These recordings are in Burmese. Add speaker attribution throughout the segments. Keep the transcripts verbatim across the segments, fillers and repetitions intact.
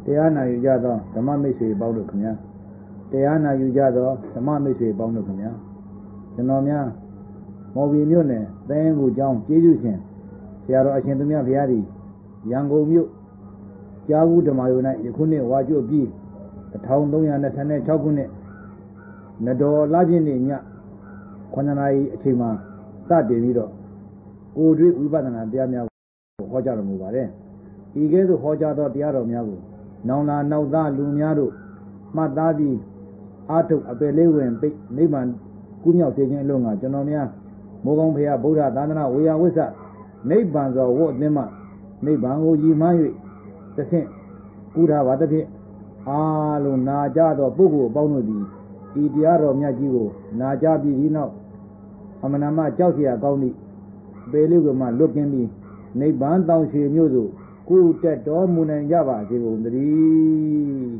Speaker 1: တရားနာယူကြသောဓမ္မမိတ်ဆွေပေါင်းတို့ခင်ဗျာတရားနာယူကြသောဓမ္မမိတ်ဆွေပေါင်းတို့ခင်ဗျာကျွန်တော်များမော်ဘီမြို့နယ်သင်းကူကျောင်းကျေးဇူးရှင်ဆရာတော်အရှင်သူမြတ်ဘုရားသည်ရန်ကုန်မြို့ကြားဦးဓမ္မယုံ၌ယခုနှစ်ဝါကျွတ်ပြီးတစ်ထောင်သုံးရာနှစ်ဆယ်ခြောက်ခုနှစ်နတော်လပြည့်နေ့ညခုနှစ်နာရီအချိန်မှာစတင်ပြီးတော့ကိုယ်တွေ့ဝိပဿနာတရားများကိုဟောကြားတော်မူပါတယ်ဤကဲ့သို့ဟောကြားသောတရားတော်များကိုနောင်လာနောက်သားလူများတို့မှတ်သားပြီးအာထုပ်အပယ်လေးဝင်ပိတ်နိဗ္ဗာန်ကူးမြောက်စေခြင်းအလို့ငါကျွန်တော်များမိုးကောင်းဖေယဗုဒ္ဓသာသနာဝေယဝိစ္စနိဗ္ဗာန်သောဝတ်အသင်းမှနိဗ္ဗာန်ကိုရည်မှန်း၍တဆင့်ကူထားပါသဖြင့်အားလုံးနာကြသောပုဂ္ဂိုလ်အပေါင်းတို့သည်ဤတရားတော်မြတ်ကြီးကိုနာကြပြီးဒီနောက်အမနာမကြောက်เสียကောင်းသည့်အပယ်လေးကိုမှလွတ်ကင်းပြီးနိဗ္ဗာန်တောင်ရွှေမြို့သို့ကူးတက်တော်မူနိုင်ကြပါစေကုန်သတည်း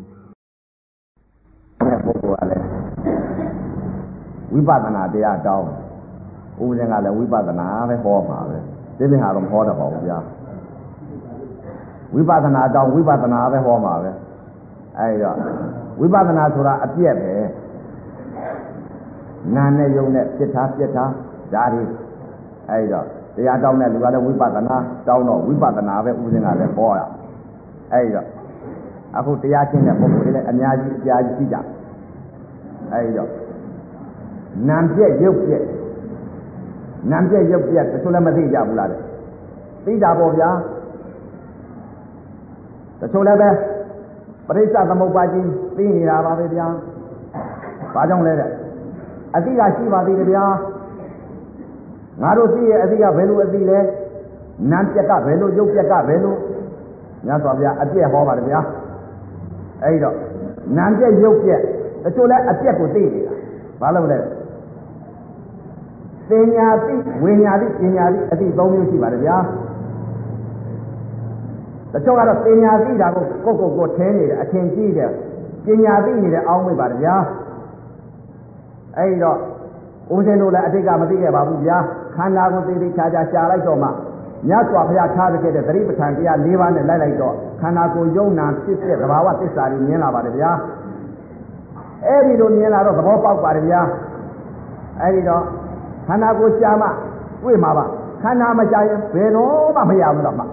Speaker 2: ပုဂ္ဂိုလ်ကလည်းဝိပဿနာတရားတောင်းဥပဒေကလည်းဝိပဿနာပဲဟောမှာပဲဒီပြင်ဟာတော့မဟောတတ်ပါဘူးဗျာဝိပဿနာတောင်းဝိပဿနာပဲဟောမှာပဲအဲဒီတော့ဝိပဿနာဆိုတာအပြည့်ပဲနာနဲ့ယုံနဲ့ဖြစ်တာပြက်တာဒါတွေအဲဒီတော့တရားတောင်းတဲ့လူကလည်းဝိပဿနာတောင်းတော့ဝိပဿနာပဲဥပဒေကလည်းဟောရအဲဒီတော့အခုတရားချင်းတဲ့ပုဂ္ဂိုလ်တွေလည်းအများကြီးအများကြီးရှိကြအဲဒီတော့နာမ်ပြက်ရုပ်ပြက်နာမ်ပြက်ရုပ်ပြက်တချို့လည်းမသိကြဘူးလားတဲ့သိတာပေါ့ဗျာတချို့လည်းပဲပရိစ္ဆသမုပ္ပါကြီးသိနေတာပါပဲဗျာဘာကြောင့်လဲတဲ့အသိကရှိပါသေးတယ်ဗျာငါတို့သိရဲ့အသိကဘယ်လိုအသိလဲနာမ်ပြက်ကဘယ်လိုရုပ်ပြက်ကဘယ်လိုညဆိုဗျာအပြက်ဟောပါတယ်ဗျာအဲဒီတော့နာမ်ပြက်ရုပ်ပြက်တချို့လည်းအပြက်ကိုသိနေတာဘာလို့လဲပညာသိဝိညာသိပညာသိအသိသုံးမျိုးရှိပါတယ်ဗျာတချို့ကတော့ပညာသိတာကိုကိုကိုကိုထင်းနေတယ်အထင်ကြီးတယ်ပညာသိနေတယ်အောင်းမိပါတယ်ဗျာအဲဒီတော့ဦးဇင်းတို့လည်းအတိတ်ကမသိခဲ့ပါဘူးဗျာခန္ဓာကိုသိသိချာချာရှာလိုက်တော့မှမြတ်စွာဘုရားထားခဲ့တဲ့သတိပဋ္ဌာန်တရား၄ပါးနဲ့လိုက်လိုက်တော့ခန္ဓာကိုယ်ယုံနာဖြစ်တဲ့သဘာဝသစ္စာတွေမြင်လာပါတယ်ဗျာအဲ့ဒီလိုမြင်လာတော့သဘောပေါက်ပါတယ်ဗျာအဲ့ဒီတော့ခန္ဓာကိုယ်ရှာမှတွေ့မှာပါခန္ဓာမရှာရင်ဘယ်တော့မှမရဘူးတော့မှ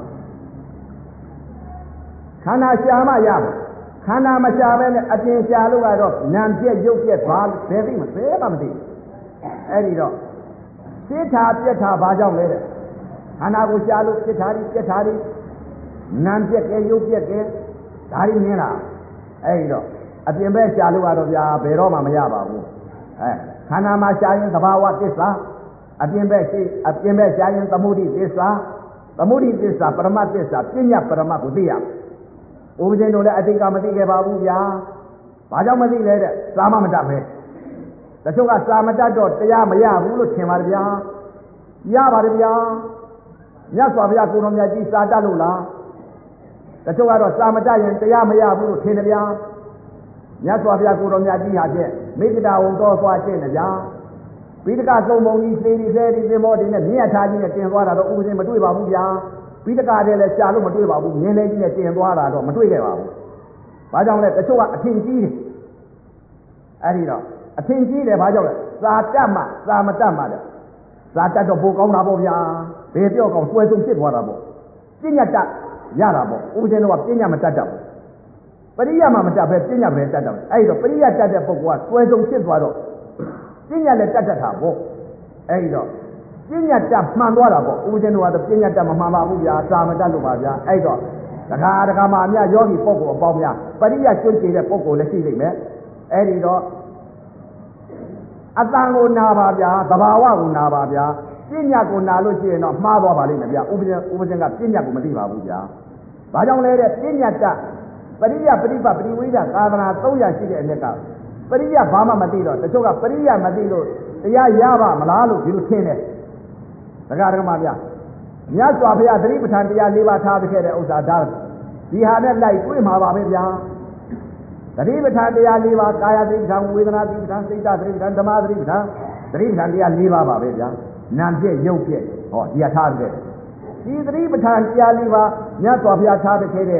Speaker 2: ခန္ဓာရှာမှရမှာခန္ဓာမရှာဘဲနဲ့အပြင်ရှာလို့ကတော့နာမ်ပြက်ရုပ်ပြက်ဘာဘယ်သိမဘယ်မှမသိအဲ့ဒီတော့ဖြစ်တာပြက်တာဘာကြောင့်လဲတဲ့ခန္ဓာကိုရှာလို့ဖြစ်တာပြက်တာတွေနာမ်ပြက်ကဲရုပ်ပြက်ကဲဒါတွေမြင်လာအဲ့ဒီတော့အပြင်ဘက်ရှာလို့ကတော့ဗျာဘယ်တော့မှမရပါဘူးအဲခန္ဓာမှာရှာရင်သဘာဝသစ္စာအပြင်ဘက်ရှိအပြင်ဘက်ရှာရင်သမုဒိသစ္စာသမုဒိသစ္စာပရမတ်သစ္စာပညာပရမတ်ကိုသိရဥပဇင်းတို့လည်းအတိတ်ကမသိခဲ့ပါဘူးဗျာဘာကြောင့်မသိလဲတဲ့စာမမတတ်ပဲတချို့ကစာမတတ်တော့တရားမရဘူးလို့ထင်ပါတယ်ဗျာရပါတယ်ဗျာမြတ်စွာဘုရားကိုယ်တော်မြတ်ကြီးစာတတ်လို့လားတချို့ကတော့စာမတတ်ရင်တရားမရဘူးလို့ထင်တယ်ဗျာမြတ်စွာဘုရားကိုယ်တော်မြတ်ကြီးဟာဖြင့်မိဂဒဝံတော်သွားခြင်းနဲ့ဗျာပိဋကသုံးပုံကြီးသေးသေးသေးသေးမောတွေနဲ့မြင့်ထားကြီးနဲ့တင်သွားတာတော့ဥပဇင်းမတွေ့ပါဘူးဗျာပိဋကတည်းလည်းရှာလို့မတွေ့ပါဘူးမြင်းလေးကြီးနဲ့တင်သွားတာတော့မတွေ့ခဲ့ပါဘူးဘာကြောင့်လဲတချို့ကအထင်ကြီးတယ်အဲ့ဒီတော့အထင်ကြီးတယ်ဘာကြောင့်လဲစာတတ်မှစာမတတ်မှတဲ့စာတတ်တော့ပိုကောင်းတာပေါ့ဗျာဘယ်ပြောကောင်းစွဲဆုံးဖြစ်သွားတာပေါ့ပညာတတ်ရတာပေါ့ဥပဇင်းတို့ကပညာမတတ်တော့ပရိယမမတတ်ပဲပညာပဲတတ်တော့အဲ့တော့ပရိယတတ်တဲ့ပုဂ္ဂိုလ်ကစွဲဆုံးဖြစ်သွားတော့ပညာလည်းတတ်တတ်တာပေါ့အဲ့ဒီတော့ပညာတတ်မှန်သွားတာပေါ့ဥပဇင်းတို့ကတော့ပညာတတ်မမှန်ပါဘူးဗျာစာမတတ်လို့ပါဗျာအဲ့တော့ဒကာဒကာမအများယောဂီပုဂ္ဂိုလ်အပေါင်းများပရိယကျွတ်ကြည်တဲ့ပုဂ္ဂိုလ်လည်းရှိလိမ့်မယ်အဲ့ဒီတော့အတန်ကိုနာပါဗျာသဘာဝကိုနာပါဗျာပညာကိုနာလို့ရှိရင်တော့မှားသွားပါလိမ့်မယ်ဗျာဥပဇင်းဥပဇင်းကပညာကိုမသိပါဘူးဗျာဘာကြောင့်လဲတဲ့ပညာတတ်ပရိယပရိပပရိဝိဒသာသနာသုံးရာရှိတဲ့အမြက်ကပရိယဘာမှမသိတော့တချို့ကပရိယမသိလို့တရားရပါမလားလို့ဒီလိုထင်တယ်ဒကာဒကမဗျာမြတ်စွာဘုရားသတိပဋ္ဌာန်တရား၄ပါးထားခဲ့တဲ့ဥစ္စာဒါဒီဟာနဲ့လိုက်တွေ့မှာပါပဲဗျာသတိပဋ္ဌာန်တရား၄ပါးကာယသတိပဋ္ဌာန်ဝေဒနာသတိပဋ္ဌာန်စိတ်ဓာတ်သတိပဋ္ဌာန်ဓမ္မသတိပဋ္ဌာန်သတိပဋ္ဌာန်တရား၄ပါးပါပဲဗျာနာမ်ပြည့်ရုပ်ပြည့်ဟောဒီဟာထားခဲ့တယ်ဒီသတိပဋ္ဌာန်တရား၄ပါးမြတ်စွာဘုရားထားခဲ့တဲ့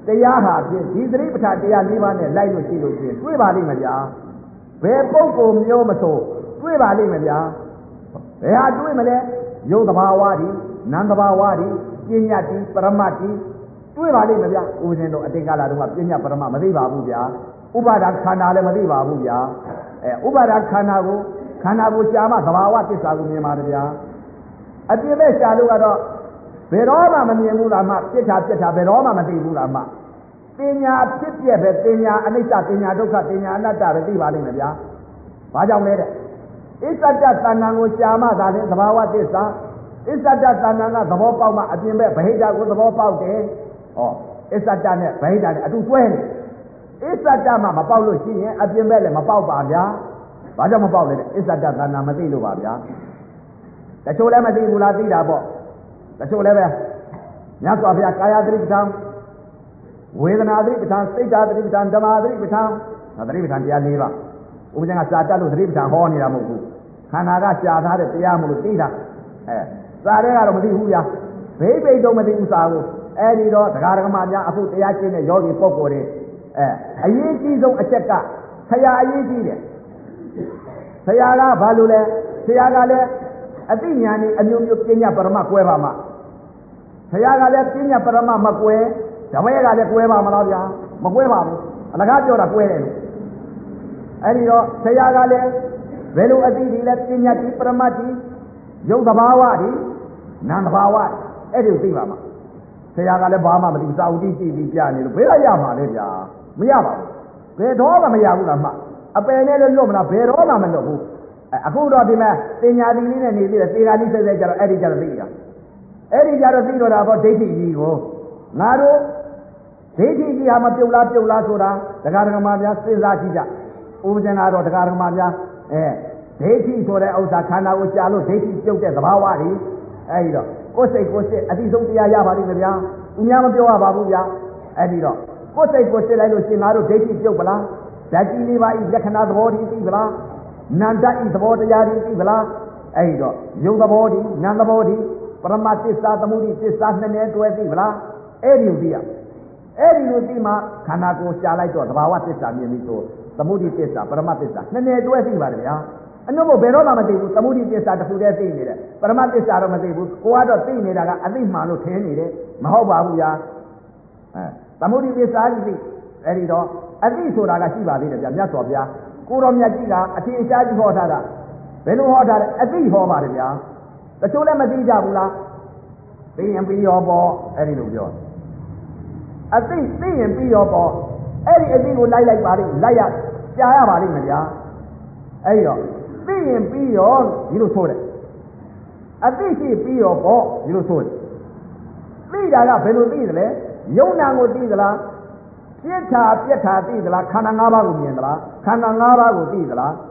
Speaker 2: တရားဟာဖြင့်ဒီသတိပဋ္ဌာန်တရား၄ပါးနဲ့လိုက်လို့ရှိလို့ရှိရင်တွေ့ပါလိမ့်မယ်ဗျာဘယ်ပုဂ္ဂိုလ်မျိုးမဆိုတွေ့ပါလိမ့်မယ်ဗျာဘယ်ဟာတွေ့မလဲယုတ်သဘာဝတွေနံသဘာဝတွေပညာတိပရမတ်တိတွေ့ပါလိမ့်မယ်ဗျာဦးဇင်းတို့အတိတ်ကာလတုန်းကပညာပရမတ်မသိပါဘူးဗျာဥပါဒခန္ဓာလည်းမသိပါဘူးဗျာအဲဥပါဒခန္ဓာကိုခန္ဓာကိုရှာမှသဘာဝသစ္စာကိုမြင်ပါတယ်ဗျာအပြည့်မဲ့ရှာလို့ကတော့ဘယ်တော့မှမမြင်ဘူးလားမှဖြစ်တာပြက်တာဘယ်တော့မှမသိဘူးလားမှတင်ညာဖြစ်ပြက်ပဲတင်ညာအနိစ္စတင်ညာဒုက္ခတင်ညာအနတ္တပဲသိပါလိမ့်မယ်ဗျာဘာကြောင့်လဲတဲ့အစ္ဆဒတဏ္ဍာကိုရှာမှသာတဲ့သဘာဝသစ္စာအစ္ဆဒတဏ္ဍာကသဘောပေါက်မှအပြင်ဘက်ဗဟိတကိုသဘောပေါက်တယ်ဟောအစ္ဆဒနဲ့ဗဟိတနဲ့အတူတွဲနေအစ္ဆဒမှမပေါက်လို့ရှိရင်အပြင်ဘက်လည်းမပေါက်ပါဗျာဘာကြောင့်မပေါက်လဲတဲ့အစ္ဆဒတဏ္ဍာမသိလို့ပါဗျာတချို့လည်းမသိဘူးလားသိတာပေါ့တချို့လည်းပဲမြတ်စွာဘုရားကာယသတိပဋ္ဌာန်ဝေဒနာသတိပဋ္ဌာန်စိတ်ဓာတ်သတိပဋ္ဌာန်ဓမ္မသတိပဋ္ဌာန်သတိပဋ္ဌာန်တရား၄ပါးဥပဇင်ကစာတတ်လို့သတိပဋ္ဌာန်ဟောနေတာမဟုတ်ဘူးခန္ဓာကရှာထားတဲ့တရားမလို့သိတာအဲစာတဲ့ကတော့မသိဘူးဗျာဘိဗိတ်တော့မသိဘူးစာကိုအဲဒီတော့တရားဓမ္မများအခုတရားကျင့်တဲ့ယောဂီပုဂ္ဂိုလ်တွေအဲအရေးကြီးဆုံးအချက်ကဆရာအရေးကြီးတယ်ဆရာကဘာလို့လဲဆရာကလည်းအသိဉာဏ်นี่အမျိုးမျိုးပညာပရမတ်ကွဲပါမှာဆရာကလည်းပညာပရမတ်မကွဲဓမ္မရဲ့ကလည်းကွဲပါမလားဗျာမကွဲပါဘူးအလကားပြောတာကွဲတယ်လို့အဲဒီတော့ဆရာကလည်းဘယ်လိုအသိဒီလဲပညာတိပရမတ်တိယုတ်သဘာဝတိနံသဘာဝအဲ့ဒီကိုသိပါမှာဆရာကလည်းဘာမှမသိစာအုပ်ကြည့်ကြည့်ပြီးပြနေလို့ဘယ်ရရမှာလဲဗျာမရပါဘူးဘယ်တော့မှမရဘူးလားမှအပယ်နဲ့လည်းလွတ်မလားဘယ်တော့မှမလွတ်ဘူးအခုတော့ဒီမဲ့တင်ညာတိလေးနဲ့နေသေးတယ်သေဃာတိဆက်ဆက်ကြတော့အဲ့ဒီကြတော့သိတာအဲ့ဒီကြတော့သိတော့တာပေါ့ဒိဋ္ဌိကြီးကိုငါတို့ဒိဋ္ဌိကြီးဟာမပြုတ်လားပြုတ်လားဆိုတာတရားဓမ္မများစဉ်းစားကြည့်ကြဥပဇင်ကတော့တရားဓမ္မများအဲဒိဋ္ဌိဆိုတဲ့ဥစ္စာခန္ဓာကိုရှာလို့ဒိဋ္ဌိပြုတ်တဲ့သဘာဝတွေအဲ့ဒီတော့ကိုယ်စိတ်ကိုယ်စိတ်အတိဆုံးတရားရပါလိမ့်မယ်ဗျာသူများမပြောရပါဘူးဗျာအဲ့ဒီတော့ကိုယ်စိတ်ကိုယ်စိတ်လိုက်လို့ရှင်ငါတို့ဒိဋ္ဌိပြုတ်ပလားဓာတ်ကြီးလေးပါဤလက္ခဏာသဘောတည်းသိပလားနန္တဤသဘောတရားတည်းသိပလားအဲ့ဒီတော့ယုံသဘောတည်းနံသဘောတည်းပရမတ္တစ္ဆာသမုဒိသစ္စာနှစ်နယ်တွဲသိပလားအဲ့ဒီကိုသိရအဲ့ဒီလိုသိမှခန္ဓာကိုယ်ရှာလိုက်တော့သဘာဝသစ္စာမြင်ပြီဆိုသမုဒိသစ္စာပရမတ္တသစ္စာနှစ်နယ်တွဲသိပါတယ်ဗျာအနုဘဘယ်တော့မှမသိဘူးသမုဒိသစ္စာတစ်ခုတည်းသိနေတယ်ပရမတ္တသစ္စာတော့မသိဘူးကိုကတော့သိနေတာကအသိမှန်လို့ထင်နေတယ်မဟုတ်ပါဘူးဗျာအဲသမုဒိသစ္စာကြီးသိအဲ့ဒီတော့အသိဆိုတာကရှိပါသေးတယ်ဗျာမြတ်စွာဘုရားကိုတော်မြတ်ကြီးကအထင်ရှားကြီးဟောထားတာဘယ်လိုဟောထားလဲအသိဟောပါတယ်ဗျာတချို့လည်းမသိကြဘူးလားသိရင်ပြီးရောပေါ့အဲ့ဒီလိုပြောအသိသိရင်ပြီးရောပေါ့အဲ့ဒီအသိကိုလိုက်လိုက်ပါလိမ့်လိုက်ရရှားရပါလိမ့်မယ်ဗျာအဲ့ဒီတော့သိရင်ပြီးရောဒီလိုဆိုတယ်အသိရှိပြီးရောပေါ့ဒီလိုဆိုတယ်သိတာကဘယ်လိုသိသလဲယုံနာကိုသိသလားပြစ်တာပြက်တာသိသလားခန္ဓာ၅ပါးကိုမြင်သလားခန္ဓာ၅ပါးကိုသိသလား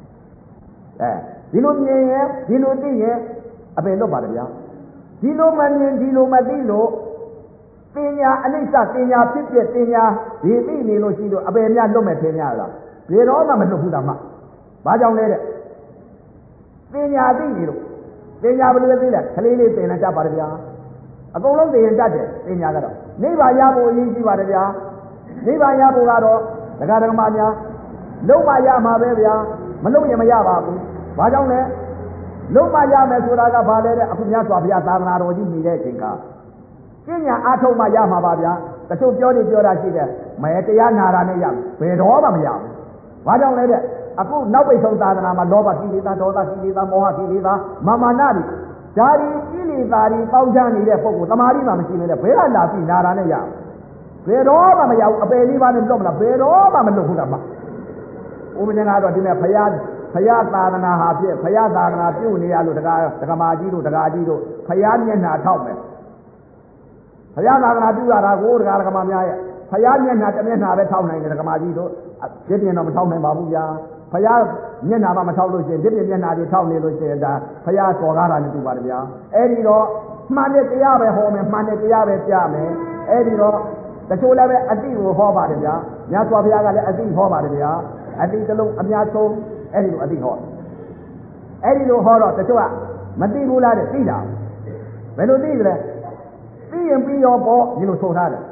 Speaker 2: အဲဒီလိုမြင်ရင်ဒီလိုသိရင်အပင်တော့ပါတယ်ဗျာဒီလိုမမြင်ဒီလိုမသိလို့တင်ညာအနိစ္စတင်ညာဖြစ်ပြတင်ညာဒီသိနေလို့ရှိလို့အပယ်များလွတ်မဲ့ထင်ရလားဘယ်တော့မှမလွတ်ဘူးတာမှဘာကြောင့်လဲတဲ့တင်ညာသိနေလို့တင်ညာဘယ်လိုသိလဲခလေးလေးသင်လည်းတတ်ပါတယ်ဗျာအကုန်လုံးသိရင်တတ်တယ်တင်ညာကတော့နိဗ္ဗာန်ရဖို့အရေးကြီးပါတယ်ဗျာနိဗ္ဗာန်ရဖို့ကတော့ဒကာဒကမများလုံးမရမှာပဲဗျာမလုံးရင်မရပါဘူးဘာကြောင့်လဲလုံးမရမယ်ဆိုတာကဘာလဲတဲ့အခုမြတ်စွာဘုရားသာသနာတော်ကြီးမိတဲ့အချိန်ကကျင့်ညာအားထုတ်မှရမှာပါဗျာတချို့ပြောနေပြောတာရှိတယ်မဲတရားနာတာနဲ့ရဘယ်တော့မှမရဘူးဘာကြောင့်လဲတဲ့အခုနောက်ပိတ်ဆုံးသာသနာမှာလောဘကိလေသာဒေါသကိလေသာမောဟကိလေသာမာမာနတွေဒါဒီကိလေသာတွေပေါင်းချနေတဲ့ပုဂ္ဂိုလ်တမာရီမှမရှိနေတဲ့ဘယ်ကလာပြီနာတာနဲ့ရဘယ်တော့မှမရဘူးအပယ်လေးပါးနဲ့လွတ်မလားဘယ်တော့မှမလွတ်ဘူးလားမဥပဇင်ကတော့ဒီမဲ့ဘုရားဘုရားသာသနာဟာဖြစ်ဘုရားသာသနာပြုနေရလို့တက္ကတက္ကမကြီးတို့တက္ကကြီးတို့ဘုရားမျက်နှာထောက်မယ်ဘုရားသာသနာပြုရတာကိုတက္ကတက္ကမများရဲ့ဘုရားမျက်နှာတစ်မျက်နှာပဲထောက်နိုင်တယ်တက္ကမကြီးတို့ဒီပြင်တော့မထောက်နိုင်ပါဘူးဗျာဘုရားမျက်နှာမှမထောက်လို့ရှိရင်ဒီပြင်မျက်နှာတွေထောက်နေလို့ရှိရင်ဒါဘုရားစော်ကားတာနဲ့တူပါတယ်ဗျာအဲ့ဒီတော့မှန်တဲ့တရားပဲဟောမယ်မှန်တဲ့တရားပဲပြမယ်အဲ့ဒီတော့တချို့လည်းပဲအတိကိုဟောပါတယ်ဗျာမြတ်စွာဘုရားကလည်းအတိဟောပါတယ်ဗျာအတိတလုံးအများဆုံးအဲ့ဒီလိုအတိဟောအဲ့ဒီလိုဟောတော့တချို့ကမသိဘူးလားတဲ့သိတာဘယ်လိုသိကြလဲသိရင်ပြီးရောပေါ့ဒီလိုဆိုထားတယ်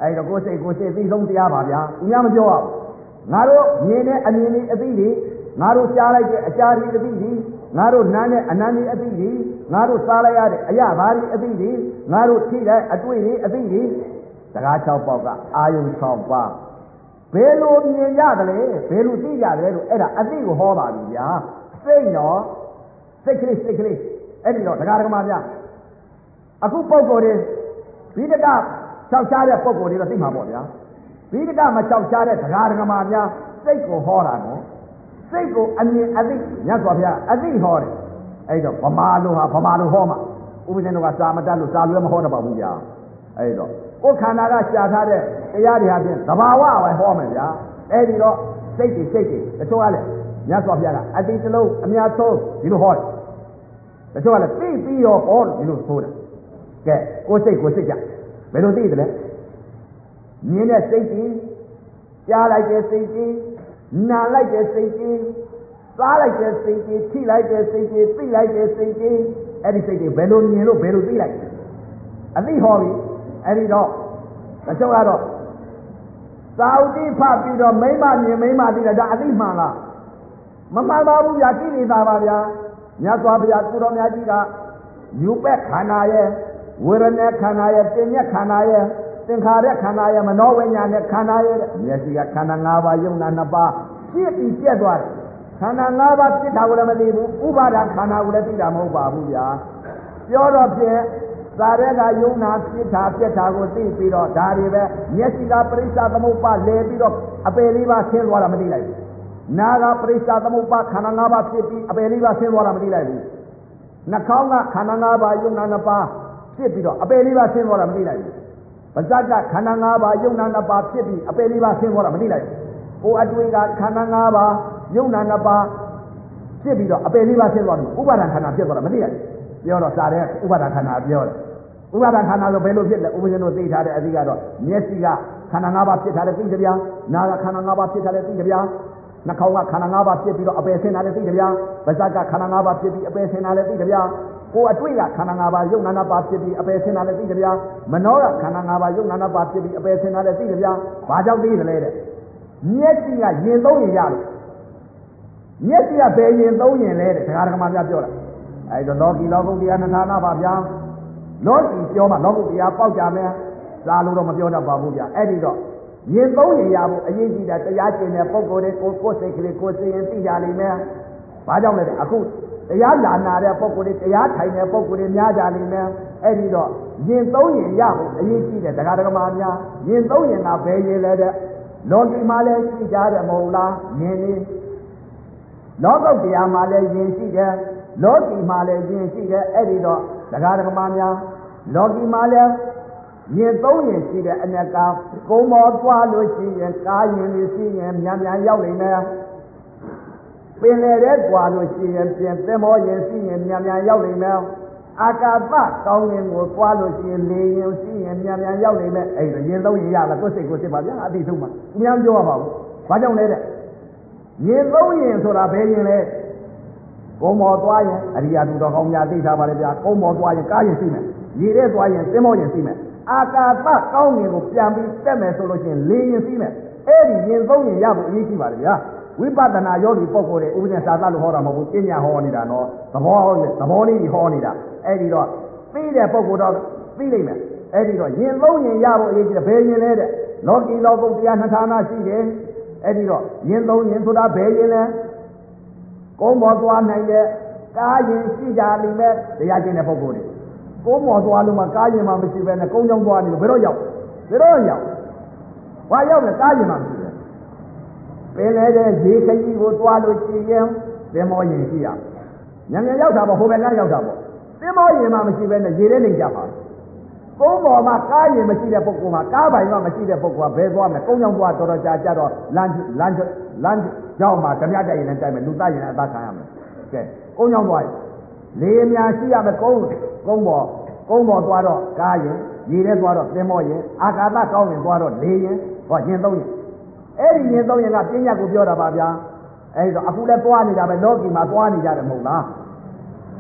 Speaker 2: အဲ့တော့ကိုယ်စိတ်ကိုယ်စိတ်သိဆုံးတရားပါဗျာသူများမပြောရဘူးငါတို့မြင်တဲ့အမြင်လေးအသိတွေငါတို့ကြားလိုက်တဲ့အကြားတွေအသိတွေငါတို့နားတဲ့အနံတွေအသိတွေငါတို့စားလိုက်ရတဲ့အရာသားတွေအသိတွေငါတို့ထိလိုက်အတွေ့တွေအသိတွေစကား၆ပေါက်ကအာယုံ၆ပါးဘယ်လိုမြင်ကြတယ်လဲဘယ်လိုသိကြတယ်လို့အဲ့ဒါအသိကိုဟောပါပြီဗျာစိတ်တော့စိတ်ကလေးစိတ်ကလေးအဲ့ဒီတော့ဒကာဒကမများအခုပုံကိုယ်တွေဘိဒက၆ချားတဲ့ပုံကိုယ်တွေတော့သိမှာပေါ့ဗျာဘိဒကမ၆ချားတဲ့ဒကာဒကမများစိတ်ကိုဟောတာနော်စိတ်ကိုအမြင်အသိမြတ်စွာဘုရားအသိဟောတယ်အဲ့တော့ဗမာလိုဟာဗမာလိုဟောမှာဥပဇင်းတို့ကစာမတတ်လို့စာလိုလည်းမဟောတော့ပါဘူးဗျာအဲ့တော့ကိုယ်ခန္ဓာကရှာထားတဲ့တရားတွေဟာဖြင့်သဘာဝပဲဟောမယ်ဗျာအဲ့ဒီတော့စိတ်တွေစိတ်တွေတချို့ကလည်းမြတ်စွာဘုရားကအတိတလုံးအများဆုံးဒီလိုဟောတယ်တချို့ကလည်းသိပြီးရောဟောလို့ဒီလိုဆိုတာကဲကိုယ်စိတ်ကိုယ်စိတ်ကြဘယ်လိုသိတယ်လဲမြင်တဲ့စိတ်ကြီးကြားလိုက်တဲ့စိတ်ကြီးနားလိုက်တဲ့စိတ်ကြီးစားလိုက်တဲ့စိတ်ကြီးထိလိုက်တဲ့စိတ်ကြီးသိလိုက်တဲ့စိတ်ကြီးအဲ့ဒီစိတ်တွေဘယ်လိုမြင်လို့ဘယ်လိုသိလိုက်အသိဟောပြီအဲ့ဒီတော့တချို့ကတော့သာဝတိဖတ်ပြီးတော့မိမမြင်မိမသိတယ်ဒါအသိမှန်လားမမှန်ပါဘူးဗျာကိလေသာပါဗျာမြတ်စွာဘုရားကုတော်မြတ်ကြီးကယူပက်ခန္ဓာရဲ့ဝေဒနာခန္ဓာရဲ့ပညာခန္ဓာရဲ့သင်္ခါရခန္ဓာရဲ့မနောဝိညာဉ်နဲ့ခန္ဓာရဲ့မျက်စိကခန္ဓာ၅ပါးယုံနာနှစ်ပါးဖြစ်ပြီးပြတ်သွားတယ်ခန္ဓာ၅ပါးဖြစ်တာကိုလည်းမသိဘူးဥပါဒခန္ဓာကိုလည်းသိတာမဟုတ်ပါဘူးဗျာပြောတော့ဖြင့်သာရကယုံနာဖြစ်တာပြတ်တာကိုသိပြီးတော့ဒါတွေပဲမျက်စိကပရိစ္ဆာသမုပ္ပါလဲပြီးတော့အပယ်လေးပါဆင်းသွားတာမသိလိုက်ဘူးနာကပရိစ္ဆာသမုပ္ပါခန္ဓာ၅ပါးဖြစ်ပြီးအပယ်လေးပါဆင်းသွားတာမသိလိုက်ဘူးနှာခေါင်းကခန္ဓာ၅ပါးယုံနာနှစ်ပါးဖြစ်ပြီးတော့အပယ်လေးပါဆင်းသွားတာမသိလိုက်ဘူးပါးစပ်ကခန္ဓာ၅ပါးယုံနာနှစ်ပါးဖြစ်ပြီးအပယ်လေးပါဆင်းသွားတာမသိလိုက်ဘူးကိုယ်အတွေ့ကခန္ဓာ၅ပါးယုံနာနှစ်ပါးဖြစ်ပြီးတော့အပယ်လေးပါဆင်းသွားတယ်ဥပါဒံခန္ဓာဖြစ်သွားတာမသိလိုက်ဘူးပြောတော့စာတဲ့ဥပါဒံခန္ဓာပြောတယ်ဥပါဒံခန္ဓာဆိုဘယ်လိုဖြစ်လဲဥပဇင်းတို့သိထားတဲ့အသည့်ကတော့မျက်စိကခန္ဓာ၅ပါးဖြစ်ထားတဲ့သိကြဗျာနားကခန္ဓာ၅ပါးဖြစ်ထားတဲ့သိကြဗျာနှာခေါင်းကခန္ဓာ၅ပါးဖြစ်ပြီးတော့အပယ်ဆင်းတာလည်းသိကြဗျာပါးစပ်ကခန္ဓာ၅ပါးဖြစ်ပြီးအပယ်ဆင်းတာလည်းသိကြဗျာကိုယ်အတွေ့ကခန္ဓာ၅ပါးယုံနာနှစ်ပါးဖြစ်ပြီးအပယ်ဆင်းတာလည်းသိကြဗျာမနောကခန္ဓာ၅ပါးယုံနာနှစ်ပါးဖြစ်ပြီးအပယ်ဆင်းတာလည်းသိကြဗျာဘာကြောင့်သိတယ်လဲတဲ့မျက်စိကရင်သုံးရင်ရလို့မျက်စိကဘယ်ရင်သုံးရင်လဲတဲ့ဒကာဒကမများပြောတာအဲ့တော့လောကီလောကုတ္တရာနှစ်ဌာနပါဗျာလောကီပြောမှလောကုတ္တရာပေါက်ကြမယ်သာလို့တော့မပြောတတ်ပါဘူးဗျာအဲ့ဒီတော့ရင်သုံးရင်ရဖို့အရေးကြီးတာတရားကျင့်တဲ့ပုဂ္ဂိုလ်တွေကိုကိုယ်စိတ်ကလေးကိုယ်စိတ်ရင်သိကြလိမ့်မယ်ဘာကြောင့်လဲအခုတရားလာနာတဲ့ပုဂ္ဂိုလ်တွေတရားထိုင်တဲ့ပုဂ္ဂိုလ်တွေများကြလိမ့်မယ်အဲ့ဒီတော့ရင်သုံးရင်ရဖို့အရေးကြီးတယ်ဒကာဒကမများရင်သုံးရင်ကဘယ်ရင်လဲတဲ့လောကီမှာလည်းရှိကြတယ်မဟုတ်လားယင်နေလောကုတ္တရာမှာလည်းယင်ရှိတယ်လောကီမှာလည်းယင်ရှိတယ်အဲ့ဒီတော့ဒကာဒကမများလောကီမှာလည်းယင်သုံးရင်ရှိတဲ့အနက်ကကုံမောသွားလို့ရှိရင်ကားရင်လေးစီးရင်မြန်မြန်ရောက်နေမယ်ပင်လေတဲ့ကွာလို့ရှိရင်ပြင်သင်္ဘောရင်စီးရင်မြန်မြန်ရောက်နေမယ်အာကာသကောင်းရင်ကိုသွားလို့ရှိရင်လေရင်စီးရင်မြန်မြန်ရောက်နေမယ်အဲ့ဒါရင်သုံးရင်ရလားကိုယ်စိတ်ကိုစိတ်ပါဗျာအတိဆုံးမှာအများပြောရပါဘူးဘာကြောင့်လဲတဲ့ရင်သုံးရင်ဆိုတာဘယ်ရင်လဲကုံမောသွားရင်အရိယာသူတော်ကောင်းများသိထားပါလေဗျာကုံမောသွားရင်ကားရင်စီးမယ်ရေထဲသွားရင်သင်္ဘောရင်စီးမယ်အာကာသကောင်းရင်ကိုပြန်ပြီးတက်မယ်ဆိုလို့ရှိရင်လေရင်စီးမယ်အဲ့ဒီရင်သုံးရင်ရဖို့အရေးကြီးပါလေဗျာဝိပဿနာယောဂီပုဂ္ဂိုလ်တွေဥပဒေစာသလို့ဟောတာမဟုတ်ဘူးပညာဟောနေတာနော်သဘောသဘောလေးကြီးဟောနေတာအဲ့ဒီတော့သိတဲ့ပုဂ္ဂိုလ်တော့သိလိမ့်မယ်အဲ့ဒီတော့ရင်သုံးရင်ရဖို့အရေးကြီးတယ်ဘယ်ရင်လဲတဲ့လောကီလောကုတ္တရာနှစ်ဌာနရှိတယ်အဲ့ဒီတော့ရင်သုံးရင်ဆိုတာဘယ်ရင်လဲကုန်းပေါ်သွားနိုင်တဲ့ကားရင်ရှိကြလိမ့်မယ်တရားကျင့်တဲ့ပုဂ္ဂိုလ်တွေကုန်းပေါ်သွားလို့မှကားရင်မှမရှိပဲနဲ့ကုန်းကြောင်းသွားနေလို့ဘယ်တော့ရောက်ဘယ်တော့ရောက်ဘာရောက်လဲကားရင်မှမရှိပဲပင်လေတဲ့ရေခကြီးကိုသွားလို့ရှိရင်သင်္ဘောရင်ရှိရညံညံရောက်တာပေါ့ဟိုဘက်ကရောက်တာပေါ့သင်္ဘောရင်မှမရှိပဲနဲ့ရေထဲလိမ့်ကြပါကုန်းပေါ်မှာကားရင်မရှိတဲ့ပုဂ္ဂိုလ်မှာကားပိုင်မှမရှိတဲ့ပုဂ္ဂိုလ်ကဘယ်သွားမလဲကုန်းကြောင်းသွားတော်တော်ကြာကြာတော့လမ်းလမ်းလမ်းကြောင်းမှာဓမြတိုက်ရင်လည်းတိုက်မယ်လူသားရင်လည်းအသာခံရမယ်ကဲကုန်းကြောင်းသွားရင်လေအများရှိရမယ်ကုန်းကုန်းပေါ်ကုန်းပေါ်သွားတော့ကားရင်ရေထဲသွားတော့သင်္ဘောရင်အာကာသကောင်းရင်သွားတော့လေရင်ဟောရင်သုံးရင်အဲ့ဒီရင်သုံးရင်ကပညာကိုပြောတာပါဗျာအဲ့ဒီတော့အခုလည်းသွားနေတာပဲလောကီမှာသွားနေကြတယ်မဟုတ်လား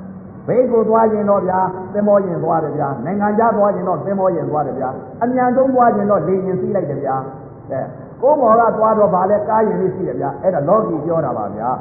Speaker 2: ဘေးကိုသွားခြင်းတော့ဗျာသင်္ဘောရင်သွားတယ်ဗျာနိုင်ငံခြားသွားခြင်းတော့သင်္ဘောရင်သွားတယ်ဗျာအမြန်ဆုံးသွားခြင်းတော့လေရင်စီးလိုက်တယ်ဗျာအဲကိုမော်ကသွားတော့ဗာလဲကားရင်လေးရှိတယ်ဗျာအဲ့ဒါလောကီပြောတာပါဗျာ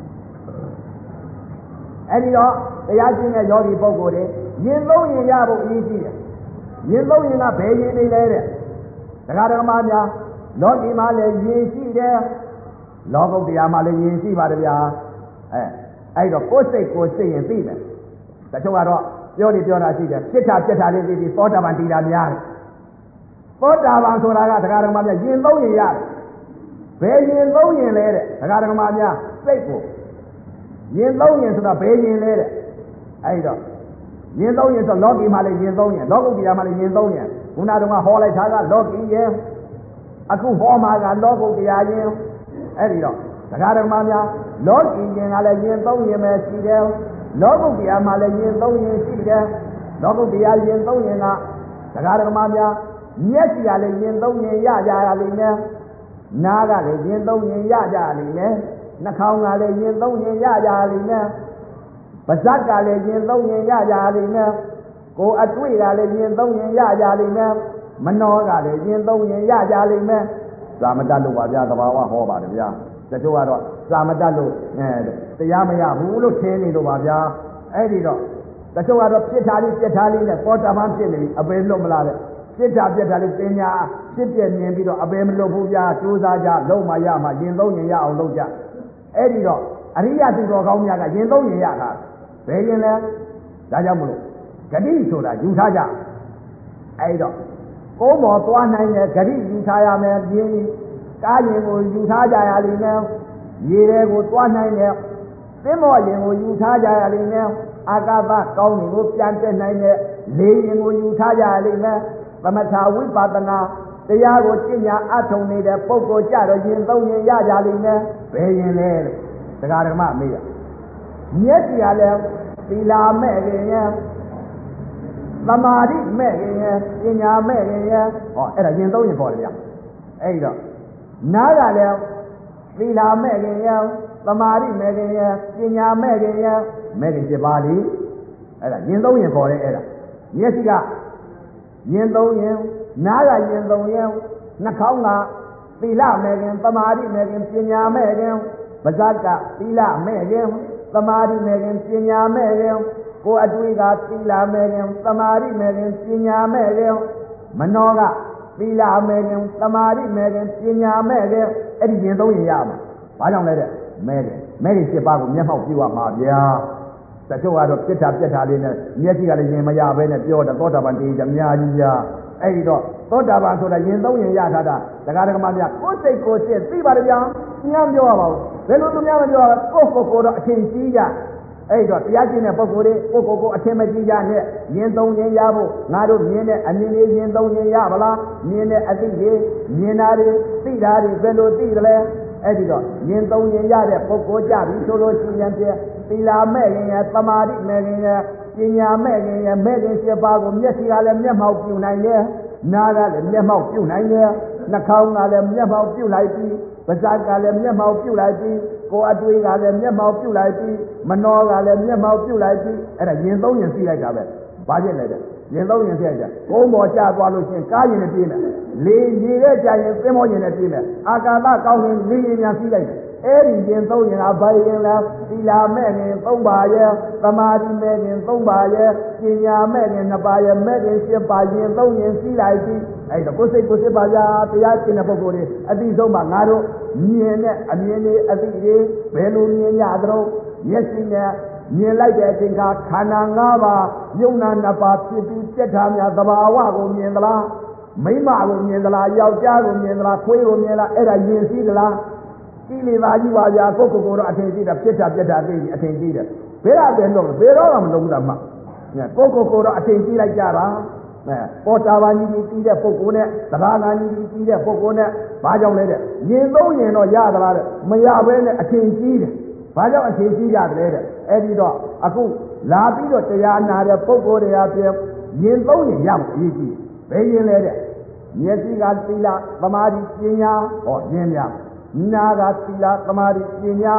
Speaker 2: အဲ့ဒီတော့တရားကျင့်တဲ့ယောဂီပုဂ္ဂိုလ်တွေရင်သုံးရင်ရဖို့အရေးကြီးတယ်ရင်သုံးရင်ကဘယ်ရင်နေလဲတဲ့တရားဓမ္မများလောကီမှာလည်းရင်ရှိတယ်လောကုတ္တရာမှာလည်းရင်ရှိပါတယ်ဗျာအဲအဲ့တော့ကိုယ်စိတ်ကိုယ်စိတ်ရင်သိမယ်တချို့ကတော့ပြောနေပြောတာရှိတယ်ဖြစ်တာပြက်တာလေးသိပြီးသောတာပန်တည်တာများတယ်သောတာပန်ဆိုတာကတရားဓမ္မများရင်သုံးရင်ရတယ်ဘယ်ရင်သုံးရင်လဲတဲ့တရားဓမ္မများစိတ်ကိုရင်သုံးရင်ဆိုတာဘယ်ရင်လဲတဲ့အဲ့တော့ရင်သုံးရင်ဆိုလောကီမှာလည်းရင်သုံးရင်လောကုတ္တရာမှာလည်းရင်သုံးရင်ခုနတုန်းကဟောလိုက်တာကလောကီရင်အခုဟောမှာကလောကုတ္တရာရင်အဲ့ဒီတော့တရားဓမ္မများလောကီရင်ကလည်းရင်သုံးရင်ပဲရှိတယ်လောကုတ္တရာမှာလည်းရင်သုံးရင်ရှိတယ်လောကုတ္တရာရင်သုံးရင်ကတရားဓမ္မများမျက်စိကလည်းရင်သုံးရင်ရကြရလိမ့်မယ်နားကလည်းရင်သုံးရင်ရကြလိမ့်မယ်နှာခေါင်းကလည်းရင်သုံးရင်ရကြလိမ့်မယ်ပါးစပ်ကလည်းရင်သုံးရင်ရကြလိမ့်မယ်ကိုယ်အတွေ့ကလည်းရင်သုံးရင်ရကြလိမ့်မယ်မနှောကလည်းရင်သုံးရင်ရကြလိမ့်မယ်သာမတတ်လို့ပါဗျာသဘာဝဟောပါတယ်ဗျာတချို့ကတော့သာမတတ်လို့အဲတရားမရဘူးလို့ထင်နေလို့ပါဗျာအဲ့ဒီတော့တချို့ကတော့ဖြစ်တာလေးပြက်တာလေးနဲ့သောတာပန်ဖြစ်နေပြီအပေလွတ်မလားတဲ့ဖြစ်တာပြက်တာလေးသင်ညာဖြစ်ပြမြင်ပြီးတော့အပေမလွတ်ဘူးဗျာကြိုးစားကြလုံးမရမှရင်သုံးရင်ရအောင်လုပ်ကြအဲ့ဒီတော့အရိယသူတော်ကောင်းများကရင်သုံးရင်ရတာဘယ်ရင်လဲဒါကြောင့်မလို့ဂတိဆိုတာယူထားကြအဲ့တော့ကိုယ်မော်သွားနိုင်တဲ့ဂတိယူထားရမယ်ပြင်းကားရင်ကိုယူထားကြရလိမ့်မယ်ရေတွေကိုသွားနိုင်တဲ့သင်္ဘောရင်ကိုယူထားကြရလိမ့်မယ်အာကာသကောင်းတွေကိုပြန်တက်နိုင်တဲ့လေရင်ကိုယူထားကြရလိမ့်မယ်သမထဝိပဿနာတရားကိုကျင့်ကြအထုံနေတဲ့ပုဂ္ဂိုလ်ကြတော့ရင်သုံးရင်ရကြလိမ့်မယ်ဘယ်ရင်လဲလို့တရားဓမ္မမေးရမျက်စိကလည်းသီလာမဲ့ခင်ရဲ့သမာဓိမဲ့ခင်ရဲ့ပညာမဲ့ခင်ရဲ့ဟောအဲ့ဒါရင်သုံးရင်ပေါ်တယ်ဗျအဲ့တော့နားကလည်းသီလာမဲ့ခင်ရဲ့သမာဓိမဲ့ခင်ရဲ့ပညာမဲ့ခင်ရဲ့မဲ့ခင်ဖြစ်ပါလိအဲ့ဒါရင်သုံးရင်ပေါ်တယ်အဲ့ဒါမျက်စိကရင်သုံးရင်နားကရင်သုံးရင်နှာခေါင်းကသီလမဲ့ခင်သမာဓိမဲ့ခင်ပညာမဲ့ခင်ပါးစပ်ကသီလမဲ့ခင်သမာဓိမဲ့ခင်ပညာမဲ့ခင်ကိုယ်အတွေ့ကသီလမဲ့ခင်သမာဓိမဲ့ခင်ပညာမဲ့ခင်မနောကသီလမဲ့ခင်သမာဓိမဲ့ခင်ပညာမဲ့ခင်အဲ့ဒီရင်သုံးရင်ရမှာဘာကြောင့်လဲတဲ့မဲ့ခင်မဲ့ခင်七ပါးကိုမျက်မှောက်ပြုရမှာဗျာတချို့ကတော့ပြစ်တာပြက်တာလေးနဲ့မျက်စိကလည်းရင်မရဘဲနဲ့ပြောတော့သောတာပန်တည်ကြအများကြီးဗျာအဲ့ဒီတော့သောတာပန်ဆိုတာရင်သုံးရင်ရထားတာတရားဓမ္မများကိုယ်စိတ်ကိုယ်စိတ်သိပါတယ်ဗျာညံပြောရပါဘူးဘယ်လိုသူများမပြောရလဲကိုယ့်ကိုယ်ကိုယ်တော့အထင်ကြီးကြအဲ့တော့တရားကျင့်တဲ့ပုဂ္ဂိုလ်တွေကိုယ့်ကိုယ်ကိုအထင်မကြီးကြနဲ့ရင်သုံးရင်ရဖို့ငါတို့မြင်တဲ့အမြင်လေးရင်သုံးရင်ရပါလားမြင်တဲ့အသိတွေမြင်တာတွေသိတာတွေဘယ်လိုသိသလဲအဲ့ဒီတော့ရင်သုံးရင်ရတဲ့ပုဂ္ဂိုလ်ကြပြီဆိုလို့ရှိရင်ဖြင့်သီလာမဲ့ခင်ရဲ့သမာဓိမဲ့ခင်ရဲ့ပညာမဲ့ခင်ရဲ့မဲ့ခင်၈ပါးကိုမျက်စိကလည်းမျက်မှောက်ပြုနိုင်တယ်နားကလည်းမျက်မှောက်ပြုနိုင်တယ်နှာခေါင်းကလည်းမျက်မှောက်ပြုလိုက်ပြီးပါးစပ်ကလည်းမျက်မှောက်ပြုလိုက်ပြီးကိုယ်အတွေ့ကလည်းမျက်မှောက်ပြုလိုက်ပြီးမနှောကလည်းမျက်မှောက်ပြုလိုက်ပြီးအဲ့ဒါရင်သုံးရင်သိလိုက်တာပဲဘာဖြစ်လဲတဲ့ရင်သုံးရင်သိလိုက်တာကုန်းပေါ်ကျသွားလို့ရှိရင်ကားရင်နဲ့ပြေးမယ်လေရေထဲကျရင်သင်္ဘောရင်နဲ့ပြေးမယ်အာကာသကောင်းရင်လေရင်များစီးလိုက်တယ်အဲ့ဒီရင်သုံးရင်ကဘာရင်လဲသီလာမဲ့ခင်သုံးပါရဲ့သမာဓိမဲ့ခင်သုံးပါရဲ့ပညာမဲ့ခင်နှစ်ပါးရဲ့မဲ့ခင်၈ပါးရင်သုံးရင်စီးလိုက်ပြီးအဲ့တော့ကိုယ်စိတ်ကိုယ်စိတ်ပါဗျာတရားကျင့်တဲ့ပုဂ္ဂိုလ်တွေအတိဆုံးမှငါတို့မြင်တဲ့အမြင်တွေအသိတွေဘယ်လိုမြင်ကြသလဲမျက်စိနဲ့မြင်လိုက်တဲ့အချိန်ကခန္ဓာ၅ပါးယုံနာနှစ်ပါးဖြစ်ပြီးပြက်ထားများသဘာဝကိုမြင်သလားမိမကိုမြင်သလားယောက်ျားကိုမြင်သလားခွေးကိုမြင်လားအဲ့ဒါယဉ်စည်းသလားကိလေသာကြီးပါဗျာကိုယ့်ကိုယ်ကိုတော့အထင်ကြီးတာဖြစ်တာပြက်တာသိပြီးအထင်ကြီးတယ်ဘယ်ကပဲလို့ဘယ်တော့မှမလုံးဘူးတာမှကိုယ့်ကိုယ်ကိုတော့အထင်ကြီးလိုက်ကြတာအဲပေါ်တာပါကြီးကြီးတဲ့ပုဂ္ဂိုလ်နဲ့သဘာဝကြီးကြီးတဲ့ပုဂ္ဂိုလ်နဲ့ဘာကြောင့်လဲတဲ့ရင်သုံးရင်တော့ရသလားတဲ့မရဘဲနဲ့အထင်ကြီးတယ်ဘာကြောင့်အထင်ကြီးရတယ်တဲ့အဲ့ဒီတော့အခုလာပြီးတော့တရားနာတဲ့ပုဂ္ဂိုလ်တွေအပြင်ရင်သုံးရင်ရမှာအရေးကြီးဘယ်ရင်လဲတဲ့မျက်စိကသီလသမာဓိပညာဟောရင်းများနာကသီလသမာဓိပညာ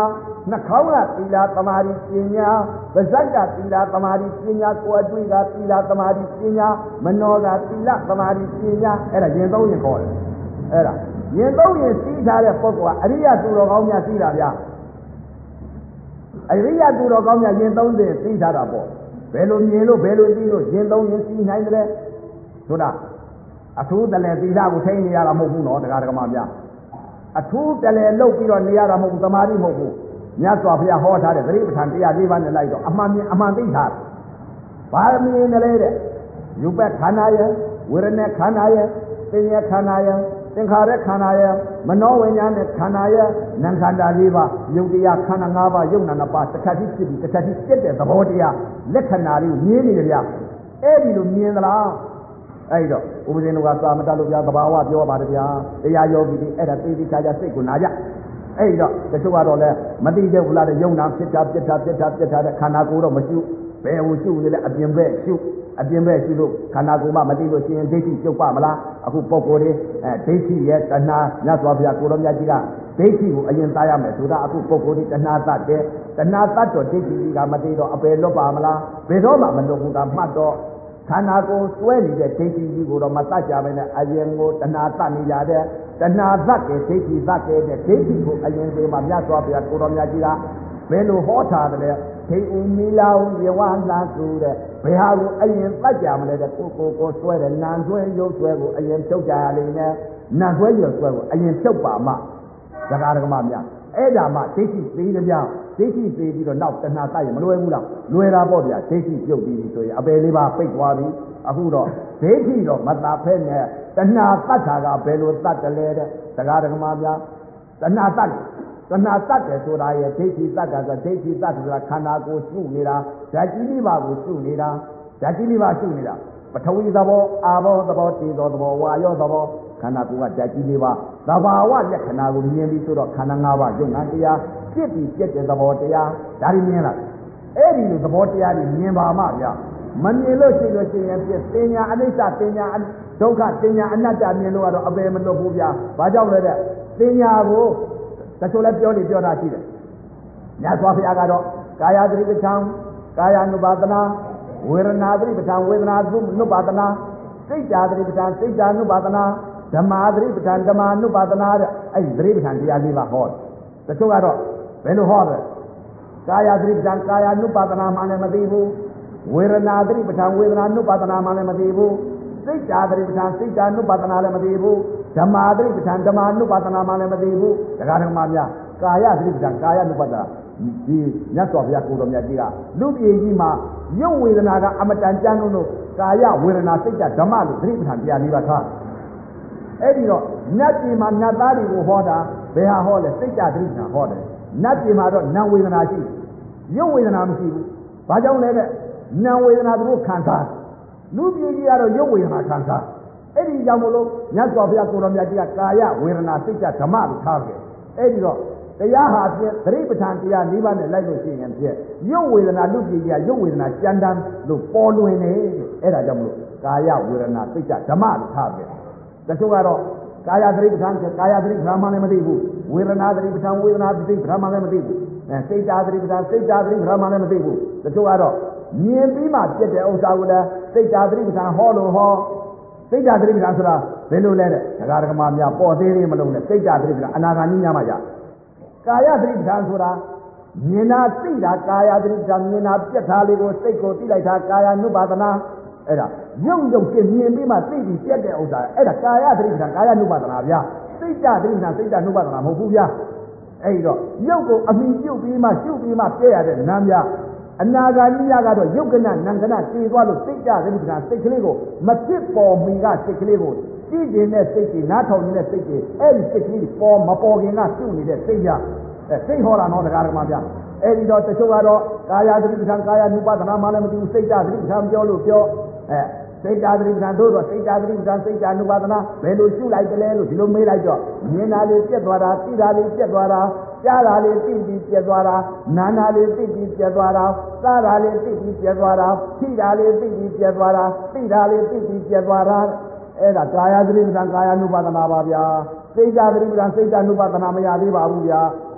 Speaker 2: နှာခေါင်းကသီလသမာဓိပညာပါးစပ်ကသီလသမာဓိပညာကိုယ်အတွေ့ကသီလသမာဓိပညာမနောကသီလသမာဓိပညာအဲ့ဒါရင်သုံးရင်ခေါ်တယ်အဲ့ဒါရင်သုံးရင်သိထားတဲ့ပုဂ္ဂိုလ်ကအရိယသူတော်ကောင်းများသိတာဗျာအရိယသူတော်ကောင်းများရင်သုံးရင်သိထားတာပေါ့ဘယ်လိုမြင်လို့ဘယ်လိုသိလို့ရင်သုံးရင်သိနိုင်တယ်ဆိုတာအထူးတလဲသီလကိုထိန်းနေရတာမဟုတ်ဘူးနော်တရားဓမ္မများအထူးတလဲလုပ်ပြီးတော့နေရတာမဟုတ်ဘူးသမာဓိမဟုတ်ဘူးမြတ်စွာဘုရားဟောထားတဲ့သတိပဋ္ဌာန်တရား၄ပါးနဲ့လိုက်တော့အမှန်မြင်အမှန်သိထားတယ်ဘာမြင်တယ်လဲတဲ့ယူပက်ခန္ဓာရဲ့ဝေဒနာခန္ဓာရဲ့သင်္ညာခန္ဓာရဲ့သင်္ခါရခန္ဓာရဲ့မနောဝိညာဉ်နဲ့ခန္ဓာရဲ့နာခန္ဓာ၄ပါးယုတ်တရားခန္ဓာ၅ပါးယုတ်နာ၅ပါးတစ်ခါတည်းဖြစ်ပြီးတစ်ခါတည်းပြည့်တဲ့သဘောတရားလက္ခဏာလေးကိုမြင်နေကြဗျအဲ့ဒီလိုမြင်သလားအဲ့တော့ဥပဇင်းတို့ကသာမတလို့ဗျာသဘာဝပြောပါတယ်ဗျာတရားယောဂီတွေအဲ့ဒါသိသိချာချာစိတ်ကိုနာကြအဲ့တော့တချို့ကတော့လည်းမတိကျဘူးလားတဲ့ယုံနာဖြစ်တာပြစ်တာပြစ်တာပြစ်တာတဲ့ခန္ဓာကိုယ်တော့မရှုဘယ်ဟိုရှုနေလဲအပြင်ဘက်ရှုအပြင်ဘက်ရှုလို့ခန္ဓာကိုယ်မှမသိလို့ရှိရင်ဒိဋ္ဌိကျုပ်ပါမလားအခုပုံကိုယ်တွေအဲဒိဋ္ဌိရဲ့တဏှာမြတ်စွာဘုရားကိုတော်မြတ်ကြီးကဒိဋ္ဌိကိုအရင်သားရမယ်ဆိုတာအခုပုံကိုယ်တွေတဏှာတတ်တယ်တဏှာတတ်တော့ဒိဋ္ဌိကမသိတော့အပယ်လွတ်ပါမလားဘယ်တော့မှမလွတ်ဘူးကမှတ်တော့ခန္ဓာကိုယ်စွဲနေတဲ့ဒိဋ္ဌိကြီးကိုတော့မတတ်ကြဘဲနဲ့အရင်ကိုတဏှာတတ်နေကြတဲ့တဏှာသတ်တဲ့ဒိဋ္ဌိသတ်တဲ့ဒိဋ္ဌိကိုအရင်ဒီမှာမြတ်စွာဘုရားကိုတော်မြတ်ကြီးကဘယ်လိုဟောထားတယ်လဲဒိဋ္ဌိမီလောင်ယဝနာဆိုတဲ့ဘယ်ဟာကိုအရင်တတ်ကြမလဲတဲ့ကိုကိုကိုစွဲတဲ့နံစွဲရုပ်စွဲကိုအရင်ဖြုတ်ကြရလိမ့်မယ်နံစွဲရုပ်စွဲကိုအရင်ဖြုတ်ပါမှဒကာဒကမများအဲ့ဒါမှဒိဋ္ဌိသေးတယ်ဗျာဒိဋ္ဌိသေးပြီးတော့နောက်တဏှာတတ်ရင်မလွယ်ဘူးလားလွယ်တာပေါ့ဗျာဒိဋ္ဌိပြုတ်ပြီးဆိုရင်အပယ်လေးပါပိတ်သွားပြီအခုတော့ဒိဋ္ဌိတော့မတတ်ဖဲနဲ့တဏှာတတ်တာကဘယ်လိုတတ်တယ်လဲတဲ့ဒကာဒကမများတဏှာတတ်တဏှာတတ်တယ်ဆိုတာရဲ့ဒိဋ္ဌိတတ်တာဆိုဒိဋ္ဌိတတ်ဆိုတာခန္ဓာကိုယ်ရှုနေတာဓာတ်ကြီးလေးပါကိုရှုနေတာဓာတ်ကြီးလေးပါရှုနေတာပထဝီသဘောအာဘောသဘောတေသောသဘောဝါယောသဘောခန္ဓာကိုယ်ကဓာတ်ကြီးလေးပါသဘာဝလက္ခဏာကိုမြင်ပြီးဆိုတော့ခန္ဓာ၅ပါးယုံနာတရားပြစ်ပြီးပြစ်တဲ့သဘောတရားဒါတွေမြင်လာအဲ့ဒီလိုသဘောတရားတွေမြင်ပါမှဗျာမမြင်လို့ရှိလို့ရှိရင်ပြစ်တင်ညာအနိစ္စတင်ညာဒုက္ခတင်ညာအနတ္တမြင်လို့ကတော့အပယ်မလွတ်ဘူးဗျာဘာကြောင့်လဲတဲ့တင်ညာကိုတချို့လည်းပြောနေပြောတာရှိတယ်ညသွားဖျားကတော့ကာယသတိပဋ္ဌာန်ကာယ ानु ပါဒနာဝေဒနာသတိပဋ္ဌာန်ဝေဒနာ ानु ပါဒနာစိတ်ဓာသတိပဋ္ဌာန်စိတ်ဓာ ानु ပါဒနာဓမ္မာသတိပဋ္ဌာန်ဓမ္မာ ानु ပါဒနာတဲ့အဲ့ဒီသတိပဋ္ဌာန်တရားလေးပါဟောတယ်တချို့ကတော့ဘယ်လိုဟောတယ်ကာယသတိပဋ္ဌာန်ကာယ ानु ပါဒနာမှလည်းမသိဘူးဝေဒနာသတိပဋ္ဌာန်ဝေဒနာ ानु ပါဒနာမှလည်းမသိဘူးစိတ်ဓာသတိပဋ္ဌာန်စိတ်ဓာ ानु ပါဒနာလည်းမသိဘူးဓမ္မာသတိပဋ္ဌာန်ဓမ္မာ ानु ပါဒနာမှလည်းမသိဘူးဒကာဒကမများကာယသတိပဋ္ဌာန်ကာယ ानु ပါဒနာဒီမြတ်စွာဘုရားကိုတော်မြတ်ကြီးကလူပြေကြီးမှာရုပ်ဝေဒနာကအမတန်ကြမ်းလို့ကာယဝေဒနာစိတ်ဓာဓမ္မလို့သတိပဋ္ဌာန်တရားလေးပါထားအဲ့ဒီတော့နတ်ပြည်မှာနတ်သားတွေကိုဟောတာဘယ်ဟာဟောလဲစိတ်ဓာသတိပဋ္ဌာန်ဟောတယ်နတ်ပြည်မှာတော့နာဝေဒနာရှိတယ်ရုပ်ဝေဒနာမရှိဘူးဘာကြောင့်လဲတဲ့နာဝေဒနာသူတို့ခံစားလူပြေကြီးကတော့ရုပ်ဝေဒနာခံစားအဲ့ဒီကြောင့်မလို့မြတ်စွာဘုရားကိုတော်မြတ်ကြီးကကာယဝေဒနာစိတ်ဓာဓမ္မလို့ထားခဲ့အဲ့ဒီတော့တရားဟာဖြင့်သတိပဋ္ဌာန်တရား၄ပါးနဲ့လိုက်လို့ရှိရင်ဖြင့်ရုပ်ဝေဒနာလူပြည်ကြီးကရုပ်ဝေဒနာကြမ်းတမ်းလို့ပေါ်လွင်နေအဲ့ဒါကြောင့်မလို့ကာယဝေဒနာစိတ်ဓာဓမ္မလို့ထားခဲ့တချို့ကတော့ကာယသတိပဋ္ဌာန်ကာယသတိပဋ္ဌာန်မှလည်းမသိဘူးဝေဒနာသတိပဋ္ဌာန်ဝေဒနာသတိပဋ္ဌာန်မှလည်းမသိဘူးအဲစိတ်ဓာသတိပဋ္ဌာန်စိတ်ဓာသတိပဋ္ဌာန်မှလည်းမသိဘူးတချို့ကတော့မြင်ပြီးမှပြည့်တဲ့ဥစ္စာကိုလည်းစိတ်ဓာသတိပဋ္ဌာန်ဟောလို့ဟောစိတ်ဓာသတိပဋ္ဌာန်ဆိုတာဘယ်လိုလဲတဲ့ဒကာဒကမများပေါ်သေးသေးမလုံးနဲ့စိတ်ဓာသတိပဋ္ဌာန်အနာဂါနိညာမရကာယသတိပဋ္ဌာန်ဆိုတာမြင်တာသိတာကာယသတိပဋ္ဌာန်မြင်တာပြက်ထားလေးကိုစိတ်ကိုသိလိုက်တာကာယ ानु ပါဒနာအဲ့ဒါရုပ်ရုပ်ချင်းမြင်ပြီးမှသိပြီးပြက်တဲ့ဥစ္စာအဲ့ဒါကာယသတိပဋ္ဌာန်ကာယ ानु ပါဒနာဗျာစိတ်ဓာသတိပဋ္ဌာန်စိတ်ဓာ ानु ပါဒနာမဟုတ်ဘူးဗျာအဲ့တော့ရုပ်ကိုအမိပြုတ်ပြီးမှရှုပ်ပြီးမှပြက်ရတဲ့နာမ်ဗျာအနာဂါနိယကတော့ယုတ်ကနနံကနတည်သွားလို့စိတ်ဓာသတိပဋ္ဌာန်စိတ်ကလေးကိုမဖြစ်ပေါ်မီကစိတ်ကလေးကိုကြည့်နေတဲ့စိတ်ကြီးနားထောင်နေတဲ့စိတ်ကြီးအဲ့ဒီစိတ်ကလေးပေါ်မပေါ်ခင်ကရှုပ်နေတဲ့စိတ်ကြအဲစိတ်ဟောတာတော့ဒကာဒကမဗျာအဲ့ဒီတော့တချို့ကတော့ကာယသတိပဋ္ဌာန်ကာယ ानु ပါဒနာမှလည်းမသိဘူးစိတ်ဓာသတိပဋ္ဌာန်ပြောလို့ပြောအဲစိတ်ဓာသတိပဋ္ဌာန်တို့တော့စိတ်ဓာသတိပဋ္ဌာန်စိတ်ဓာ ानु ပါဒနာဘယ်လိုရှုလိုက်တယ်လဲလို့ဒီလိုမေးလိုက်တော့မြင်တာလေးပြက်သွားတာသိတာလေးပြက်သွားတာကြားတာလေးသိပြီးပြက်သွားတာနားတာလေးသိပြီးပြက်သွားတာစားတာလေးသိပြီးပြက်သွားတာထိတာလေးသိပြီးပြက်သွားတာသိတာလေးသိပြီးပြက်သွားတာအဲ့ဒါကာယသတိပဋ္ဌာန်ကာယ ानु ပါဒနာပါဗျာစိတ်ဓာသတိပဋ္ဌာန်စိတ်ဓာ ानु ပါဒနာမရသေးပါဘူးဗျာ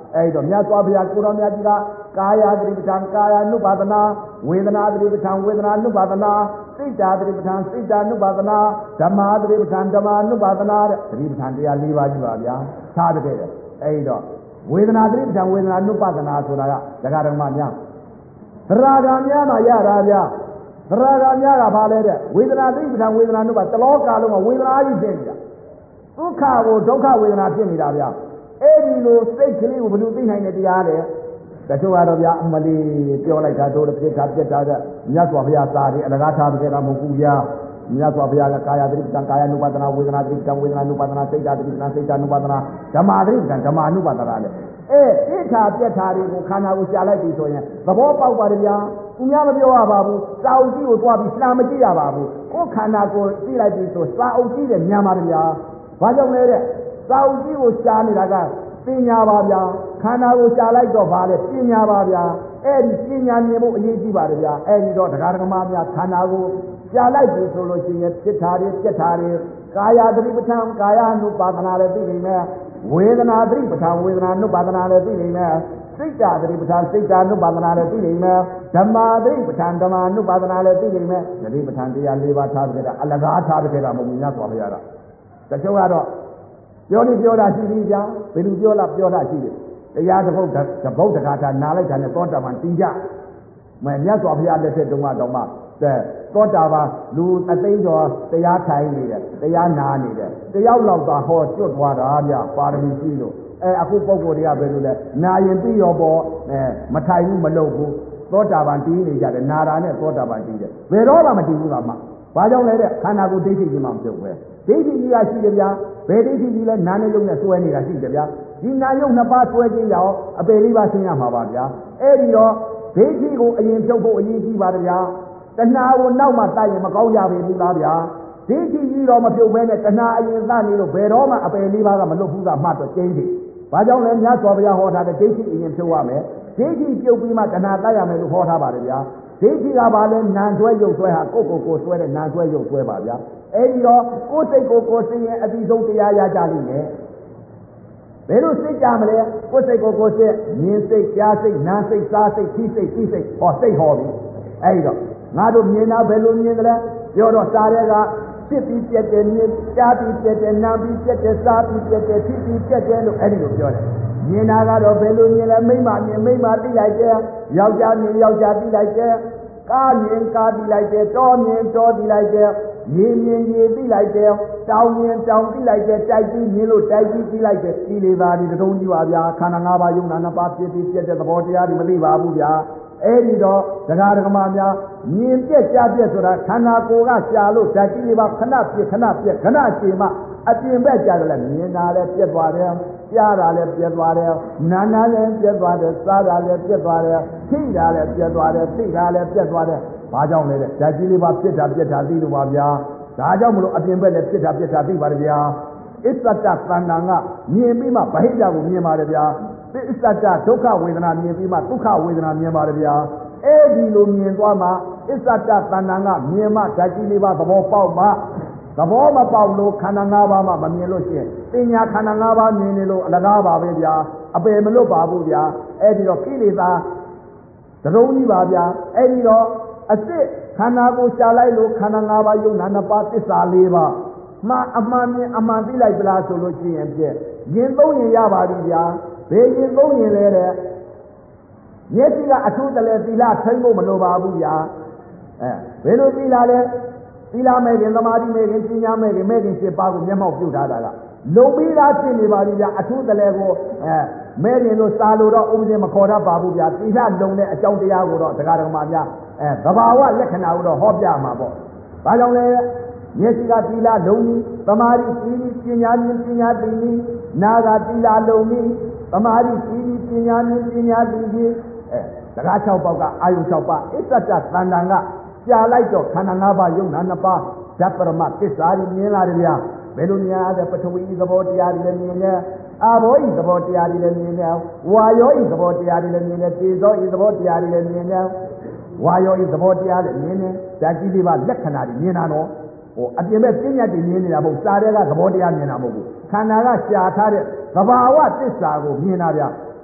Speaker 2: အဲ့တော့မြတ်စွာဘုရားကိုတော်မြတ်ကြီးကကာယသတိပဋ္ဌာန်ကာယ ानु ပါဒနာဝေဒနာသတိပဋ္ဌာန်ဝေဒနာ ानु ပါဒနာစိတ်ဓာသတိပဋ္ဌာန်စိတ်ဓာ ानु ပါဒနာဓမ္မသတိပဋ္ဌာန်ဓမ္မ ानु ပါဒနာတဲ့သတိပဋ္ဌာန်တရား၄ပါးကြီးပါဗျာထားတဲ့တဲ့အဲ့တော့ဝေဒနာသတိပဋ္ဌာန်ဝေဒနာ ानु ပါဒနာဆိုတာကဒကာဓမ္မများသရဂံများမှာရတာဗျာသရဂံများကဘာလဲတဲ့ဝေဒနာသတိပဋ္ဌာန်ဝေဒနာ ानु ပါတလောကလုံးကဝေဒနာကြီးဖြစ်နေတာဒုက္ခကိုဒုက္ခဝေဒနာဖြစ်နေတာဗျာအဲ့ဒီလိုစိတ်ကလေးကိုဘယ်လိုသိနိုင်တဲ့တရားလဲတချို့ကတော့ဗျာအမလီပြောလိုက်တာတို့ပြစ်တာပြစ်တာတဲ့မြတ်စွာဘုရားသာတယ်အလကားထားကြတာမဟုတ်ဘူးဗျာမြတ်စွာဘုရားကကာယသတိပဋ္ဌာန်ကာယ ानु ပါဒနာဝေဒနာသတိပဋ္ဌာန်ဝေဒနာ ानु ပါဒနာစိတ်ဓာသတိပဋ္ဌာန်စိတ်ဓာ ानु ပါဒနာဓမ္မသတိပဋ္ဌာန်ဓမ္မ ानु ပါဒနာလေအဲပြစ်တာပြစ်တာတွေကိုခန္ဓာကိုရှာလိုက်ပြီဆိုရင်သဘောပေါက်ပါတယ်ဗျာသူများမပြောရပါဘူးစာအုပ်ကြီးကိုသွားပြီးနှာမကြည့်ရပါဘူးကိုယ်ခန္ဓာကိုကြည့်လိုက်ပြီဆိုစာအုပ်ကြီးတဲ့ညံပါတယ်ဗျာဘာကြောင့်လဲတဲ့စာအုပ်ကြီးကိုရှာနေတာကပညာပါဗျာခန္ဓာကိုရှာလိုက်တော့ဗာလေပညာပါဗျာအဲ့ဒီပညာမြင်ဖို့အရေးကြီးပါတယ်ဗျာအဲ့ဒီတော့တရားဓမ္မများခန္ဓာကိုရှာလိုက်ပြီဆိုလို့ရှိရင်ဖြစ်တာတွေပြက်တာတွေကာယသတိပဋ္ဌာန်ကာယ ानु ပါဒနာလည်းသိနေမယ်ဝေဒနာသတိပဋ္ဌာန်ဝေဒနာ ानु ပါဒနာလည်းသိနေမယ်စိတ်ဓာသတိပဋ္ဌာန်စိတ်ဓာ ानु ပါဒနာလည်းသိနေမယ်ဓမ္မသတိပဋ္ဌာန်ဓမ္မ ानु ပါဒနာလည်းသိနေမယ်သတိပဋ္ဌာန်တရား၄ပါးထားကြတာအလကားထားကြတာမဟုတ်ဘူးညတ်စွာဘုရားကတချို့ကတော့ပြောနေပြောတာရှိပြီဗျာဘယ်လိုပြောလားပြောတာရှိတယ်တရားတစ်ပုဒ်တစ်ပုဒ်တစ်ခါသာနာလိုက်တာနဲ့သောတာပန်တင်ကြမယ်မြတ်စွာဘုရားလက်ထက်တုန်းကတော့မှတဲ့သောတာပန်လူအသိကျော်တရားထိုင်နေတယ်တရားနာနေတယ်တယောက်လောက်သာဟောကျွတ်သွားတာဗျာပါရမီရှိလို့အဲအခုပုဂ္ဂိုလ်တွေကဘယ်လိုလဲနာရင်ပြီးရောပေါ့အဲမထိုင်ဘူးမလုပ်ဘူးသောတာပန်တည်နေကြတယ်နာတာနဲ့သောတာပန်တည်တယ်ဘယ်တော့မှမတည်ဘူးကမှဘာကြောင့်လဲတဲ့ခန္ဓာကိုယ်ဒိဋ္ဌိကြီးမှမပြုတ်ပဲဒိဋ္ဌိကြီးကရှိတယ်ဗျာဘယ်ဒိဋ္ဌိကြီးလဲနာနဲ့ယုံနဲ့စွဲနေတာရှိတယ်ဗျာဒီနာယုံနှစ်ပါးစွဲခြင်းကြောင့်အပေလေးပါးဆင်းရမှာပါဗျာအဲ့ဒီတော့ဒိဋ္ဌိကိုအရင်ပြုတ်ဖို့အရေးကြီးပါတယ်ဗျာတဏှာကိုနောက်မှတိုက်ရင်မကောင်းကြပြီဘူးလားဗျာဒိဋ္ဌိကြီးတော့မပြုတ်ဘဲနဲ့တဏှာအရင်သနေလို့ဘယ်တော့မှအပေလေးပါးကမလွတ်ဘူးကမှတ်တော့ကျင်းတယ်ဘာကြောင့်လဲမြတ်စွာဘုရားဟောထားတဲ့ဒိဋ္ဌိအရင်ပြုတ်ရမယ်ဒိဋ္ဌိပြုတ်ပြီးမှတဏှာတိုက်ရမယ်လို့ဟောထားပါတယ်ဗျာဒိဋ္ဌိကဘာလဲနာဆွဲရုပ်ဆွဲဟာကိုယ့်ကိုယ်ကိုဆွဲတဲ့နာဆွဲရုပ်ဆွဲပါဗျာအဲ့ဒီတော့ကိုယ်စိတ်ကိုကိုယ်စိတ်ရဲ့အတိဆုံးတရားရကြလိမ့်မယ်ဘယ်လိုစိတ်ကြမလဲကိုယ်စိတ်ကိုကိုယ်စိတ်မြင်စိတ်ကြားစိတ်နားစိတ်စားစိတ်ထိစိတ်သိစိတ်ဟောစိတ်ဟောပြီအဲ့ဒီတော့ငါတို့မြင်တာဘယ်လိုမြင်တယ်လဲပြောတော့စားတဲ့ကဖြစ်ပြီးပြက်တယ်မြင်ကြားပြီးပြက်တယ်နားပြီးပြက်တယ်စားပြီးပြက်တယ်ဖြစ်ပြီးပြက်တယ်လို့အဲ့ဒီလိုပြောတယ်မြင်တာကတော့ဘယ်လိုမြင်လဲမိမမြင်မိမသိလိုက်တယ်ယောက်ျားမြင်ယောက်ျားသိလိုက်တယ်ကားမြင်ကားသိလိုက်တယ်တောမြင်တောသိလိုက်တယ်ရေမြင်ရေသိလိုက်တယ်တောင်မြင်တောင်သိလိုက်တယ်တိုက်ပြီးမြင်လို့တိုက်ပြီးသိလိုက်တယ်ဒီလေသာဒီတုံးကြီးပါဗျာခန္ဓာ၅ပါးယုံနာနှစ်ပါးဖြစ်ပြီးပြက်တဲ့သဘောတရားတွေမသိပါဘူးဗျာအဲ့ဒီတော့တရားဓမ္မများမြင်ပြက်ကြားပြက်ဆိုတာခန္ဓာကိုယ်ကရှာလို့ဓာတ်ကြီးလေးပါခဏပြက်ခဏပြက်ခဏချိန်မှအပြင်ဘက်ကြားတယ်မြင်တာလည်းပြက်သွားတယ်ကြားတာလည်းပြက်သွားတယ်နားနာလည်းပြက်သွားတယ်စားတာလည်းပြက်သွားတယ်ထိတာလည်းပြက်သွားတယ်သိတာလည်းပြက်သွားတယ်ဘာကြောင့်လဲတဲ့ဓာတ်ကြီးလေးပါဖြစ်တာပြက်တာသိလို့ပါဗျာဒါကြောင့်မလို့အပြင်ဘက်လည်းဖြစ်တာပြက်တာသိပါတယ်ဗျာအစ္ဆတသဏ္ဍာန်ကမြင်ပြီးမှဗဟိတကိုမြင်ပါတယ်ဗျာအစ္ဆတဒုက္ခဝေဒနာမြင်ပြီးမှဒုက္ခဝေဒနာမြင်ပါတယ်ဗျာအဲ့ဒီလိုမြင်သွားမှအစ္ဆတသဏ္ဍာန်ကမြင်မှဓာတ်ကြီးလေးပါသဘောပေါက်မှသဘောမပေါက်လို့ခန္ဓာ၅ပါးမှမမြင်လို့ရှိရင်ပညာခန္ဓာ၅ပါးမြင်နေလို့အလကားပါပဲဗျာအပယ်မလွတ်ပါဘူးဗျာအဲ့ဒီတော့ကိလေသာသရုံးကြီးပါဗျာအဲ့ဒီတော့အစ်စ်ခန္ဓာကိုရှာလိုက်လို့ခန္ဓာ၅ပါးယုံနာနှစ်ပါးသစ္စာ၄ပါးမှအမှန်မြင်အမှန်သိလိုက်ပလားဆိုလို့ရှိရင်ဖြင့်ရင်သုံးရင်ရပါပြီဗျာဘယ်ရင်သုံးရင်လဲတဲ့မျက်စိကအထူးတလဲသီလထိမ့်ဖို့မလိုပါဘူးဗျာအဲဘယ်လိုသီလလဲသီလမဲ့ခင်သမာဓိမဲ့ခင်ပညာမဲ့ခင်မဲ့ခင်၈ပါးကိုမျက်မှောက်ပြုထားတာကလုံပြီးသားဖြစ်နေပါပြီဗျာအထူးတလဲကိုအဲမဲ့ခင်လို့စာလို့တော့ဥပဒေမခေါ်တတ်ပါဘူးဗျာသီလလုံတဲ့အကြောင်းတရားကိုတော့တရားဓမ္မများအဲသဘာဝလက္ခဏာကိုတော့ဟောပြမှာပေါ့ဒါကြောင့်လဲမျက်စိကသီလလုံပြီးသမာဓိပြီးပညာမြင်ပညာသိပြီးနာကသီလလုံပြီးသမာဓိပြီးပညာမြင်ပညာသိပြီးအဲတရား၆ပေါက်ကအာယု၆ပါးအစ္ဆတသဏ္ဍာန်ကရှာလိုက်တော့ခန္ဓာ၅ပါးယုံနာနှစ်ပါးဓာတ်ပရမသစ္စာကြီးမြင်လာတယ်ဗျာဘယ်လိုမြင်ရလဲပထဝီသဘောတရားတွေလည်းမြင်တယ်အာဘောဤသဘောတရားတွေလည်းမြင်တယ်ဝါယောဤသဘောတရားတွေလည်းမြင်တယ်တေဇောဤသဘောတရားတွေလည်းမြင်တယ်ဝါယောဤသဘောတရားလည်းမြင်တယ်ဓာတ်ကြီးလေးပါလက္ခဏာတွေမြင်တာတော့ဟိုအပြင်ဘက်ပညာတွေမြင်နေတာမဟုတ်စာတွေကသဘောတရားမြင်တာမဟုတ်ဘူးခန္ဓာကရှာထားတဲ့သဘာဝသစ္စာကိုမြင်တာဗျ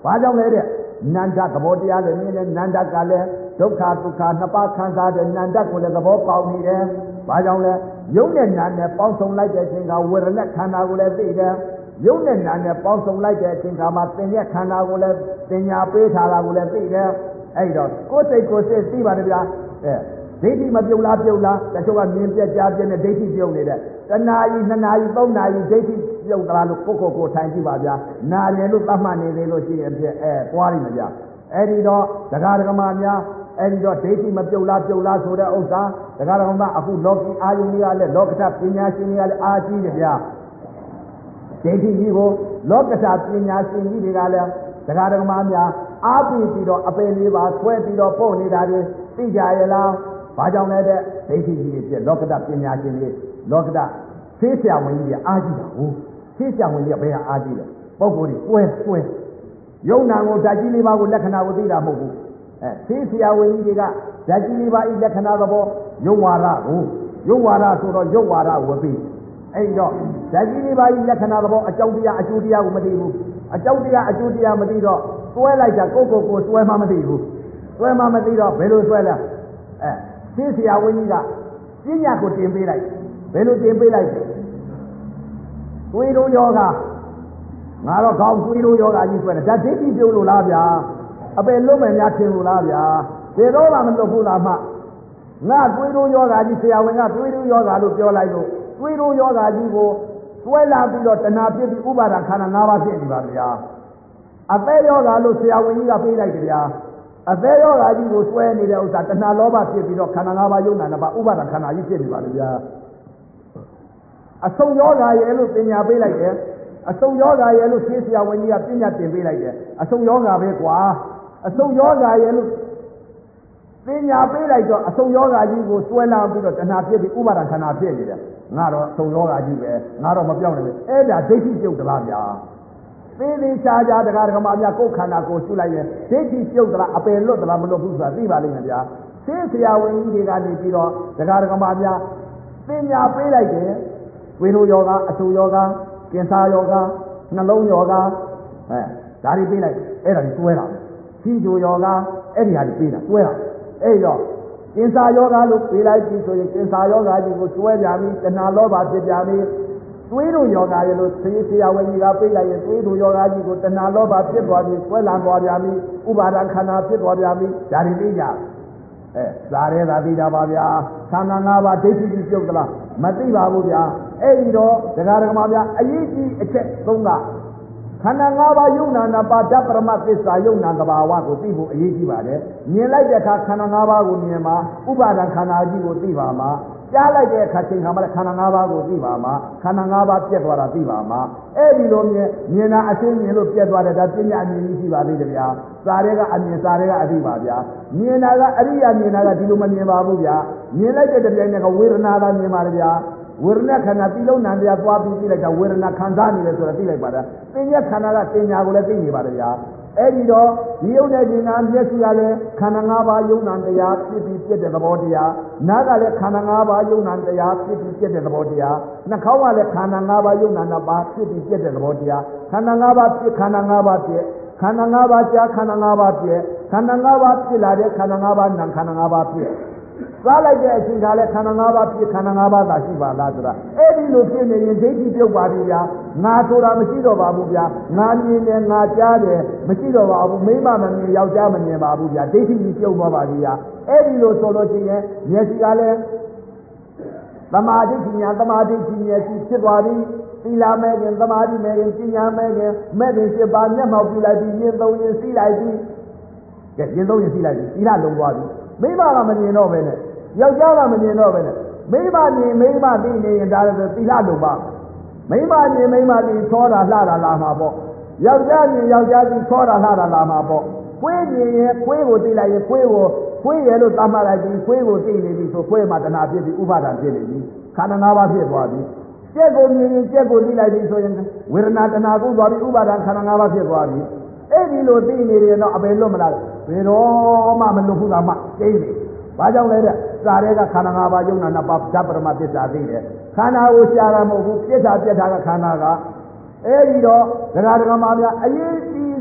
Speaker 2: ဘာကြောင့်လဲတဲ့နန္ဒသဘောတရားလည်းမြင်တယ်နန္ဒကလည်းဒုက္ခဒုက္ခနှစ်ပါးခံစားတဲ့နန္ဒကိုလည်းသဘောပေါက်နေတယ်ဘာကြောင့်လဲယုံနဲ့နာနဲ့ပေါင်းစုံလိုက်တဲ့အချိန်ကဝေဒနာခန္ဓာကိုလည်းသိတယ်ယုံနဲ့နာနဲ့ပေါင်းစုံလိုက်တဲ့အချိန်ကမှသင်ရဲ့ခန္ဓာကိုလည်းသင်ညာပေးထားတာကိုလည်းသိတယ်အဲ့တော့ကိုယ်စိတ်ကိုယ်စိတ်သိပါတယ်ဗျာအဲဒိဋ္ဌိမပြုတ်လားပြုတ်လားတချို့ကမြင်ပြက်ကြားပြက်နဲ့ဒိဋ္ဌိပြုတ်နေတယ်တဏှာကြီးနှစ်နာရီသုံးနာရီဒိဋ္ဌိပြုတ်သလားလို့ကိုယ့်ကိုယ်ကိုထိုင်ကြည့်ပါဗျာနာတယ်လို့သတ်မှတ်နေသေးလို့ရှိရင်ပြက်အဲပွားရမှာဗျာအဲ့ဒီတော့ဒကာဒကမများအဲ့ဒီတော့ဒိဋ္ဌိမပြုတ်လားပြုတ်လားဆိုတဲ့ဥစ္စာဒကာဒကမအခုလောကီအာယုန်ကြီးကလည်းလောကထပညာရှင်တွေကလည်းအာရှိတယ်ဗျာဒိဋ္ဌိကြီးကိုလောကထပညာရှင်ကြီးတွေကလည်းဒကာဒကမများအားပြီးပြီးတော့အပယ်လေးပါဆွဲပြီးတော့ပို့နေတာတွေသိကြရဲ့လားဘာကြောင့်လဲတဲ့ဒိဋ္ဌိကြီးတွေပြလောကထပညာရှင်တွေလောကထသိဆရာဝန်ကြီးကအားကြီးတာဟုတ်သိဆရာဝန်ကြီးကဘယ်ဟာအားကြီးလဲပုဂ္ဂိုလ်တွေဆွဲဆွဲယုံနာကိုဓာတ်ကြီးလေးပါးကိုလက္ခဏာကိုသိတာမဟုတ်ဘူးအဲသိဆရာဝန်ကြီးတွေကဓာတ်ကြီးလေးပါးဤလက္ခဏာသဘောယုံဝါဒကိုယုံဝါဒဆိုတော့ယုံဝါဒဝသိအဲ့တော့ဓာတ်ကြီးလေးပါးဤလက္ခဏာသဘောအကြောင်းတရားအကျိုးတရားကိုမသိဘူးအကြောင်းတရားအကျိုးတရားမသိတော့စွဲလိုက်တာကိုယ့်ကိုယ်ကိုစွဲမှမသိဘူးစွဲမှမသိတော့ဘယ်လိုစွဲလဲအဲသိဆရာဝန်ကြီးကပညာကိုတင်ပေးလိုက်ဘယ်လိုတင်ပေးလိုက်သွေးတို့ယောဂငါတော့ခေါင်းသွေးတို့ယောဂကြီးဆွဲတယ်ဒါဒိဋ္ဌိပြုတ်လို့လားဗျာအပယ်လွတ်မယ်များထင်လို့လားဗျာဘယ်တော့မှမလွတ်ဘူးလားမှငါသွေးတို့ယောဂကြီးဆရာဝန်ကသွေးတို့ယောဂလို့ပြောလိုက်လို့သွေးတို့ယောဂကြီးကိုဆွဲလာပြီးတော့တဏှာဖြစ်ပြီးဥပါဒခန္ဓာ၅ပါးဖြစ်နေပါဗျာအသက်ယောဂလို့ဆရာဝန်ကြီးကပြေးလိုက်ကြဗျာအသက်ယောဂကြီးကိုဆွဲနေတဲ့ဥစ္စာတဏှာလောဘဖြစ်ပြီးတော့ခန္ဓာ၅ပါးယုံနာနှစ်ပါးဥပါဒခန္ဓာကြီးဖြစ်နေပါလေဗျာအဆုံးယောဂရဲ့လို့ပညာပေးလိုက်တယ်အဆုံးယောဂရဲ့လို့သိဆရာဝန်ကြီးကပညာတင်ပေးလိုက်တယ်အဆုံးယောဂပဲကွာအဆုံးယောဂရဲ့လို့ပညာပေးလိုက်တော့အဆုံးယောဂကြီးကိုဆွဲလာပြီးတော့တဏှာဖြစ်ပြီးဥပါဒခန္ဓာဖြစ်နေတယ်ငါတော့အဆုံးယောဂကြီးပဲငါတော့မပြောင်းနိုင်ဘူးအဲ့ဒါဒိဋ္ဌိပြုတ်သလားဗျာသေးသေးချာချာတရားဓမ္မများကိုယ်ခန္ဓာကိုယ်ရှုလိုက်ရင်ဒိဋ္ဌိပြုတ်သလားအပယ်လွတ်သလားမလွတ်ဘူးဆိုတာသိပါလိမ့်မယ်ဗျာသိဆရာဝန်ကြီးတွေကနေပြီးတော့တရားဓမ္မများပညာပေးလိုက်တယ်ဝိရိုယောဂအဆူယောဂကင်ဆာယောဂနှလုံးယောဂအဲဒါတွေပေးလိုက်အဲ့ဒါတွေတွဲတာဖြီးဂျိုယောဂအဲ့ဒီဟာတွေပေးတာတွဲတာအဲ့တော့ကင်ဆာယောဂလို့ပေးလိုက်ပြီဆိုရင်ကင်ဆာယောဂကြီးကိုတွဲကြပြီတဏှာလောဘဖြစ်ကြပြီသွေးတို့ယောဂရဲ့လို့သေဆရာဝန်ကြီးကပေးလိုက်ရင်သွေးတို့ယောဂကြီးကိုတဏှာလောဘဖြစ်သွားပြီဆွဲလန်းသွားပြန်ပြီဥပါဒခန္ဓာဖြစ်သွားပြန်ပြီဒါတွေသိကြအဲသာရဲသာသိတာပါဗျာခန္ဓာ၅ပါးဒိဋ္ဌိကြီးပြုတ်သလားမသိပါဘူးဗျာအဲ့ဒီတော့ဒကာဒကမများအရေးကြီးအချက်သုံးကခန္ဓာ၅ပါးယုံနာနာပါဓာတ်ပရမသစ္စာယုံနာသဘာဝကိုသိဖို့အရေးကြီးပါတယ်မြင်လိုက်တဲ့အခါခန္ဓာ၅ပါးကိုမြင်မှာဥပါဒခန္ဓာကြီးကိုသိပါမှာကြားလိုက်တဲ့အခါချိန်ခါမှာခန္ဓာ၅ပါးကိုသိပါမှာခန္ဓာ၅ပါးပြတ်သွားတာသိပါမှာအဲ့ဒီလိုမြင်မြင်တာအသိမြင်လို့ပြတ်သွားတယ်ဒါပညာအမြင်ကြီးရှိပါသေးတယ်ဗျာစာရဲကအမြင်စာရဲကအသိပါဗျာမြင်တာကအရိယာမြင်တာကဒီလိုမမြင်ပါဘူးဗျာမြင်လိုက်တဲ့တပြိုင်တည်းကဝေဒနာသာမြင်ပါတယ်ဗျာဝေဒနာခန္ဓာပြီးလုံးနံတရားသွားပြီးသိလိုက်တာဝေဒနာခံစားနေတယ်ဆိုတော့သိလိုက်ပါလားသင်္ညခန္ဓာကသင်ညာကိုလည်းသိနေပါတယ်ဗျာအဲ့ဒီတော့ဒီယုံတဲ့ဒီနာမျက်စိကလည်းခန္ဓာ၅ပါးယုံနာတရားဖြစ်ပြီးပြည့်တဲ့သဘောတရားနားကလည်းခန္ဓာ၅ပါးယုံနာတရားဖြစ်ပြီးပြည့်တဲ့သဘောတရားနှာခေါင်းကလည်းခန္ဓာ၅ပါးယုံနာနှစ်ပါးဖြစ်ပြီးပြည့်တဲ့သဘောတရားခန္ဓာ၅ပါးဖြစ်ခန္ဓာ၅ပါးဖြစ်ခန္ဓာ၅ပါးကြာခန္ဓာ၅ပါးဖြစ်ခန္ဓာ၅ပါးဖြစ်လာတဲ့ခန္ဓာ၅ပါးနာခန္ဓာ၅ပါးဖြစ်သွားလိုက်တဲ့အချိန်ကလည်းခန္ဓာ၅ပါးဖြစ်ခန္ဓာ၅ပါးသာရှိပါလားဆိုတာအဲ့ဒီလိုဖြစ်နေရင်ဒိဋ္ဌိပြုတ်ပါပြီဗျာငါဆိုတာမရှိတော့ပါဘူးဗျာငါမြင်တယ်ငါကြားတယ်မရှိတော့ပါဘူးမိမမမြင်ယောက်ျားမမြင်ပါဘူးဗျာဒိဋ္ဌိကြီးပြုတ်သွားပါပြီဗျာအဲ့ဒီလိုဆိုလို့ရှိရင်မျက်စိကလည်းသမာဓိပညာသမာဓိပညာဖြစ်သွားပြီသီလမဲ့ခင်သမာဓိမဲ့ခင်ပညာမဲ့ခင်မဲ့ခင်ဖြစ်ပါမျက်မှောက်ပြလိုက်ပြီးရင်သုံးရင်စီးလိုက်ပြီးကဲရင်သုံးရင်စီးလိုက်ပြီးသီလလုံးသွားပြီမိမကမမြင်တော့ပဲနဲ့ယောက်ျားကမမြင်တော့ပဲနဲ့မိမမြင်မိမသိနေရင်ဒါလည်းသီလလုံးပါမိမမြင်မိမသိချောတာလှတာလာမှာပေါ့ယောက်ျားမြင်ယောက်ျားသိချောတာလှတာလာမှာပေါ့ခွေးမြင်ရင်ခွေးကိုသိလိုက်ရင်ခွေးကိုခွေးရဲ့လို့သတ်မှတ်လိုက်ပြီးခွေးကိုသိနေပြီဆိုခွေးမှာတဏှာဖြစ်ပြီးဥပါဒံဖြစ်နေပြီခန္ဓာ၅ပါးဖြစ်သွားပြီကြက်ကိုမြင်ရင်ကြက်ကိုသိလိုက်ပြီဆိုရင်ဝေဒနာတဏှာကိုသွားပြီးဥပါဒံခန္ဓာ၅ပါးဖြစ်သွားပြီအဲ့ဒီလိုသိနေတယ်တော့အပယ်လွတ်မလားဘယ်တော့မှမလွတ်ဘူးကမှကျင်းနေဘာကြောင့်လဲတဲ့စာရဲကခန္ဓာ၅ပါးယုံနာနှစ်ပါးဓာတ်ပရမသစ္စာသိတယ်ခန္ဓာကိုရှာတာမဟုတ်ဘူးပြစ်တာပြက်တာကခန္ဓာကအဲ့ဒီတော့ဒကာဒကာမများအရေးကြီး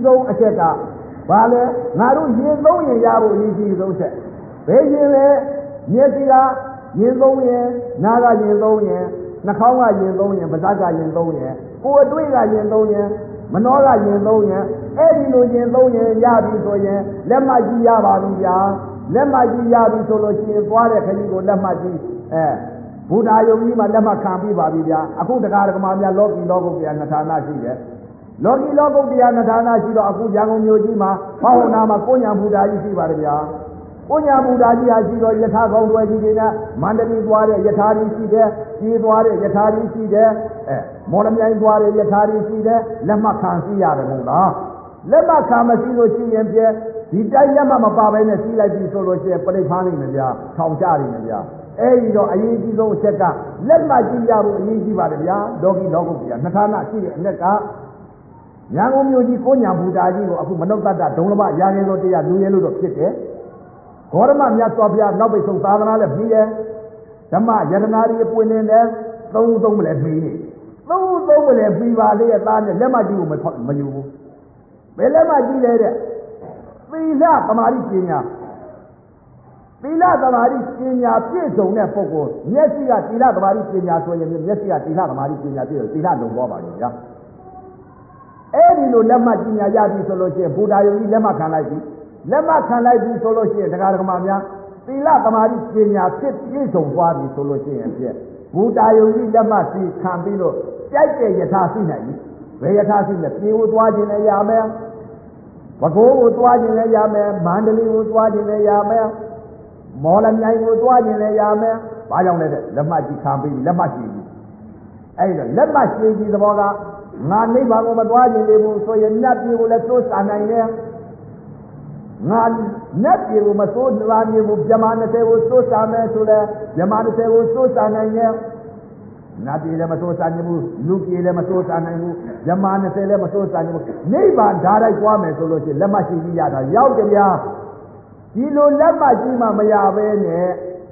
Speaker 2: ဆုံးအချက်ကဘာလဲငါတို့ရင်သုံးရင်ရဖို့အရေးကြီးဆုံးချက်ဘယ်ရင်လဲမျက်စိကရင်သုံးရင်နားကရင်သုံးရင်နှာခေါင်းကရင်သုံးရင်ပါးစပ်ကရင်သုံးရင်ကိုယ်အတွေ့ကရင်သုံးရင်မနှောကရင်သုံးရင်အဲ့ဒီလိုရင်သုံးရင်ရပြီဆိုရင်လက်မှတ်ကြီးရပါပြီဗျာလက်မှတ်ကြီးရပြီဆိုလို့ရှိရင်သွားတဲ့ခရီးကိုလက်မှတ်ကြီးအဲဘုရားယုံကြီးမှာလက်မှတ်ခံပြီးပါပြီဗျာအခုတရားဓမ္မများလောကီလောကုတ္တရာနှစ်ဌာနရှိတယ်လောကီလောကုတ္တရာနှစ်ဌာနရှိတော့အခုရန်ကုန်မြို့ကြီးမှာဘာဝနာမှာကိုညာဘုရားကြီးရှိပါတယ်ဗျာကိုညာဘုရားကြီးဟာရှိတော့ယထာကောင်းတွေကြီးတွေနဲ့မန္တလေးသွားတဲ့ယထာကြီးရှိတယ်ကြီးသွားတဲ့ယထာကြီးရှိတယ်အဲမော်လမြိုင်သွားတဲ့ယထာကြီးရှိတယ်လက်မှတ်ခံစီရတယ်မဟုတ်လားလက်မှတ်ခံမရှိလို့ရှိရင်ပြဒီတိုင်းလက်မှတ်မပါဘဲနဲ့စီးလိုက်ပြီဆိုလို့ရှိရင်ပြိဋ္ဌာန်းနိုင်မယ်ဗျာထောင်ချနိုင်မယ်ဗျာအဲဒီတော့အရေးကြီးဆုံးအချက်ကလက်မှတ်ကြည့်ရဖို့အရေးကြီးပါတယ်ဗျာလောကီလောကုတ္တရာနှစ်ဌာနရှိတဲ့အလက်ကရန်ကုန်မြို့ကြီးကိုညာဘုရားကြီးကိုအခုမနုဿတ္တဒုံလဘရာငယ်သောတရားလူရဲလို့တော့ဖြစ်တယ်ဂေါရမမြတ်စွာဘုရားနောက်ပိတ်ဆုံးသာသနာလည်းပြီးတယ်ဓမ္မယတနာတွေပွင့်နေတယ်သုံးသုံးမလဲပြီးနေသုံးသုံးမလဲပြီးပါလေသားနဲ့လက်မှတ်ကြည့်ဖို့မယူဘူးဘယ်လက်မှတ်ကြည့်လဲတဲ့သီလသမာဓိပညာသီလသမာဓိပညာပြည့်စုံတဲ့ပုဂ္ဂိုလ်မျက်စိကသီလသမာဓိပညာဆိုရင်မျက်စိကသီလသမာဓိပညာပြည့်စုံသီလလုံးသွားပါလိမ့်ဗျာအဲ့ဒီလိုလက်မှတ်ပညာရပြီဆိုလို့ရှိရင်ဘုရားယုံကြီးလက်မှတ်ခံလိုက်ပြီလက်မှတ်ခံလိုက်ပြီဆိုလို့ရှိရင်တရားဓမ္မများသီလသမာဓိပညာဖြစ်ပြည့်စုံသွားပြီဆိုလို့ရှိရင်ပြည့်ဘုရားယုံကြီးလက်မှတ်စီခံပြီးလို့ကြိုက်တဲ့ယထာရှိနိုင်ပြီဘယ်ယထာရှိလဲပြေကိုသွားခြင်းလည်းရမယ်ဘကိုးကိုသွားခြင်းလည်းရမယ်မန္တလေးကိုသွားခြင်းလည်းရမယ်မော်လမြိုင်ကိုသွားခြင်းလည်းရမယ်ဘာကြောင့်လဲတဲ့လက်မှတ်ကြီးခံပြီးလက်မှတ်ရှိပြီအဲ့ဒါလက်မှတ်ရှိပြီသဘောကငါနိဗ္ဗာန်ကိုမသွားခြင်းလေဘူးဆိုရင်နတ်ပြည်ကိုလည်းသိုးစားနိုင်တယ်ငါနတ်ပြည်ကိုမသိုးလာမြေဘူးဗြဟ္မာနှစ်ဆယ်ကိုသိုးစားမယ်ဆိုလဲဗြဟ္မာနှစ်ဆယ်ကိုသိုးစားနိုင်တယ်နတ်ပြည်လည်းမသိုးစားနိုင်ဘူးလူပြည်လည်းမသိုးစားနိုင်ဘူးဗြဟ္မာနှစ်ဆယ်လည်းမသိုးစားနိုင်ဘူးနိဗ္ဗာန်ဓာတ်လိုက်သွားမယ်ဆိုလို့ရှိရင်လက်မှတ်ရှိကြီးရတာရောက်ကြဗျာဒီလိုလက်မှတ်ကြီးမှမရဘဲနဲ့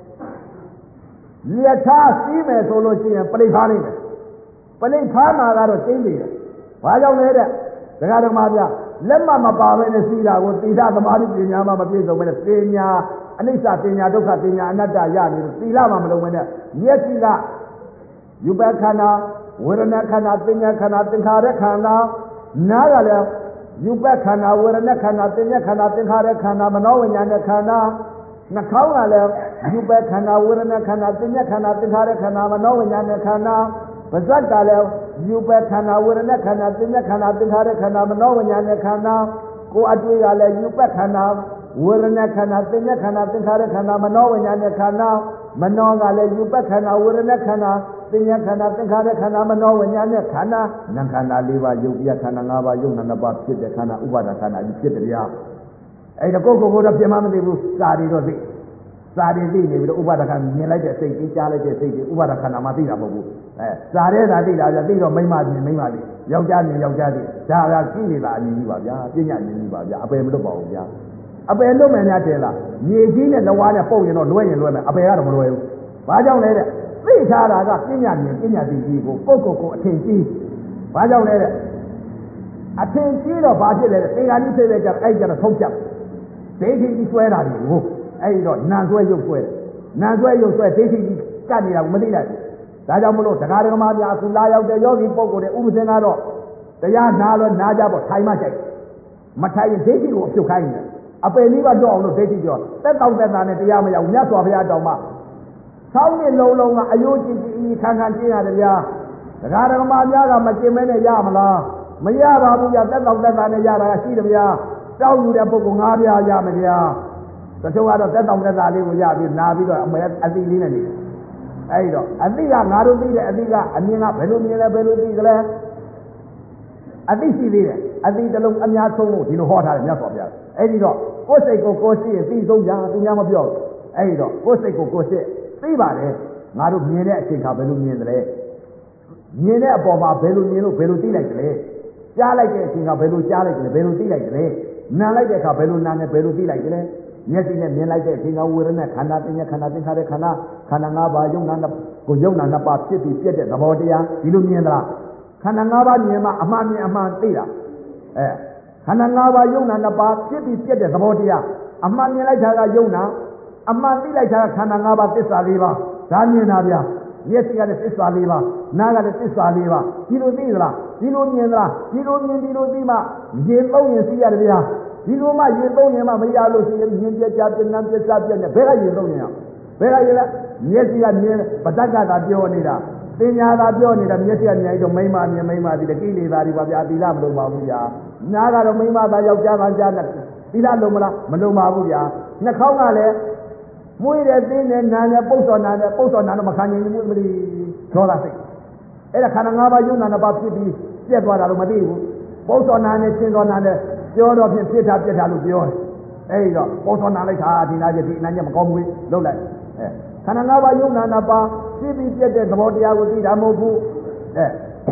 Speaker 2: လက်ထားစီးမယ်ဆိုလို့ရှိရင်ပြိဋ္ဌာန်းနိုင်မယ်ပြိဋ္ဌာန်းမှာကတော့ကျင်းနေတယ်ဘာကြောင့်လဲတဲ့ဒကာဓမ္မပြလက်မှတ်မပါဘဲနဲ့စီးတာကိုသီလသမာဓိပညာမှမပြည့်စုံဘဲနဲ့ပညာအနိစ္စပညာဒုက္ခပညာအနတ္တရနေလို့သီလမှမလုံးဘဲနဲ့မျက်စိကယူပခန္ဓာဝေဒနာခန္ဓာသင်ညာခန္ဓာသင်္ခါရခန္ဓာနားကလည်းယူပခန္ဓာဝေဒနာခန္ဓာသင်ညာခန္ဓာသင်္ခါရခန္ဓာမနောဝိညာဏခန္ဓာနှာခေါင်းကလည်းယူပခန္ဓာဝေဒနာခန္ဓာသင်ညာခန္ဓာသင်္ခါရခန္ဓာမနောဝိညာဏခန္ဓာပါးစပ်ကလည်းယူပခန္ဓာဝေဒနာခန္ဓာသင်ညာခန္ဓာသင်္ခါရခန္ဓာမနောဝိညာဏခန္ဓာကိုယ်အတွေ့ကလည်းယူပခန္ဓာဝေဒနာခန္ဓာသင်ညာခန္ဓာသင်္ခါရခန္ဓာမနောဝိညာဏခန္ဓာမနောကလည်းယူပခန္ဓာဝေဒနာခန္ဓာသင်ညာခန္ဓာသင်္ခါရခန္ဓာမနောဝိညာဏခန္ဓာနာခန္ဓာ၄ပါးယုတ်ပြခန္ဓာ၅ပါးယုတ်နာ၅ပါးဖြစ်တဲ့ခန္ဓာဥပါဒခန္ဓာကြီးဖြစ်တယ်ဗျာအဲ့ဒါကိုယ်ကိုယ်တော့ပြင်မမသိဘူးစာတွေတော့သိစာတွေသိနေပြီးတော့ဥပါဒခန္ဓာမြင်လိုက်တဲ့စိတ်ကြီးကြားလိုက်တဲ့စိတ်ကြီးဥပါဒခန္ဓာမှသိတာမဟုတ်ဘူးအဲစာတဲ့သာသိတာဗျာသိတော့မိမမြင်မိမသိယောက်ျားမြင်ယောက်ျားသိဒါကကိလေသာအမြင်ကြီးပါဗျာပညာမြင်ကြီးပါဗျာအပယ်မလွတ်ပါဘူးဗျာအပယ်လွတ်မယ်များတယ်လားမြေကြီးနဲ့လဝါနဲ့ပုတ်ရင်တော့လွဲရင်လွဲမယ်အပယ်ကတော့မလွဲဘူးဘာကြောင့်လဲတဲ့သိထားတာကပညာမြင်ပညာသိကြီးကိုပုတ်ကိုကိုအထင်ကြီးဘာကြောင့်လဲတဲ့အထင်ကြီးတော့ဘာဖြစ်လဲတဲ့သင်္ဃာကြီးသိတဲ့ကြအဲ့ကြတော့ထုံးပြဒိဋ္ဌိကြီးဆွဲတာဒီကိုအဲ့ဒီတော့နာဆွဲရုပ်ဆွဲနာဆွဲရုပ်ဆွဲဒိဋ္ဌိကြီးကတ်နေတာကိုမသိလိုက်ဘူးဒါကြောင့်မလို့တရားဓမ္မများအခုလာရောက်တဲ့ယောဂီပုဂ္ဂိုလ်တွေဥပဇင်ကတော့တရားနာလို့နာကြပေါ့ထိုင်မှကြိုက်မထိုင်ရင်ဒိဋ္ဌိကိုအပြုတ်ခိုင်းတယ်အပယ်လေးပါတော့အောင်လို့ဒိဋ္ဌိပြောတက်တောက်တက်တာနဲ့တရားမရဘူးမြတ်စွာဘုရားတောင်းမှဆောင်းနှစ်လုံးလုံးကအယိုးကြည့်ကြည့်ခံခံကျင်းရတယ်ဗျာတရားဓမ္မများကမကျင်မဲနဲ့ရမလားမရပါဘူးဗျာတက်တောက်တက်တာနဲ့ရတာရှိတယ်ဗျာတောက်ယူတဲ့ပုဂ္ဂိုလ်ငါးပြားရမယ်ဗျာတချို့ကတော့တက်တောက်တက်တာလေးကိုရပြီးနာပြီးတော့အမေအသိလေးနဲ့နေတယ်အဲ့တော့အသိကငါတို့သိတဲ့အသိကအမြင်ကဘယ်လိုမြင်လဲဘယ်လိုသိကြလဲအသိရှိသေးတယ်အသိတလုံးအများဆုံးလို့ဒီလိုဟောထားတယ်မြတ်စွာဘုရားအဲ့ဒီတော့ကိုယ်စိတ်ကိုကိုယ်ရှိရင်သိဆုံးကြသူများမပြောဘူးအဲ့ဒီတော့ကိုယ်စိတ်ကိုကိုယ်ရှိသိပါတယ်ငါတို့မြင်တဲ့အချိန်ခါဘယ်လိုမြင်တယ်လဲမြင်တဲ့အပေါ်မှာဘယ်လိုမြင်လို့ဘယ်လိုသိလိုက်တယ်လဲကြားလိုက်တဲ့အချိန်ကဘယ်လိုကြားလိုက်တယ်လဲဘယ်လိုသိလိုက်တယ်လဲနားလိုက်တဲ့အခါဘယ်လိုနားနဲ့ဘယ်လိုသိလိုက်တယ်လဲမျက်စိနဲ့မြင်လိုက်တဲ့အချိန်ကဝေဒနာခန္ဓာပညာခန္ဓာသင်္ခါရခန္ဓာခန္ဓာ၅ပါးယုံနာကိုယုံနာနှစ်ပါးဖြစ်ပြီးပြည့်တဲ့သဘောတရားဒီလိုမြင်သလားခန္ဓာ၅ပါးမြင်မှအမှန်မြင်အမှန်သိတာအဲခန္ဓာ၅ပါးယုံနာနှစ်ပါးဖြစ်ပြီးပြည့်တဲ့သဘောတရားအမှန်မြင်လိုက်တာကယုံနာအမှန်သိလိုက်တာကခန္ဓာ၅ပါးသစ္စာ၄ပါးဒါမြင်တာဗျာမျက်စိကလည်းသစ္စာ၄ပါးနားကလည်းသစ္စာ၄ပါးဒီလိုသိသလားဒီလိုမြင်သလားဒီလိုမြင်ဒီလိုသိမှရေသုံးရင်သိရတယ်ဗျာဒီလိုမှရေသုံးရင်မှမရလို့ရှိရင်မြင်ပြကြပြနံပြစားပြနဲ့ဘယ်ကရေသုံးရင်အောင်ဘယ်ကရေလဲမျက်စိကမြင်ပတ္တကတာပြောနေတာပညာသာပြောနေတာမျက်စိကမြင်တော့မိမမြင်မိမဒီကိလေသာတွေပါဗျာသီလမလုံးပါဘူးဗျာနားကတော့မိမသာယောက်ျားသာကြားတယ်သီလလုံးမလားမလုံးပါဘူးဗျာနှာခေါင်းကလည်းမွေးတဲ့သင်းနဲ့နာနဲ့ပုတ်တော်နာနဲ့ပုတ်တော်နာတော့မခံနိုင်ဘူးမလို့ဒေါသစိတ်အဲ့ဒါခန္ဓာ၅ပါးယုံနာနှစ်ပါးဖြစ်ပြီးပြက်သွားတာတော့မသိဘူးပုတ်တော်နာနဲ့ချင်းတော်နာနဲ့ပြောတော့ဖြင့်ဖြစ်တာပြက်တာလို့ပြောတယ်အဲ့ဒီတော့ပုတ်တော်နာလိုက်တာဒီနာကြီးဒီနာကြီးမကောင်းဘူးလုပ်လိုက်အဲခန္ဓာ၅ပါးယုံနာနှစ်ပါးဖြစ်ပြီးပြက်တဲ့သဘောတရားကိုသိတာမဟုတ်ဘူးအဲ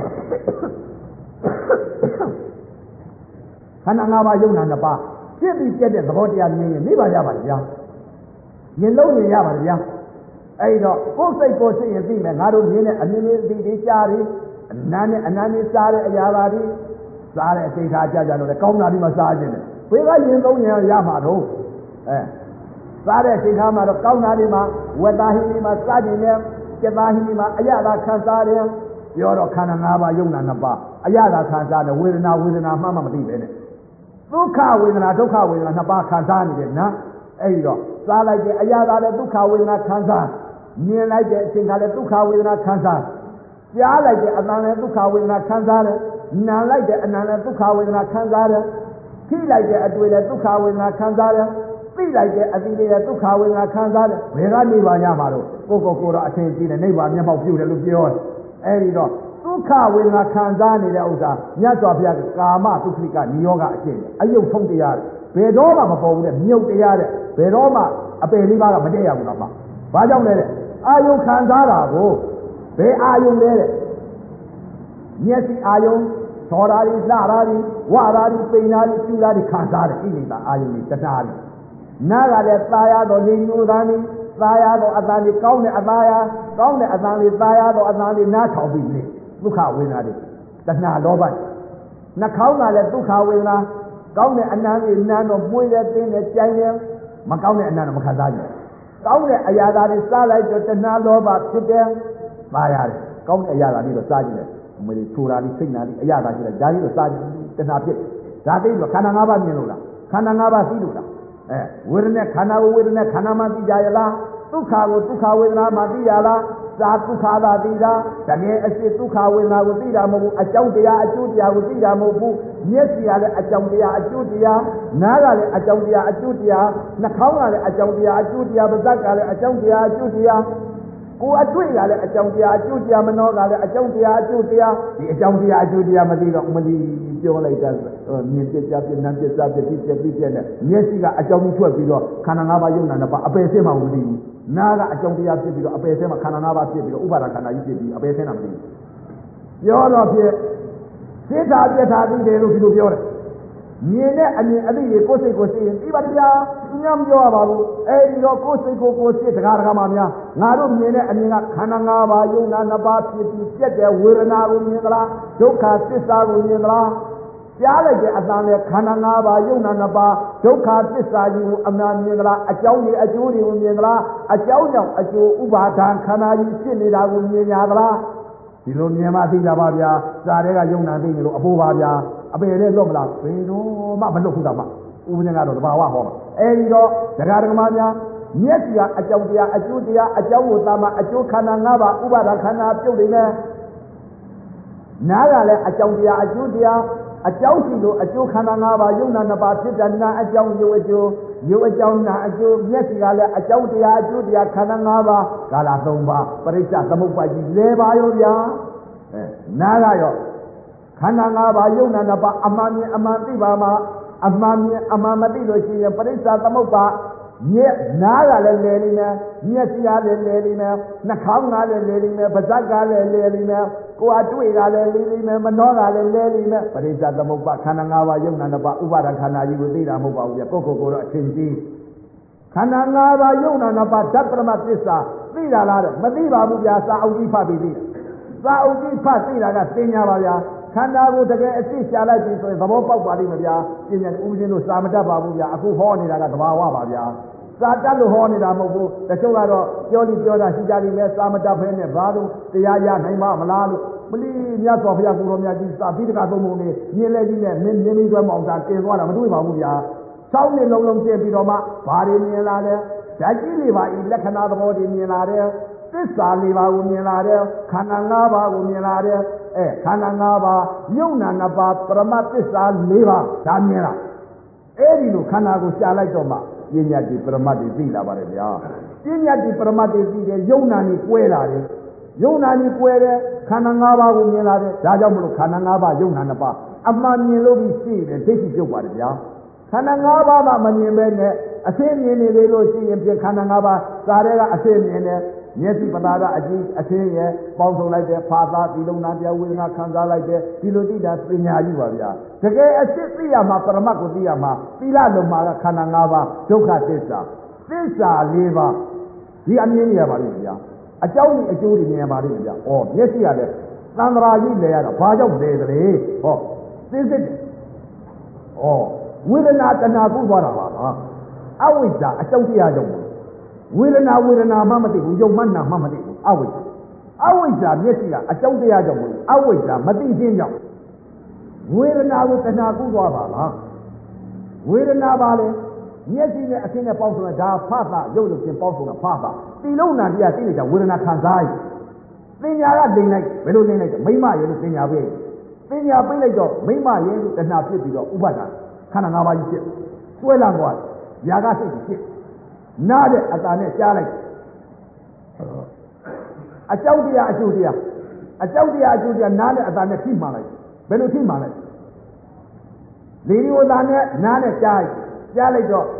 Speaker 2: ခန္ဓာ၅ပါးယုံနာနှစ်ပါးဖြစ်ပြီးပြက်တဲ့သဘောတရားမြင်ရင်နေပါကြပါလေဗျာရင်လုံးရင်ရပါတယ်ဗျာအဲ့တော့ကိုယ်စိတ်ကိုယ်စိတ်ရင်သိမယ်ငါတို့မြင်တဲ့အမြင်လေးသိသိကြားပြီးအနမ်းနဲ့အနမ်းနဲ့စားတဲ့အရာပါဒီစားတဲ့အစိတ်ထားကြကြလို့လေကောင်းတာဒီမှာစားခြင်းတယ်ဘယ်ကရင်သုံးရင်ရမှာတော့အဲစားတဲ့အစိတ်ထားမှာတော့ကောင်းတာဒီမှာဝတ္တာဟိဒီမှာစားခြင်းနဲ့ကျက်သားဟိဒီမှာအရသာခံစားတယ်ပြောတော့ခန္ဓာ၅ပါးယုံနာနှစ်ပါးအရသာခံစားတယ်ဝေဒနာဝေဒနာမှမှမသိပဲနဲ့ဒုက္ခဝေဒနာဒုက္ခဝေဒနာနှစ်ပါးခံစားနေတယ်နော်အဲ့ဒီတော့စားလိုက်တဲ့အရာသာလည်းဒုက္ခဝေဒနာခံစားမြင်လိုက်တဲ့အချိန်ကလည်းဒုက္ခဝေဒနာခံစားကြားလိုက်တဲ့အတန်လည်းဒုက္ခဝေဒနာခံစားတယ်နားလိုက်တဲ့အနံလည်းဒုက္ခဝေဒနာခံစားတယ်ထိလိုက်တဲ့အတွေ့လည်းဒုက္ခဝေဒနာခံစားတယ်သိလိုက်တဲ့အသီးလေးလည်းဒုက္ခဝေဒနာခံစားတယ်ဘယ်ကနေပါရမှာတော့ကိုယ့်ကိုယ်ကိုယ်တော့အထင်ကြီးတယ်နိဗ္ဗာန်မျက်မှောက်ပြုတယ်လို့ပြောတယ်အဲ့ဒီတော့ဒုက္ခဝေဒနာခံစားနေတဲ့ဥစ္စာမြတ်စွာဘုရားကကာမဒုက္ခိကနိယောဂအကျင့်အယုတ်ဆုံးတရားဘယ်တော့မှမပေါ်ဘူးတဲ့မြုပ်တရားတဲ့ဘယ်တော့မှအပယ်လေးပါးကမတည့်ရဘူးတော့မှဘာကြောင့်လဲတဲ့အာယုခံစားတာကိုဘယ်အာယုလဲတဲ့မျက်စိအာယုသောတာရီလှတာရီဝတာရီပိန်တာရီကျူတာရီခံစားတယ်ဣတိတာအာယုတွေတဏှာရီနားကလည်းသာယာတော်နေမျိုးသားနေသာယာတော်အတန်လေးကောင်းတဲ့အသာယာကောင်းတဲ့အတန်လေးသာယာတော်အတန်လေးနားထောင်ပြီးလေဒုက္ခဝေဒနာတွေတဏှာလောဘနှာခေါင်းကလည်းဒုက္ခဝေဒနာကောင်းတဲ့အနံလေးနန်းတော့ပွေးတဲ့တင်းတဲ့ကြိုင်တယ်မကောင်းတဲ့အနံတော့မခံစားဘူးကောင်းတဲ့အရာသာတွေစားလိုက်တော့တဏှာလောဘဖြစ်တယ်ပါရတယ်ကောင်းတဲ့အရာသာတွေတော့စားကြည့်တယ်မလေးချိုတာလေးစိတ်နာလေးအရာသာရှိတယ်ဒါကြီးတော့စားကြည့်တဏှာဖြစ်ဒါသိတော့ခန္ဓာ၅ပါးမြင်လို့လားခန္ဓာ၅ပါးသိလို့လားအဲဝေဒနာခန္ဓာဝေဒနာခန္ဓာမှသိကြရလားဒုက္ခကိုဒုက္ခဝေဒနာမှသိရလားသာဒုက္ခသာသိတာတကယ်အစစ်ဒုက္ခဝေဒနာကိုသိတာမဟုတ်ဘူးအကြောင်းတရားအကျိုးတရားကိုသိတာမဟုတ်ဘူးမျက်စိကလည်းအကြောင်းတရားအကျိုးတရားနားကလည်းအကြောင်းတရားအကျိုးတရားနှာခေါင်းကလည်းအကြောင်းတရားအကျိုးတရားပါးစပ်ကလည်းအကြောင်းတရားအကျိုးတရားကိုယ်အတွေ့ကလည်းအကြောင်းတရားအကျိုးတရားမနှောကလည်းအကြောင်းတရားအကျိုးတရားဒီအကြောင်းတရားအကျိုးတရားမသိတော့မလီပြောလိုက်တာမြင်ပြကြပြနံပြစားပြတိပြတိပြနဲ့မျက်စိကအကြောင်းကြီးထွက်ပြီးတော့ခန္ဓာ၅ပါးယုံနာနှစ်ပါးအပယ်ဆင်းမှမသိဘူးနားကအကြောင်းတရားဖြစ်ပြီးတော့အပယ်ဆင်းမှခန္ဓာ၅ပါးဖြစ်ပြီးတော့ဥပါဒခန္ဓာကြီးဖြစ်ပြီးအပယ်ဆင်းတာမသိဘူးပြောတော့ဖြစ်စိတ်ဓာတ်ပြတာသိတယ်လို့ဒီလိုပြောတယ်မြင်တဲ့အမြင်အသိတွေကိုယ်စိတ်ကိုသိရင်ဒီပါတရားညံ့ပြောရပါဘူးအဲဒီတော့ကိုယ်စိတ်ကိုကိုယ်စိတ်တရားဓမ္မများငါတို့မြင်တဲ့အမြင်ကခန္ဓာ၅ပါးယုံနာနှစ်ပါးဖြစ်ပြီးပြက်တဲ့ဝေဒနာကိုမြင်သလားဒုက္ခသစ္စာကိုမြင်သလားကြားလိုက်တဲ့အတန်နဲ့ခန္ဓာ၅ပါးယုံနာနှစ်ပါးဒုက္ခသစ္စာကြီးကိုအမှန်မြင်သလားအကြောင်းတွေအကျိုးတွေကိုမြင်သလားအကြောင်းကြောင့်အကျိုးဥပါဒံခန္ဓာကြီးဖြစ်နေတာကိုမြင်ကြသလားဒီလိုမြင်မှသိကြပါဗျာစာတွေကယုံနာသိနေလို့အဖို့ပါဗျာအပေလေးလွတ်မလားဘယ်တော့မှမလွတ်ဘူးတော့မှဥပဒေကတော့တဘာဝဟောမှာအဲဒီတော့ဒကာဒကမများမျက်စိကအကြောင်းတရားအကျိုးတရားအကြောင်းကိုသာမအကျိုးခန္ဓာ၅ပါးဥပါဒခန္ဓာပြုတ်နေမယ်နားကလည်းအကြောင်းတရားအကျိုးတရားအကြောင်းရှိလို့အကျိုးခန္ဓာ၅ပါးယုံနာနှစ်ပါးဖြစ်တဲ့နာအကြောင်းယုတ်အကျိုးယုတ်အကြောင်းနာအကျိုးမျက်စိကလည်းအကြောင်းတရားအကျိုးတရားခန္ဓာ၅ပါးကာလ၃ပါးပရိစ္ဆသမုပ္ပါကြီး၄ပါးရောဗျာအဲနားကရောခန္ဓာ၅ပါးယုံနာနှစ်ပါးအမှန်မြင်အမှန်သိပါမှာအမှန်မြင်အမှန်မသိလို့ရှိရင်ပရိစ္ဆသမုပ္ပါမျက်နားကလည်းလဲနေမယ်မျက်စိကလည်းလဲနေမယ်နှာခေါင်းကလည်းလဲနေမယ်ပါးစပ်ကလည်းလဲနေမယ်ကိုယ်အတွေ့ကလည်းလဲနေမယ်မနှောကလည်းလဲနေမယ်ပရိစ္ဆသမုပ္ပါခန္ဓာ၅ပါးယုံနာနှစ်ပါးဥပါဒခန္ဓာကြီးကိုသိတာမဟုတ်ပါဘူးပြကိုယ့်ကိုယ်ကိုယ်တော့အထင်ကြီးခန္ဓာ၅ပါးယုံနာနှစ်ပါးဓာတ်ပရမသစ္စာသိတာလားတဲ့မသိပါဘူးဗျာစာအုပ်ကြီးဖတ်ပြီးသိတာစာအုပ်ကြီးဖတ်သိတာကသိညာပါဗျာခန္ဓာကိုယ်တကယ်အစ်ရှာလိုက်ပြီဆိုရင်သဘောပေါက်ပါလိမ့်မယ်ဗျာပညာဥပဒေလို့စာမတတ်ပါဘူးဗျာအခုဟောနေတာကသဘာဝပါဗျာစာတတ်လို့ဟောနေတာမဟုတ်ဘူးတချို့ကတော့ပြောလိပြောတာရှိကြလိမ့်မယ်စာမတတ်ဖဲနဲ့ဘာလို့တရားရနိုင်မှာမလားလို့မလီမြတ်စွာဘုရားကိုတော်မြတ်ကြီးစာပိဋကသုံးပုံနဲ့မြင်လဲကြီးနဲ့မင်းမြင်းပြီးသွဲမောင်သာတင်သွားတာမတွေ့ပါဘူးဗျာ၆နှစ်လုံးလုံးတင်ပြီးတော့မှဘာတွေမြင်လာလဲဓာတ်ကြီးလေးပါဤလက္ခဏာသဘောတွေမြင်လာတယ်သစ္စာလေးပါးကိုမြင်လာတယ်ခန္ဓာ၅ပါးကိုမြင်လာတယ်အဲခန္ဓာ၅ပါးယုံနာ၅ပါးပရမတ်သစ္စာ၄ပါးဒါမြင်လာအဲ့ဒီလိုခန္ဓာကိုရှာလိုက်တော့မှပညာတိပရမတ်တွေသိလာပါတယ်ဗျာပညာတိပရမတ်တွေသိတယ်ယုံနာကြီးကွဲလာတယ်ယုံနာကြီးကွဲတယ်ခန္ဓာ၅ပါးကိုမြင်လာတယ်ဒါကြောင့်မလို့ခန္ဓာ၅ပါးယုံနာ၅ပါးအမှန်မြင်လို့ပြီးရှိတယ်ဒိဋ္ဌိပြုတ်ပါတယ်ဗျာခန္ဓာ၅ပါးမှမမြင်ပဲနဲ့အသိမြင်နေလေလို့ရှိရင်ဖြင့်ခန္ဓာ၅ပါးစာရဲကအသိမြင်တယ်မျက်စိပသာကအကြည့်အသိရဲ့ပေါင်းစုံလိုက်တဲ့ဖာသာဒီလုံးနာပြဝေဒနာခံစားလိုက်တဲ့ဒီလိုသိတာပညာကြီးပါဗျာတကယ်အသိသိရမှာပရမတ်ကိုသိရမှာသီလလုံးမှာကခန္ဓာ၅ပါးဒုက္ခသစ္စာသစ္စာ၄ပါးဒီအမြင်နေရပါလိမ့်မယ်ဗျာအကြောင်းကြီးအကျိုးတွေမြင်ရပါလိမ့်မယ်ဗျာဩမျက်စိရတယ်သံဃာကြီးလဲရတော့ဘာကြောင့်လဲသလဲဟောသိစစ်တယ်ဩဝေဒနာတဏှာကုသွားတာပါလားအဝိဇ္ဇာအကြောင်းတရားကြောင့်ဝေဒနာဝေဒနာမှမသိဘူးယုံမှနာမှမသိဘူးအဝိဇ္ဇာအဝိဇ္ဇာမျက်စိကအကြောင်းတရားကြောင့်မဟုတ်အဝိဇ္ဇာမသိခြင်းကြောင့်ဝေဒနာကိုတဏှာကုသွားပါလားဝေဒနာပါလေမျက်စိနဲ့အသိနဲ့ပေါင်းစုံတာဒါဖသရုပ်ရုပ်ချင်းပေါင်းစုံတာဖသတိလုံးနာတရားသိနေကြဝေဒနာခံစားရသင်ညာကလိန်လိုက်ဘယ်လိုလိန်လိုက်မိမရဲ့လို့သင်ညာပေးသင်ညာပေးလိုက်တော့မိမရဲ့လို့တဏှာဖြစ်ပြီးတော့ဥပါဒာခန္ဓာ၅ပါးကြီးဖြစ်ဆွဲလာသွားຢာကစိတ်ဖြစ်နားတဲ့အတာနဲ့ကြားလိုက်အကြောက်တရားအကျိုးတရားအကြောက်တရားအကျိုးတရားနားနဲ့အတာနဲ့ထိမှန်လိုက်ဘယ်လိုထိမှန်လိုက်လေဒီယိုသားနဲ့နားနဲ့ကြားကြားလိုက်တော့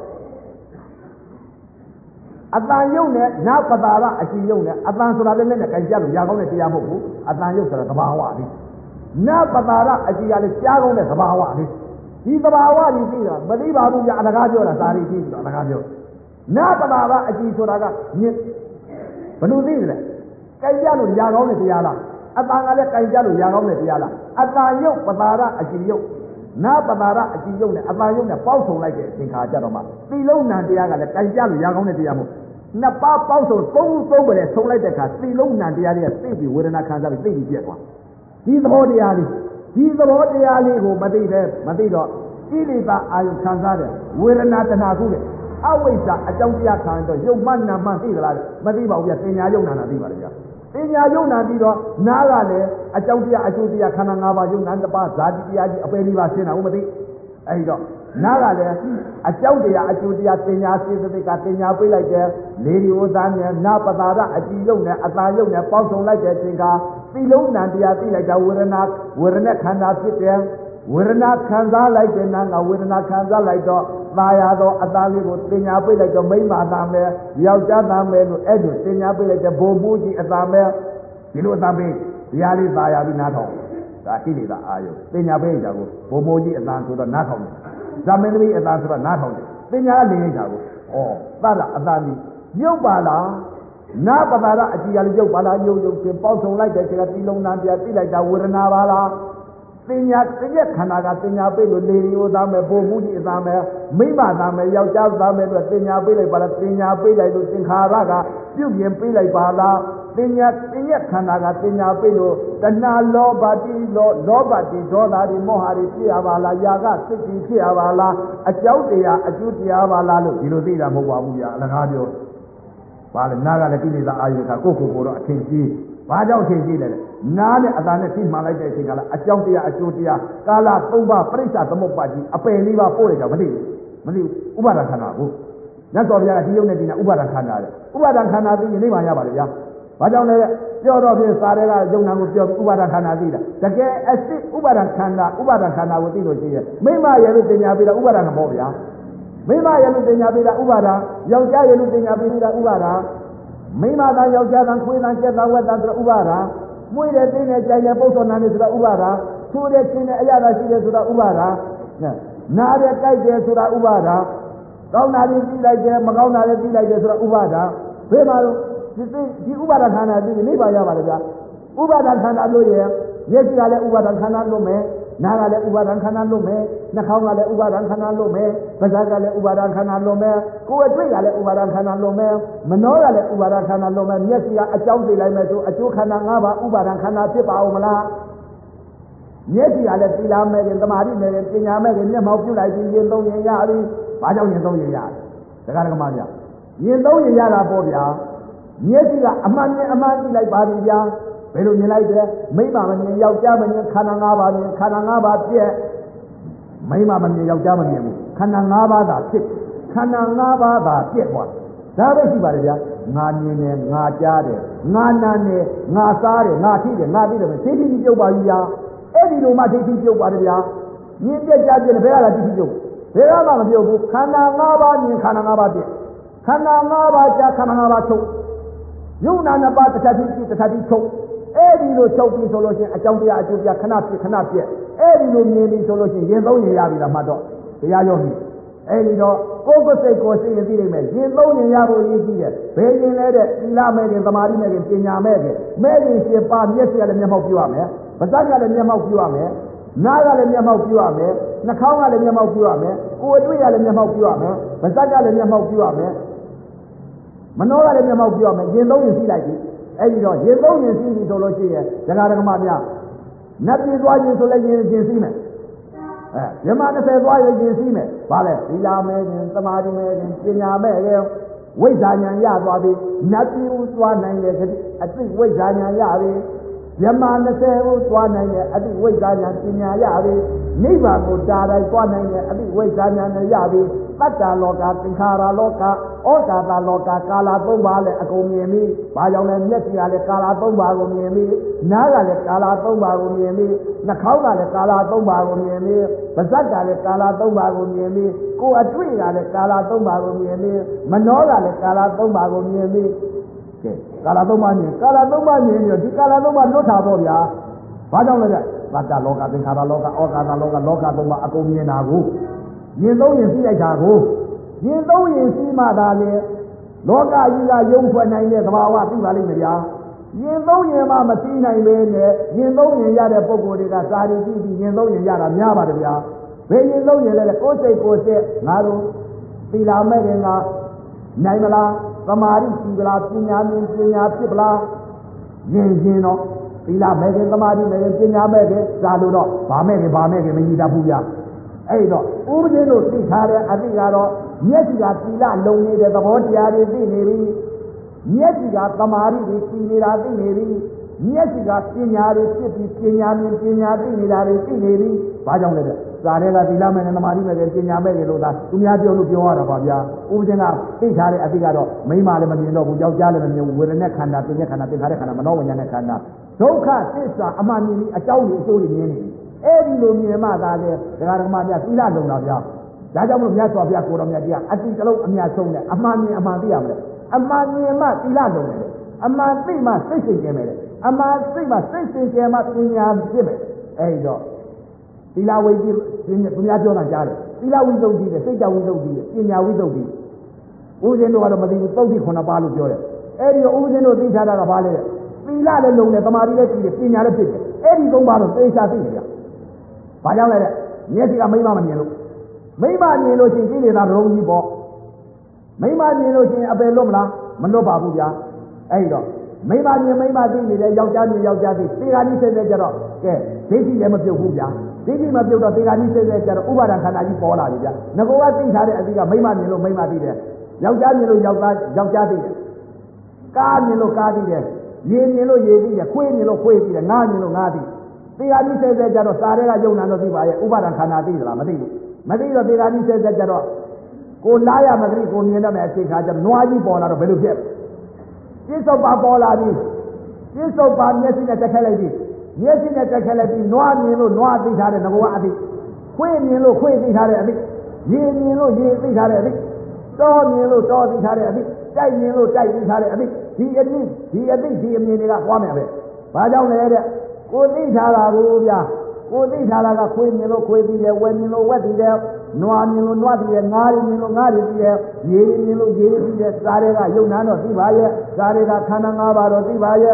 Speaker 2: အတန်ယုံနဲ့နားပတာကအကြည့်ယုံနဲ့အတန်ဆိုတာလည်းနဲ့ကြိုင်ကြလို့ရကောင်းတဲ့တရားမဟုတ်ဘူးအတန်ယုံဆိုတာသဘာဝလေးနားပတာကအကြည့်ရလဲကြားကောင်းတဲ့သဘာဝလေးဒီသဘာဝကြီးသိတာမသိပါဘူးကြာအလကားပြောတာစာရီကြည့်ပြီးတော့အလကားပြောနာပတာကအကြည့်ဆိုတာကမြင်ဘလို့သိတယ်ကြိုင်ကြလို့ရာကောင်းတဲ့တရားလားအတန်ကလည်းကြိုင်ကြလို့ရာကောင်းတဲ့တရားလားအတန်ယုတ်ပတာကအကြည့်ယုတ်နာပတာကအကြည့်ယုတ်နဲ့အတန်ယုတ်နဲ့ပေါက်ဆုံလိုက်တဲ့အချိန်ခါကြတော့မှသီလုံးနံတရားကလည်းကြိုင်ကြလို့ရာကောင်းတဲ့တရားမဟုတ်နှစ်ပါးပေါက်ဆုံသုံးသုံးပဲဆုံလိုက်တဲ့အခါသီလုံးနံတရားတွေကသိပြီးဝေဒနာခံစားပြီးသိပြီးပြက်သွားဒီသဘောတရားလေးဒီသဘောတရားလေးကိုမသိတဲ့မသိတော့ဣလိတာအာယုခံစားတယ်ဝေဒနာတဏှာကုတဲ့အဝိဇ္ဇာအကြောင်းတရားခံတော့ယုံမှနာမှသိသလားမသိပါဘူးဗျတင်ညာယုံနာနာသိပါလေဗျတင်ညာယုံနာပြီးတော့နားကလည်းအကြောင်းတရားအကျိုးတရားခန္ဓာ၅ပါးယုံနာတစ်ပါးဇာတိတရားကြီးအပယ်လေးပါးရှင်းတာဟုတ်မသိအဲဒီတော့နားကလည်းအကြောင်းတရားအကျိုးတရားတင်ညာစေတသိက်ကတင်ညာပေးလိုက်တယ်လေဒီဝသားနဲ့နာပတာရအကြည်ယုံနဲ့အတာယုံနဲ့ပေါင်းစုံလိုက်တဲ့အချိန်ကသီလုံးနံတရားသိလိုက်တာဝေဒနာဝေဒနာခန္ဓာဖြစ်တယ်ဝေဒနာခံစားလိုက်တဲ့နာကဝေဒနာခံစားလိုက်တော့သာယာသောအသားလေးကိုတင်ညာပိတ်လိုက်တော့မိမ့်မာသားမယ်ယောက်ျားသားမယ်လို့အဲ့ဒါတင်ညာပိတ်လိုက်တဲ့ဘုံဘူးကြီးအသားမယ်ဒီလိုအသားပိတ်တရားလေးသာယာပြီးနားထောင်ဒါကိလေသာအာယုတင်ညာပိတ်တာကိုဘုံဘုံကြီးအသားဆိုတော့နားထောင်တယ်ဇာမင်းသမီးအသားဆိုတော့နားထောင်တယ်တင်ညာကလင်းလိုက်တာကိုဩသတ်လားအသားကြီးရုပ်ပါလားနာပတာရအကြည်ရလေးရုပ်ပါလားရုပ်ရုပ်ချင်းပေါက်ဆုံလိုက်တဲ့ချိန်ကဒီလုံးနာပြသိလိုက်တာဝေဒနာပါလားတင်ညာတရက်ခန္ဓာကတင်ညာပိတ်လို့လေရီသားမယ်ဘိုလ်မှုကြီးအသားမယ်မိမသားမယ်ယောက်ျားသားမယ်တို့တင်ညာပိတ်လိုက်ပါလားတင်ညာပိတ်လိုက်လို့သင်္ခါရကပြုတ်ပြင်ပိတ်လိုက်ပါလားတင်ညာတင်ရက်ခန္ဓာကတင်ညာပိတ်လို့တဏှာလောဘတိလောလောဘတိဒေါသတိမောဟတိဖြစ်ရပါလားယာကစိတ်ကြီးဖြစ်ရပါလားအကြောင်းတရားအကျိုးတရားပါလားလို့ဒီလိုသိတာမဟုတ်ပါဘူးဗျာအလကားပြောဘာလဲနားကလည်းကိလေသာအာယုကကိုယ့်ကိုယ်ကိုတော့အထင်ကြီးဘာကြောင့်အထင်ကြီးလဲနားနဲ့အသာနဲ့သိမှန်လိုက်တဲ့အချိန်ကလည်းအကြောင်းတရားအကျိုးတရားကာလသုံးပါးပြိဿသမုပ္ပါကြီးအပယ်လေးပါပို့လိုက်ကြမသိဘူးမသိဘူးဥပါဒခန္ဓာကိုမြတ်စွာဘုရားကဒီယုံနဲ့ဒီနာဥပါဒခန္ဓာတဲ့ဥပါဒခန္ဓာသိရင်နိဗ္ဗာန်ရပါလေဗျာဘာကြောင့်လဲပြောတော့ဖြင့်စာတွေကယုံနာကိုပြောဥပါဒခန္ဓာသိတာတကယ်အစစ်ဥပါဒခန္ဓာဥပါဒခန္ဓာကိုသိလို့ရှိရင်မိမရဲ့လို့တင်ညာပြီးတော့ဥပါဒကပေါ့ဗျာမိမရဲ့လို့တင်ညာပြီးတာဥပါဒယောက်ျားရဲ့လို့တင်ညာပြီးတာဥပါဒမိမသားယောက်ျားသားခွေးသားကျက်သားဝက်သားဆိုတော့ဥပါဒမွေးတဲ့တင်းတဲ့ကြိုင်တဲ့ပုတ်တော်နာနေဆိုတော့ဥပါဒချိုးတဲ့ချင်းတဲ့အရာသာရှိတယ်ဆိုတော့ဥပါဒနားတဲ့ကြိုက်တယ်ဆိုတာဥပါဒကောင်းတာလေးပြီးလိုက်တယ်မကောင်းတာလေးပြီးလိုက်တယ်ဆိုတော့ဥပါဒဘယ်မှာလို့ဒီဒီဥပါဒခန္ဓာသိနေနိဗ္ဗာန်ရပါလေဗျာဥပါဒခန္ဓာလို့ရမျက်စိကလည်းဥပါဒံခန္ဓာလွတ်မယ်နားကလည်းဥပါဒံခန္ဓာလွတ်မယ်နှာခေါင်းကလည်းဥပါဒံခန္ဓာလွတ်မယ်ပါးစပ်ကလည်းဥပါဒံခန္ဓာလွတ်မယ်ကိုယ်အတွေ့ကလည်းဥပါဒံခန္ဓာလွတ်မယ်မနှောကလည်းဥပါဒံခန္ဓာလွတ်မယ်မျက်စိကအကြောင်းသိလိုက်မယ်ဆိုအကျိုးခန္ဓာ၅ပါးဥပါဒံခန္ဓာဖြစ်ပါဦးမလားမျက်စိကလည်းသီလမဲ့ရင်သမာဓိမဲ့ရင်ပညာမဲ့ရင်မျက်မှောက်ပြုလိုက်ပြီးရင်သုံးရင်ရပြီဘာကြောင့်ရင်သုံးရင်ရလဲတရားဓမ္မများရင်သုံးရင်ရတာပေါ့ဗျာမျက်စိကအမှန်မြင်အမှန်သိလိုက်ပါပြီဗျာဘယ်လိုမြင်လိုက်တယ်မိမမမြင်ယောက်ျားမမြင်ခန္ဓာ၅ပါးမြင်ခန္ဓာ၅ပါးပြည့်မိမမမြင်ယောက်ျားမမြင်ဘူးခန္ဓာ၅ပါးသာဖြစ်ခန္ဓာ၅ပါးသာပြည့်သွားဒါပဲရှိပါတယ်ဗျာငါမြင်တယ်ငါကြားတယ်ငါနာတယ်ငါစားတယ်ငါထိတယ်ငါသိတယ်သိသိကြီးပြုတ်ပါပြီဗျာအဲ့ဒီလိုမှသိသိပြုတ်ပါတယ်ဗျာမြင်ပြကြားပြဘယ်ကလာသိသိပြုတ်ဘယ်ကမှမပြုတ်ဘူးခန္ဓာ၅ပါးမြင်ခန္ဓာ၅ပါးပြည့်ခန္ဓာ၅ပါးကြားခန္ဓာ၅ပါးချုပ်ယုံနာနှစ်ပါးတစ်ထပ်ပြီးတစ်ထပ်ပြီးချုပ်အဲ့ဒီလိုချုပ်ပြီးဆိုလို့ရှိရင်အကြောင်းတရားအကျိုးပြခဏပြခဏပြအဲ့ဒီလိုမြင်ပြီးဆိုလို့ရှိရင်ရင်သုံးရင်ရပြီလားမှတ်တော့တရားရောပြီအဲ့ဒီတော့ကိုယ်ကိုယ်စိတ်ကိုစိတ်ရသိနိုင်မယ်ရင်သုံးရင်ရဖို့ရည်ကြီးတယ်ဘယ်ရင်လဲတဲ့သီလမဲ့ခင်သမာဓိမဲ့ခင်ပညာမဲ့ခင်မဲ့ခင်ရှင်ပါမျက်စိကလည်းမျက်မှောက်ပြုရမယ်ပါးစပ်ကလည်းမျက်မှောက်ပြုရမယ်နားကလည်းမျက်မှောက်ပြုရမယ်နှာခေါင်းကလည်းမျက်မှောက်ပြုရမယ်ကိုယ်အတွေ့ကလည်းမျက်မှောက်ပြုရမယ်ပါးစပ်ကလည်းမျက်မှောက်ပြုရမယ်မနှောကလည်းမျက်မှောက်ပြုရမယ်ရင်သုံးရင်သိလိုက်ပြီအဲ့ဒီတော့ရင်သုံးရင်သိပြီဆိုလို့ရှိရင်ဒကာဒကမများနတ်ပြည်သွားရင်ဆိုလည်းရင်ရင်သိမယ်အဲမြမ၂၀သွားရင်ရင်သိမယ်ဘာလဲသီလမဲ့ခြင်းသမာဓိမဲ့ခြင်းပညာမဲ့ခြင်းဝိဇ္ဇာဉာဏ်ရသွားပြီနတ်ပြည်ဦးသွားနိုင်တယ်အသိဝိဇ္ဇာဉာဏ်ရပြီမြမ၂၀ဦးသွားနိုင်တယ်အသိဝိဇ္ဇာဉာဏ်ပညာရပြီနိဗ္ဗာန်ကိုတာတိုင်းသွားနိုင်တယ်အသိဝိဇ္ဇာဉာဏ်နဲ့ရပြီတတ္တလောကသင်္ခါရလောကဩကာသလောကကာလသုံးပါးလည်းအကုန်မြင်ပြီ။ဘာကြောင့်လဲမျက်စိကလည်းကာလသုံးပါးကိုမြင်ပြီ။နားကလည်းကာလသုံးပါးကိုမြင်ပြီ။နှာခေါင်းကလည်းကာလသုံးပါးကိုမြင်ပြီ။ပါးစပ်ကလည်းကာလသုံးပါးကိုမြင်ပြီ။ကိုယ်အတွေ့ကလည်းကာလသုံးပါးကိုမြင်ပြီ။မနှောကလည်းကာလသုံးပါးကိုမြင်ပြီ။ကဲကာလသုံးပါးမြင်ကာလသုံးပါးမြင်ပြီးတော့ဒီကာလသုံးပါးလွတ်တာပေါ့ဗျာ။ဘာကြောင့်လဲတဲ့။တတ္တလောကသင်္ခါရလောကဩကာသလောကလောကသုံးပါးအကုန်မြင်တာကိုရင်သုံးရင်သိလိုက်တာကိုရင်သုံးရင်စီးမှသာလေလောကကြီးကယုံထွက်နိုင်တဲ့သဘာဝသိပါလိမ့်မယ်ဗျာရင်သုံးရင်မှမသိနိုင်ပဲနဲ့ရင်သုံးရင်ရတဲ့ပုံကိုယ်တွေကစာရီကြည့်ပြီးရင်သုံးရင်ရတာများပါတယ်ဗျာဘယ်ရင်သုံးရင်လဲကိုယ်စိတ်ကိုယ်စိတ်ငါတို့သီလမဲ့ခင်ကနိုင်မလားသမာဓိရှိပလားပညာမြင်ပညာဖြစ်ပလားရင်ရင်တော့သီလမဲ့ခင်သမာဓိမဲ့ခင်ပညာမဲ့ခင်ဇာလို့တော့ဗာမဲ့ခင်ဗာမဲ့ခင်မညီတတ်ဘူးဗျာအဲ့တော့ဥပဒေလို့သိထားတဲ့အသိကတော့မျက်စိကသီလလုံနေတဲ့သဘောတရားတွေသိနေပြီမျက်စိကသမာဓိတွေသိနေတာသိနေပြီမျက်စိကပညာတွေဖြစ်ပြီးပညာမြင်ပညာသိနေတာတွေသိနေပြီဘာကြောင့်လဲတဲ့ဇာတဲ့ကသီလမဲ့နဲ့သမာဓိမဲ့နဲ့ပညာမဲ့တွေလို့သာသူများပြောလို့ပြောရတာပါဗျာဥပဒေကသိထားတဲ့အသိကတော့မိန်းမလည်းမမြင်တော့ဘူးယောက်ျားလည်းမမြင်ဘူးဝေဒနာခန္ဓာပညာခန္ဓာသင်္ခါရခန္ဓာမနောဝိညာဉ်ခန္ဓာဒုက္ခသစ္စာအမှန်မြင်ပြီးအကြောင်းတွေအကျိုးတွေမြင်နေပြီအဲ့ဒီလိုမြင်မှသာလေဒကာဒကမများသီလလုံတာဗျာဒါကြောင့်မလို့မြတ်စွာဘုရားကိုတော်မြတ်ကြီးကအတိကလုံးအမြတ်ဆုံးတယ်အမှန်မြင်အမှန်သိရမယ်အမှန်မြင်မှသီလလုံတယ်အမှန်သိမှစိတ်စိတ်ကျဲမယ်အမှန်သိမှစိတ်စိတ်ကျဲမှပညာဖြစ်မယ်အဲ့တော့သီလဝိကြီးသူများပြောတာကြားတယ်သီလဝိသုဒ္ဓိတဲ့စိတ်ကြဝိသုဒ္ဓိတဲ့ပညာဝိသုဒ္ဓိဦးဇင်းတို့ကတော့မသိဘူးသုဒ္ဓိခုနှစ်ပါးလို့ပြောတယ်အဲ့ဒီတော့ဦးဇင်းတို့သိထားတာကဘာလဲသီလလည်းလုံတယ်သမာဓိလည်းဖြစ်တယ်ပညာလည်းဖြစ်တယ်အဲ့ဒီသုံးပါးတော့သေချာသိတယ်ဗျဘာကြောင့်လဲတဲ့မျက်စိကမိမမမြင်လို့မိမမြင်လို့ရှိရင်ကိလေသာရုံးကြီးပေါ့မိမမြင်လို့ရှိရင်အပယ်လွတ်မလားမလွတ်ပါဘူးဗျာအဲ့တော့မိမမြင်မိမသိနေတယ်ယောက်ျားမြင်ယောက်ျားသိသေဃာနိစိတ်တဲ့ကြတော့ကဲဒိဋ္ဌိလည်းမပြုတ်ဘူးဗျာဒိဋ္ဌိမပြုတ်တော့သေဃာနိစိတ်တဲ့ကြတော့ဥပါဒံခန္ဓာကြီးပေါ်လာပြီဗျာငကောကသိထားတဲ့အတိကမိမမြင်လို့မိမသိတယ်ယောက်ျားမြင်လို့ယောက်ျားယောက်ျားသိတယ်ကားမြင်လို့ကားသိတယ်ရေမြင်လို့ရေသိတယ်ခွေးမြင်လို့ခွေးသိတယ်ငါးမြင်လို့ငါးသိသေဃာနိစိတ်တဲ့ကြတော့စာတွေကယုံနာတော့သိပါရဲ့ဥပါဒံခန္ဓာသိသလားမသိဘူးမသိတော့သေဃာနိစိတ်တဲ့ကြတော့ကိုလာရမသိကိုမြင်တတ်မယ်အချိန်ခါကျနွားကြီးပေါ်လာတော့ဘယ်လိုဖြစ်ပြစ္ဆုတ်ပါပေါ်လာပြီပြစ္ဆုတ်ပါမျက်စိနဲ့တက်ခက်လိုက်ပြီမျက်စိနဲ့တက်ခက်လိုက်ပြီနွားမြင်လို့နွားသိထားတဲ့ငကောအသိခွေးမြင်လို့ခွေးသိထားတဲ့အသိရေမြင်လို့ရေသိထားတဲ့အသိတောမြင်လို့တောသိထားတဲ့အသိတိုက်မြင်လို့တိုက်သိထားတဲ့အသိဒီအသိဒီအသိဒီအမြင်တွေကပွားမယ်ပဲဘာကြောင့်လဲတဲ့ကိုသိထားတာကိုဗျာကိုသိထားတာကခွေးမြင်လို့ခွေးသိတယ်ဝက်မြင်လို့ဝက်သိတယ်နွားမြင်လို့နွားသိတယ်ငါးမြင်လို့ငါးသိတယ်ရေမြင်လို့ရေသိတယ်စားတွေကယုံနာတော့သိပါရဲ့စားတွေကခန္ဓာ၅ပါးတော့သိပါရဲ့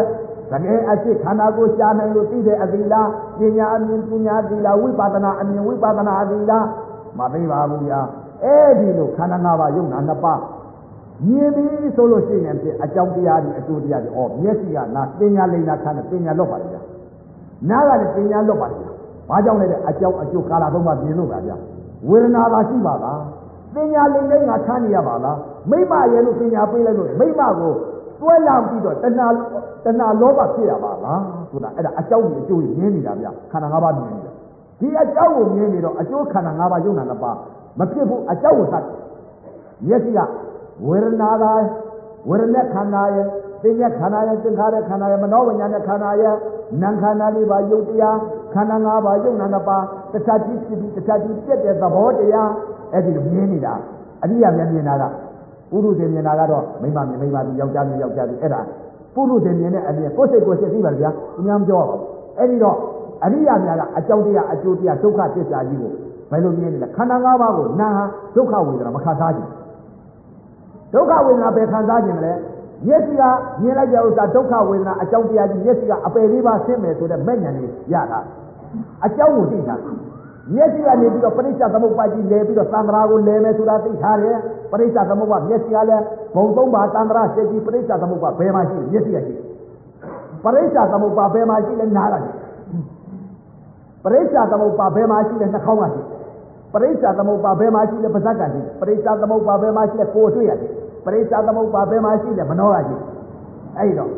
Speaker 2: တကယ်အဖြစ်ခန္ဓာကိုယ်ရှားနိုင်လို့သိတဲ့အသီလားပညာအမြင်ပညာသီလားဝိပဿနာအမြင်ဝိပဿနာသီလားမသိပါဘူးဗျာအဲ့ဒီလိုခန္ဓာ၅ပါးယုံနာနှစ်ပါးမြင်ပြီဆိုလို့ရှိရင်ဖြင့်အကြောင်းတရားဒီအကျိုးတရားဒီဩမျက်စိကနာပညာလိမ္မာခန္ဓာပညာလွတ်ပါလေဗျာနားကလည်းပညာလွတ်ပါလေဗျာဘာကြောင့်လဲတဲ့အကြောင်းအကျိုးကာလသုံးပါးမြင်လို့ပါဗျာဝေဒနာသာရှိပါလားပညာလိမ္မာငါခန်းနေရပါလားမိမရဲ့လို့ပညာပေးလိုက်လို့မိမကိုတွဲလာပြီးတော့တဏှာတဏှာလောဘဖြစ်ရပါလားဆိုတာအဲ့ဒါအကြောင်းကြီးအကျိုးကြီးမြင်နေတာဗျခန္ဓာ၅ပါးမြင်နေတာဒီအကြောင်းကိုမြင်နေတော့အကျိုးခန္ဓာ၅ပါးယုံနာနှစ်ပါးမဖြစ်ဘူးအကြောင်းကိုသတ်မျက်စိကဝေဒနာသာဝေဒနာခန္ဓာရဲ့သင်္ညခန္ဓာရဲ့သင်္ခါရခန္ဓာရဲ့မနောဝိညာဏခန္ဓာရဲ့နာမ်ခန္ဓာလေးပါယုတ်တရားခန္ဓာ၅ပါးယုံနာနှစ်ပါးတခြားကြီးဖြစ်ပြီးတခြားကြီးပြည့်တဲ့သဘောတရားအဲ့ဒီလိုမြင်နေတာအရိယာမြင်နေတာကပုရုษေမြင်တာကတော့မိမမြင်မိမပြီးယောက်ျားမြင်ယောက်ျားပြီးအဲ့ဒါပုရုษေမြင်တဲ့အမြင်ကိုယ်စိတ်ကိုယ်စိတ်သိပါလေဗျာအများမပြောပါဘူးအဲ့ဒီတော့အရိယာများကအကြောင်းတရားအကျိုးတရားဒုက္ခသစ္စာကြီးကိုဘယ်လိုမြင်နေလဲခန္ဓာ၅ပါးကိုနာဟာဒုက္ခဝေဒနာမခံစားခြင်းဒုက္ခဝေဒနာပဲခံစားခြင်းမလဲမျက်စိကမြင်လိုက်တဲ့ဥစ္စာဒုက္ခဝေဒနာအကြောင်းတရားကြီးမျက်စိကအပယ်လေးပါဆင်းမယ်ဆိုတဲ့မဲ့ဉာဏ်ကြီးရတာအကြောင်းကိုသိတာမျက်စိကနေပြီးတော့ပရိစ္ဆသမုပ္ပါကြီးလဲပြီးတော့သံဃာကိုလဲမယ်ဆိုတာသိထားတယ်ပရိစ္ဆသမုပ္ပါမျက်စိကလည်းဘုံသုံးပါသံဃာစေကြီးပရိစ္ဆသမုပ္ပါဘယ်မှာရှိမျက်စိကရှိပရိစ္ဆသမုပ္ပါဘယ်မှာရှိလဲနားကရှိပရိစ္ဆသမုပ္ပါဘယ်မှာရှိလဲနှာခေါင်းကရှိပရိစ္ဆသမုပ္ပါဘယ်မှာရှိလဲပါးစပ်ကရှိပရိစ္ဆသမုပ္ပါဘယ်မှာရှိလဲကိုယ်တွေ့ရတယ်ပရိစ္ဆသမုပ္ပါဘယ်မှာရှိလဲမနောကရှိအဲ့တော့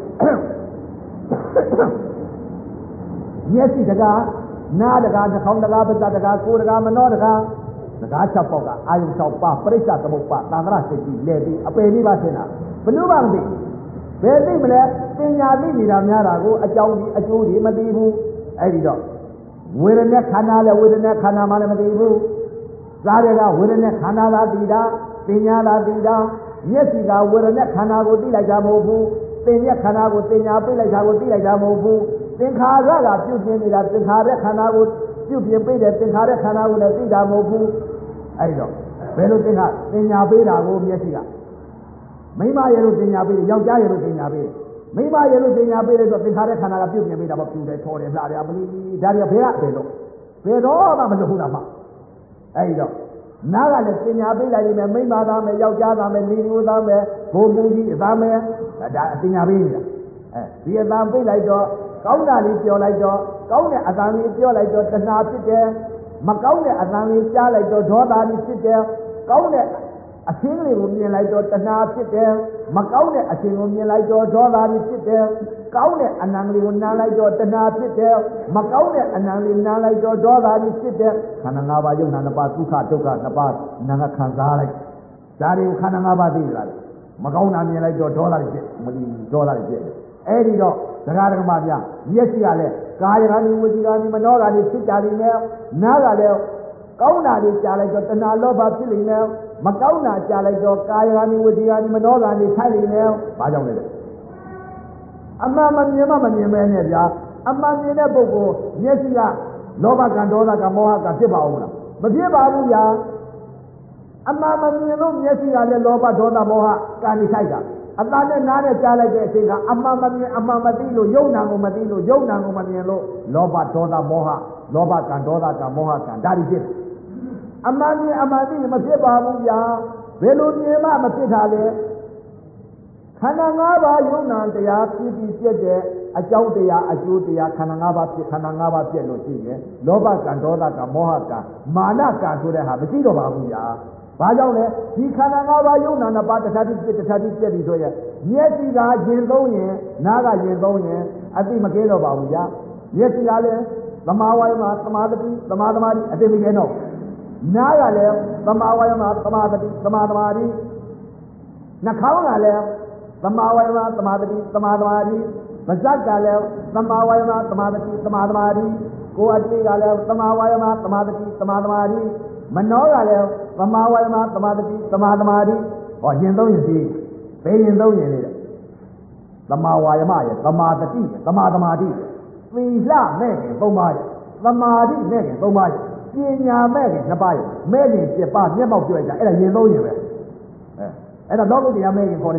Speaker 2: မျက်စိတကားနားတကားနှာခေါင်းတကားပါးစပ်တကားကိုယ်တကားမနောတကားတကား၆ပေါက်ကအာယုံ၆ပါးပရိစ္ဆသမုပ္ပါသံဃာစိတ်ကြီးလဲပြီးအပယ်လေးပါဆင်းတာဘယ်လိုမှမသိဘယ်သိမလဲပညာသိနေတာများတာကိုအကြောင်းကြီးအကျိုးကြီးမသိဘူးအဲ့ဒီတော့ဝေဒနာခန္ဓာလည်းဝေဒနာခန္ဓာမှလည်းမသိဘူးစားရကဝေဒနာခန္ဓာသာသိတာပညာသာသိတာမျက်စိကဝေဒနာခန္ဓာကိုသိလိုက်တာမဟုတ်ဘူးသင်ရဲ့ခန္ဓာကိုပညာပေးလိုက်တာကိုသိလိုက်တာမဟုတ်ဘူးသင်္ခါရကပြုပြင်နေတာသင်္ခါရခန္ဓာကိုပြုပြင်ပေးတယ်သင်္ခါရခန္ဓာကိုလည်းသိတာမဟုတ်ဘူးအဲ့တော့ဘယ်လိုသင်္ခါပညာပေးတာကိုမျက်စိကမိမရဲ့လို့ပညာပေးတယ်ယောက်ျားရဲ့လို့ပညာပေးတယ်မိမရဲ့လို့ပညာပေးတယ်ဆိုသင်္ခါရခန္ဓာကပြုပြင်ပေးတာပေါ့ပြုတယ်ထော်တယ်လှတယ်မလီဒါတွေဘယ်ကဘယ်တော့ဘယ်တော့မှမလုပ်ဘူးလားမှအဲ့တော့နားကလည်းပညာပေးလိုက်လိမ့်မယ်မိမသားမယ်ယောက်ျားသားမယ်လီလူသားမယ်ဘိုးဘူးကြီးသားမယ်ဒါပညာပေးနေတာအဲဒီအသားပေးလိုက်တော့ကောင်းတာလေးပြောလိုက်တော့ကောင်းတဲ့အသားလေးပြောလိုက်တော့တဏှာဖြစ်တယ်မကောင်းတဲ့အသားလေးကြားလိုက်တော့ဒေါသလေးဖြစ်တယ်ကောင်းတဲ့အသင်းလေးကိုမြင်လိုက်တော့တဏှာဖြစ်တယ်မကောင်းတဲ့အသင်းကိုမြင်လိုက်တော့ဒေါသလေးဖြစ်တယ်ကောင်းတဲ့အနံလေးကိုနားလိုက်တော့တဏှာဖြစ်တယ်မကောင်းတဲ့အနံလေးနားလိုက်တော့ဒေါသလေးဖြစ်တယ်ခန္ဓာ၅ပါးယုံနာနှစ်ပါးဒုက္ခဒုက္ခနှစ်ပါးနာငါခံစားလိုက်ဒါတွေကိုခန္ဓာ၅ပါးသိလာတယ်မကောင်းတာမြင်လိုက်တော့ဒေါသလေးဖြစ်မလီဒေါသလေးဖြစ်အဲ့ဒီတော့ဒကာဒကမများမျက်စိကလည်းကာယကံဝစီကံမနောကံဖြစ်ကြလိမ့်မယ်နားကလည်းကောင်းတာတွေကြားလိုက်တော့တဏှာလောဘဖြစ်လိမ့်မယ်မကောင်းတာကြားလိုက်တော့ကာယကံဝစီကံမနောကံထိုက်လိမ့်မယ်ဘာကြောင့်လဲအမှန်မမြင်မှမမြင်မဲနဲ့ဗျာအမှန်မြင်တဲ့ပုဂ္ဂိုလ်မျက်စိကလောဘကံဒေါသကံမောဟကံဖြစ်ပါဦးမလားမဖြစ်ပါဘူးဗျာအမှန်မမြင်လို့မျက်စိကလည်းလောဘဒေါသမောဟကံထိုက်တာအတန်နဲ့နားနဲ့ကြားလိုက်တဲ့အချိန်ကအမှန်မမြင်အမှန်မသိလို့ယုံနာကိုမသိလို့ယုံနာကိုမမြင်လို့လောဘဒေါသမောဟလောဘကံဒေါသကံမောဟကံဒါတွေဖြစ်တယ်အမှန်မြင်အမှန်သိမဖြစ်ပါဘူးဗျာဘယ်လိုမြင်မှမဖြစ်တာလဲခန္ဓာ၅ပါးယုံနာတရားဖြစ်ပြီးပြည့်တဲ့အကြောင်းတရားအကျိုးတရားခန္ဓာ၅ပါးဖြစ်ခန္ဓာ၅ပါးပြည့်လို့ရှိရင်လောဘကံဒေါသကံမောဟကံမာနကံဆိုတဲ့ဟာမရှိတော့ပါဘူးဗျာဘာကြောင့်လဲဒီခန္ဓာ၅ပါးယုံနာနှစ်ပါးတစ်ခါတည်းပြည့်တစ်ခါတည်းပြည့်ပြီဆိုရင်မျက်စိကရင်သုံးရင်နားကရင်သုံးရင်အသိမကဲတော့ပါဘူးဗျာမျက်စိကလည်းသမာဝါယမသမာဓိသမာသမာဓိအသိမကဲတော့နားကလည်းသမာဝါယမသမာဓိသမာသမာဓိနှာခေါင်းကလည်းသမာဝါယမသမာဓိသမာသမာဓိပါးစပ်ကလည်းသမာဝါယမသမာဓိသမာသမာဓိကိုယ်အတိတ်ကလည်းသမာဝါယမသမာဓိသမာသမာဓိမနောကလည်းသမာဝါယမသမာဓိသမာသမာဓိဟောရင်သုံးရင်စီဘယ်ရင်သုံးရင်လေသမာဝါယမရဲ့သမာတတိသမာသမာဓိသီလမဲ့ခင်သုံးပါးရဲ့သမာဓိမဲ့ခင်သုံးပါးရဲ့ပညာမဲ့ခင်နှစ်ပါးရဲ့မဲ့ခင်ပြပါမျက်မှောက်ပြောလိုက်တာအဲ့ဒါရင်သုံးရင်ပဲအဲအဲ့ဒါလောကုတ္တရာမဲ့ခင်ခေါ်တယ်ဗျာ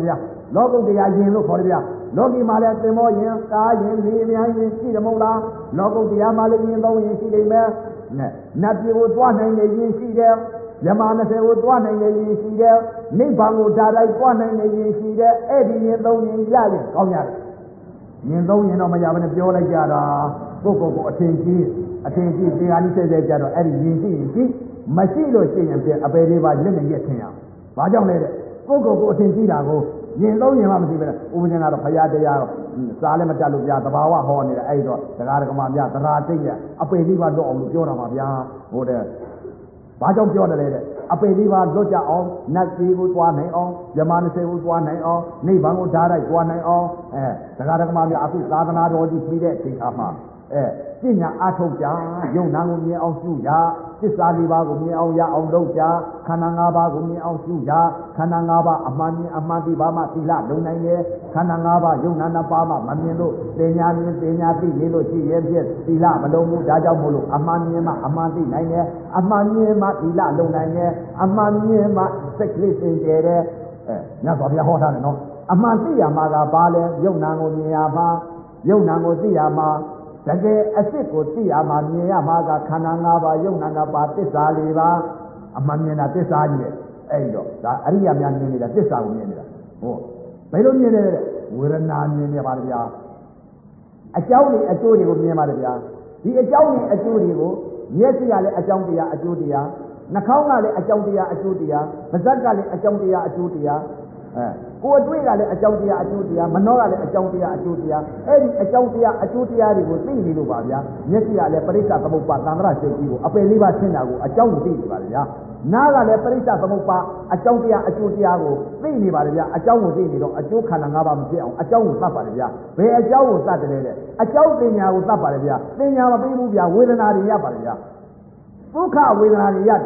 Speaker 2: လောကုတ္တရာယင်လို့ခေါ်တယ်ဗျာလောကီမှာလည်းသင်္ဘောယင်ကားယင်လေမြန်းယင်ရှိတယ်မဟုတ်လားလောကုတ္တရာမှာလည်းယင်သုံးယင်ရှိနေမယ်နဲ့နတ်ပြည်ကိုသွားနိုင်တဲ့ယင်ရှိတယ်ယမနစေကိုသွားနိုင်တဲ့ယင်ရှိတယ်နိဗ္ဗာန်ကိုဓာတ်လိုက်သွားနိုင်တဲ့ယင်ရှိတယ်အဲ့ဒီယင်သုံးယင်ရရင်ကောင်းရတယ်ယင်သုံးယင်တော့မရဘဲနဲ့ပြောလိုက်ကြတာကိုယ့်ကိုယ်ကိုအထင်ကြီးအထင်ကြီးတရားကြီးဆဲဆဲကြတော့အဲ့ဒီယင်ရှိရင်ရှိမရှိလို့ရှိရင်ပြအပေလေးပါလက်နဲ့ရက်ထင်အောင်ဘာကြောင့်လဲတဲ့ကိုယ့်ကိုယ်ကိုအထင်ကြီးတာကိုယင်သုံးယင်မှမရှိပဲနဲ့ဥပဇင်ကတော့ဖရာတရားတော့စားလည်းမတတ်လို့ပြသဘာဝဟောနေတာအဲ့တော့တရားဓမ္မများသရာသိရအပေလေးပါလွတ်အောင်လို့ပြောတာပါဗျာဟိုတဲ့ဘာကြောင့်ပြောတယ်လဲတဲ့အပေလေးပါလွတ်ကြအောင်နတ်ကြီးကိုသွားနိုင်အောင်ယမနစေကိုသွားနိုင်အောင်နိဗ္ဗာန်ကိုဓာတ်လိုက်သွားနိုင်အောင်အဲတရားဓမ္မများအခုသာသနာတော်ကြီးပြီးတဲ့ချိန်ခါမှာအဲပညာအထုတ်ကြယုံနာကိုမြင်အောင်ရှုရသစ္စာလေးပါးကိုမြင်အောင်ရအောင်လုပ်ကြခန္ဓာ၅ပါးကိုမြင်အောင်ရှုရခန္ဓာ၅ပါးအမှန်မြင်အမှန်သိပါမှသီလလုံနိုင်ရဲ့ခန္ဓာ၅ပါးယုံနာနှစ်ပါးမှမမြင်လို့တင်ညာမြင်တင်ညာသိနေလို့ရှိရဲ့ဖြင့်သီလမလုံဘူးဒါကြောင့်မို့လို့အမှန်မြင်မှအမှန်သိနိုင်တယ်အမှန်မြင်မှသီလလုံနိုင်တယ်အမှန်မြင်မှစိတ်ကလေးစင်ကြယ်တယ်အဲညတော်ဘုရားဟောထားတယ်နော်အမှန်သိရမှာကဘာလဲယုံနာကိုမြင်ရမှာယုံနာကိုသိရမှာတကယ်အစ်စ်ကိုသိရမှာမြင်ရမှာကခန္ဓာ၅ပါးယုံနာ၅ပါးသစ္စာ၄ပါးအမှန်မြင်တာသစ္စာကြီးပဲအဲ့တော့ဒါအရိယာများမြင်နေတာသစ္စာကိုမြင်နေတာဟောဘယ်လိုမြင်လဲတဲ့ဝေဒနာမြင်နေပါလေဗျာအကြောင်းတွေအကျိုးတွေကိုမြင်ပါလေဗျာဒီအကြောင်းတွေအကျိုးတွေကိုမျက်စိကလည်းအကြောင်းတရားအကျိုးတရားနှာခေါင်းကလည်းအကြောင်းတရားအကျိုးတရားပါးစပ်ကလည်းအကြောင်းတရားအကျိုးတရားအဲကိုယ်တွေ့ကလည်းအကြောင်းတရားအကျိုးတရားမနှောကလည်းအကြောင်းတရားအကျိုးတရားအဲ့ဒီအကြောင်းတရားအကျိုးတရားတွေကိုသိနေလို့ပါဗျာမျက်စိကလည်းပရိစ္ဆသမုပ္ပါသံဃာစိတ်ကြီးကိုအပယ်လေးပါရှင်းတာကိုအကြောင်းကိုသိနေပါလေဗျာနားကလည်းပရိစ္ဆသမုပ္ပါအကြောင်းတရားအကျိုးတရားကိုသိနေပါလေဗျာအကြောင်းကိုသိနေတော့အကျိုးခန္ဓာ၅ပါးမဖြစ်အောင်အကြောင်းကိုသတ်ပါလေဗျာဘယ်အကြောင်းကိုသတ်တယ်လဲတဲ့အကြောင်းတင်ညာကိုသတ်ပါလေဗျာတင်ညာမပြီးဘူးဗျာဝေဒနာတွေရပါလေဗျာဒုက္ခဝေဒနာတွေရတယ်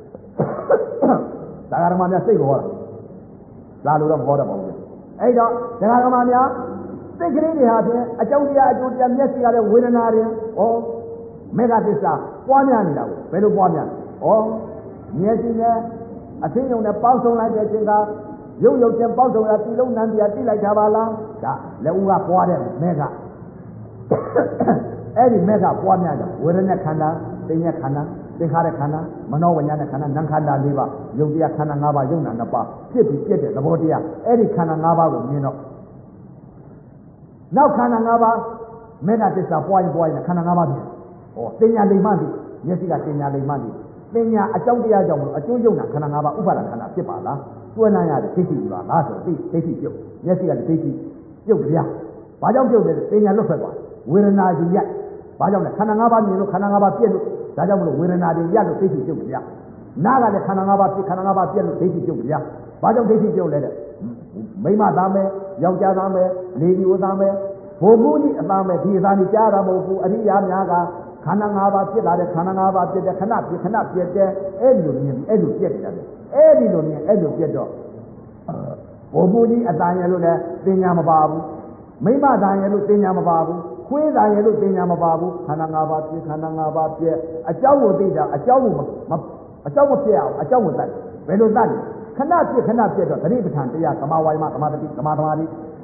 Speaker 2: ဒါကဓမ္မများစိတ်ကိုဟောတာလာလို့တော့ဟောတာပါဘူးအဲ့တော့ဒကာကမများစိတ်ကလေးတွေဟာဖြင့်အကြောင်းတရားအကျိုးတရားမျက်စိရတဲ့ဝေဒနာတွေဩမေဃသစ္စာပွားများနေတာကိုဘယ်လိုပွားများဩမျက်စိနဲ့အသိဉာဏ်နဲ့ပေါင်းစုံလိုက်တဲ့အချိန်ကရုပ်ရုပ်ချင်းပေါင်းစုံရပြီလုံးနံပြတိလိုက်တာပါလားဒါလက်ဦးကပွားတဲ့မေဃအဲ့ဒီမေဃပွားများတယ်ဝေဒနာခန္ဓာသိဉာဏ်ခန္ဓာသင်္ခါရခန္ဓာမနောဝိညာဏခန္ဓာနာမ်ခန္ဓာ၄ပါးယုတ်တရားခန္ဓာ၅ပါးယုံနာ၂ပါးဖြစ်ပြီးပြည့်တဲ့သဘောတရားအဲ့ဒီခန္ဓာ၅ပါးကိုမြင်တော့နောက်ခန္ဓာ၅ပါးမေဃသစ္စာပွားရင်ပွားရင်ခန္ဓာ၅ပါးမြင်ဟောတင်ညာလိမ္မာတိမျက်စိကတင်ညာလိမ္မာတိတင်ညာအကြောင်းတရားကြောင့်မလို့အကျိုးယုံနာခန္ဓာ၅ပါးဥပါဒခန္ဓာဖြစ်ပါလားစွဲနိုင်ရတဲ့ဒိဋ္ဌိပါလားဆိုသိဒိဋ္ဌိပြုတ်မျက်စိကလည်းဒိဋ္ဌိပြုတ်ကြရဘာကြောင့်ပြုတ်လဲတင်ညာလွတ်ထွက်သွားဝေဒနာကြီးရက်ဘာကြောင့်လဲခန္ဓာ၅ပါးမြင်လို့ခန္ဓာ၅ပါးပြည့်လို့ဒါကြောင့်မလို့ဝေဒနာတွေရလို့ဒိဋ္ဌိပြုတ်ကြရနာကလည်းခန္ဓာ၅ပါးဖြစ်ခန္ဓာ၅ပါးပြည့်လို့ဒိဋ္ဌိပြုတ်ကြရဘာကြောင့်ဒိဋ္ဌိပြုတ်လဲတဲ့မိမသားမယ်ယောက်ျားသားမယ်လေဒီဝသားမယ်ဘုံမှုကြီးအသားမယ်ဒီအသားကြီးကြားတာမဟုတ်ဘူးအရိယာများကခန္ဓာ၅ပါးဖြစ်လာတဲ့ခန္ဓာ၅ပါးဖြစ်တဲ့ခဏပြခဏပြတဲ့အဲ့ဒီလိုမြင်ပြီးအဲ့လိုပြက်တယ်အဲ့ဒီလိုမြင်အဲ့လိုပြက်တော့ဘုံမှုကြီးအသားရလို့လည်းသင်ညာမပါဘူးမိမသားရလို့သင်ညာမပါဘူးခွေးသားရလို့သင်ညာမပါဘူးခန္ဓာ၅ပါးဖြစ်ခန္ဓာ၅ပါးပြက်အကြောင်းကိုသိတာအကြောင်းကိုမအကြောင်းမဖြစ်အောင်အကြောင်းကိုတတ်ဘယ်လိုတတ်လဲခဏပြခဏပြတော့သတိပဋ္ဌာန်တရားသမာဝါယမသမာဓိသမာသမာဓိ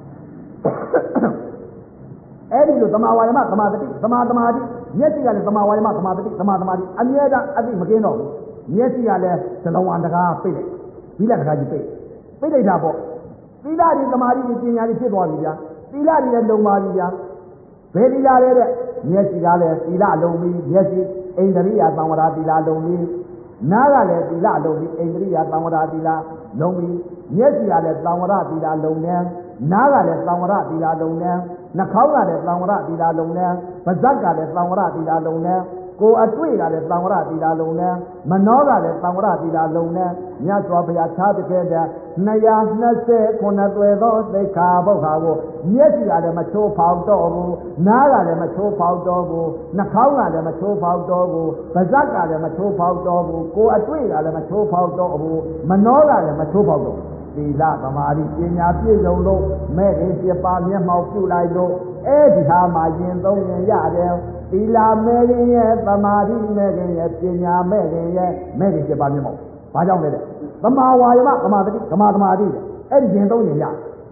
Speaker 2: အဲ့ဒီလိုသမာဝါယမသမာဓိသမာသမာဓိမျက်စိကလည်းသမာဝါယမသမာဓိသမာသမာဓိအမြဲတမ်းအသိမကင်းတော့ဘူးမျက်စိကလည်းသလဝံတကားပိတ်လိုက်ဒီလက်တကားကြီးပိတ်ပိတ်လိုက်တာပေါ့သီလဒီသမာဓိဒီပညာတွေဖြစ်သွားပြီဗျာသီလတွေလည်းလုံပါပြီဗျာဘယ်သီလလဲတဲ့မျက်စိကလည်းသီလလုံပြီမျက်စိအိန္ဒြိယသံဝရသီလလုံပြီနားကလည်းသီလလုံပြီအိန္ဒြိယသံဝရသီလလုံပြီမျက်စိကလည်းသံဝရသီလလုံနေနားကလည်းသံဝရသီလလုံနေနှာခေါင်းကလည်းသံဝရသီလလုံနေပါးစပ်ကလည်းသံဝရသီလလုံနေကိုယ်အတွေ့ကလည်းသံဝရသီလလုံနေမနှောကလည်းသံဝရသီလလုံနေမြတ်စွာဘုရားထားတဲ့နှစ်ရာနှစ်ဆယ်ခုနှစ်သွဲသောသိက္ခာပုဒ်ဟာကိုမျက်စိကလည်းမချိုးဖောက်တော့ဘူးနားကလည်းမချိုးဖောက်တော့ဘူးနှာခေါင်းကလည်းမချိုးဖောက်တော့ဘူးပါးစပ်ကလည်းမချိုးဖောက်တော့ဘူးကိုယ်အတွေ့ကလည်းမချိုးဖောက်တော့ဘူးမနှောကလည်းမချိုးဖောက်တော့ဘူးသီလသမာဓိပညာပြည့်စုံလို့မဲ့ခင်ပြပါမျက်မှောက်ပြုလိုက်လို့အဲ့ဒီဟာမှယင်သုံးရင်ရတယ်သီလမဲ့ခင်ရဲ့သမာဓိမဲ့ခင်ရဲ့ပညာမဲ့ခင်ရဲ့မဲ့ခင်ပြပါမျက်မှောက်ဘာကြောင့်လဲတဲ့သမာဝါယမသမာဓိသမာသမာဓိအဲ့ဒီယင်သုံးရင်ရ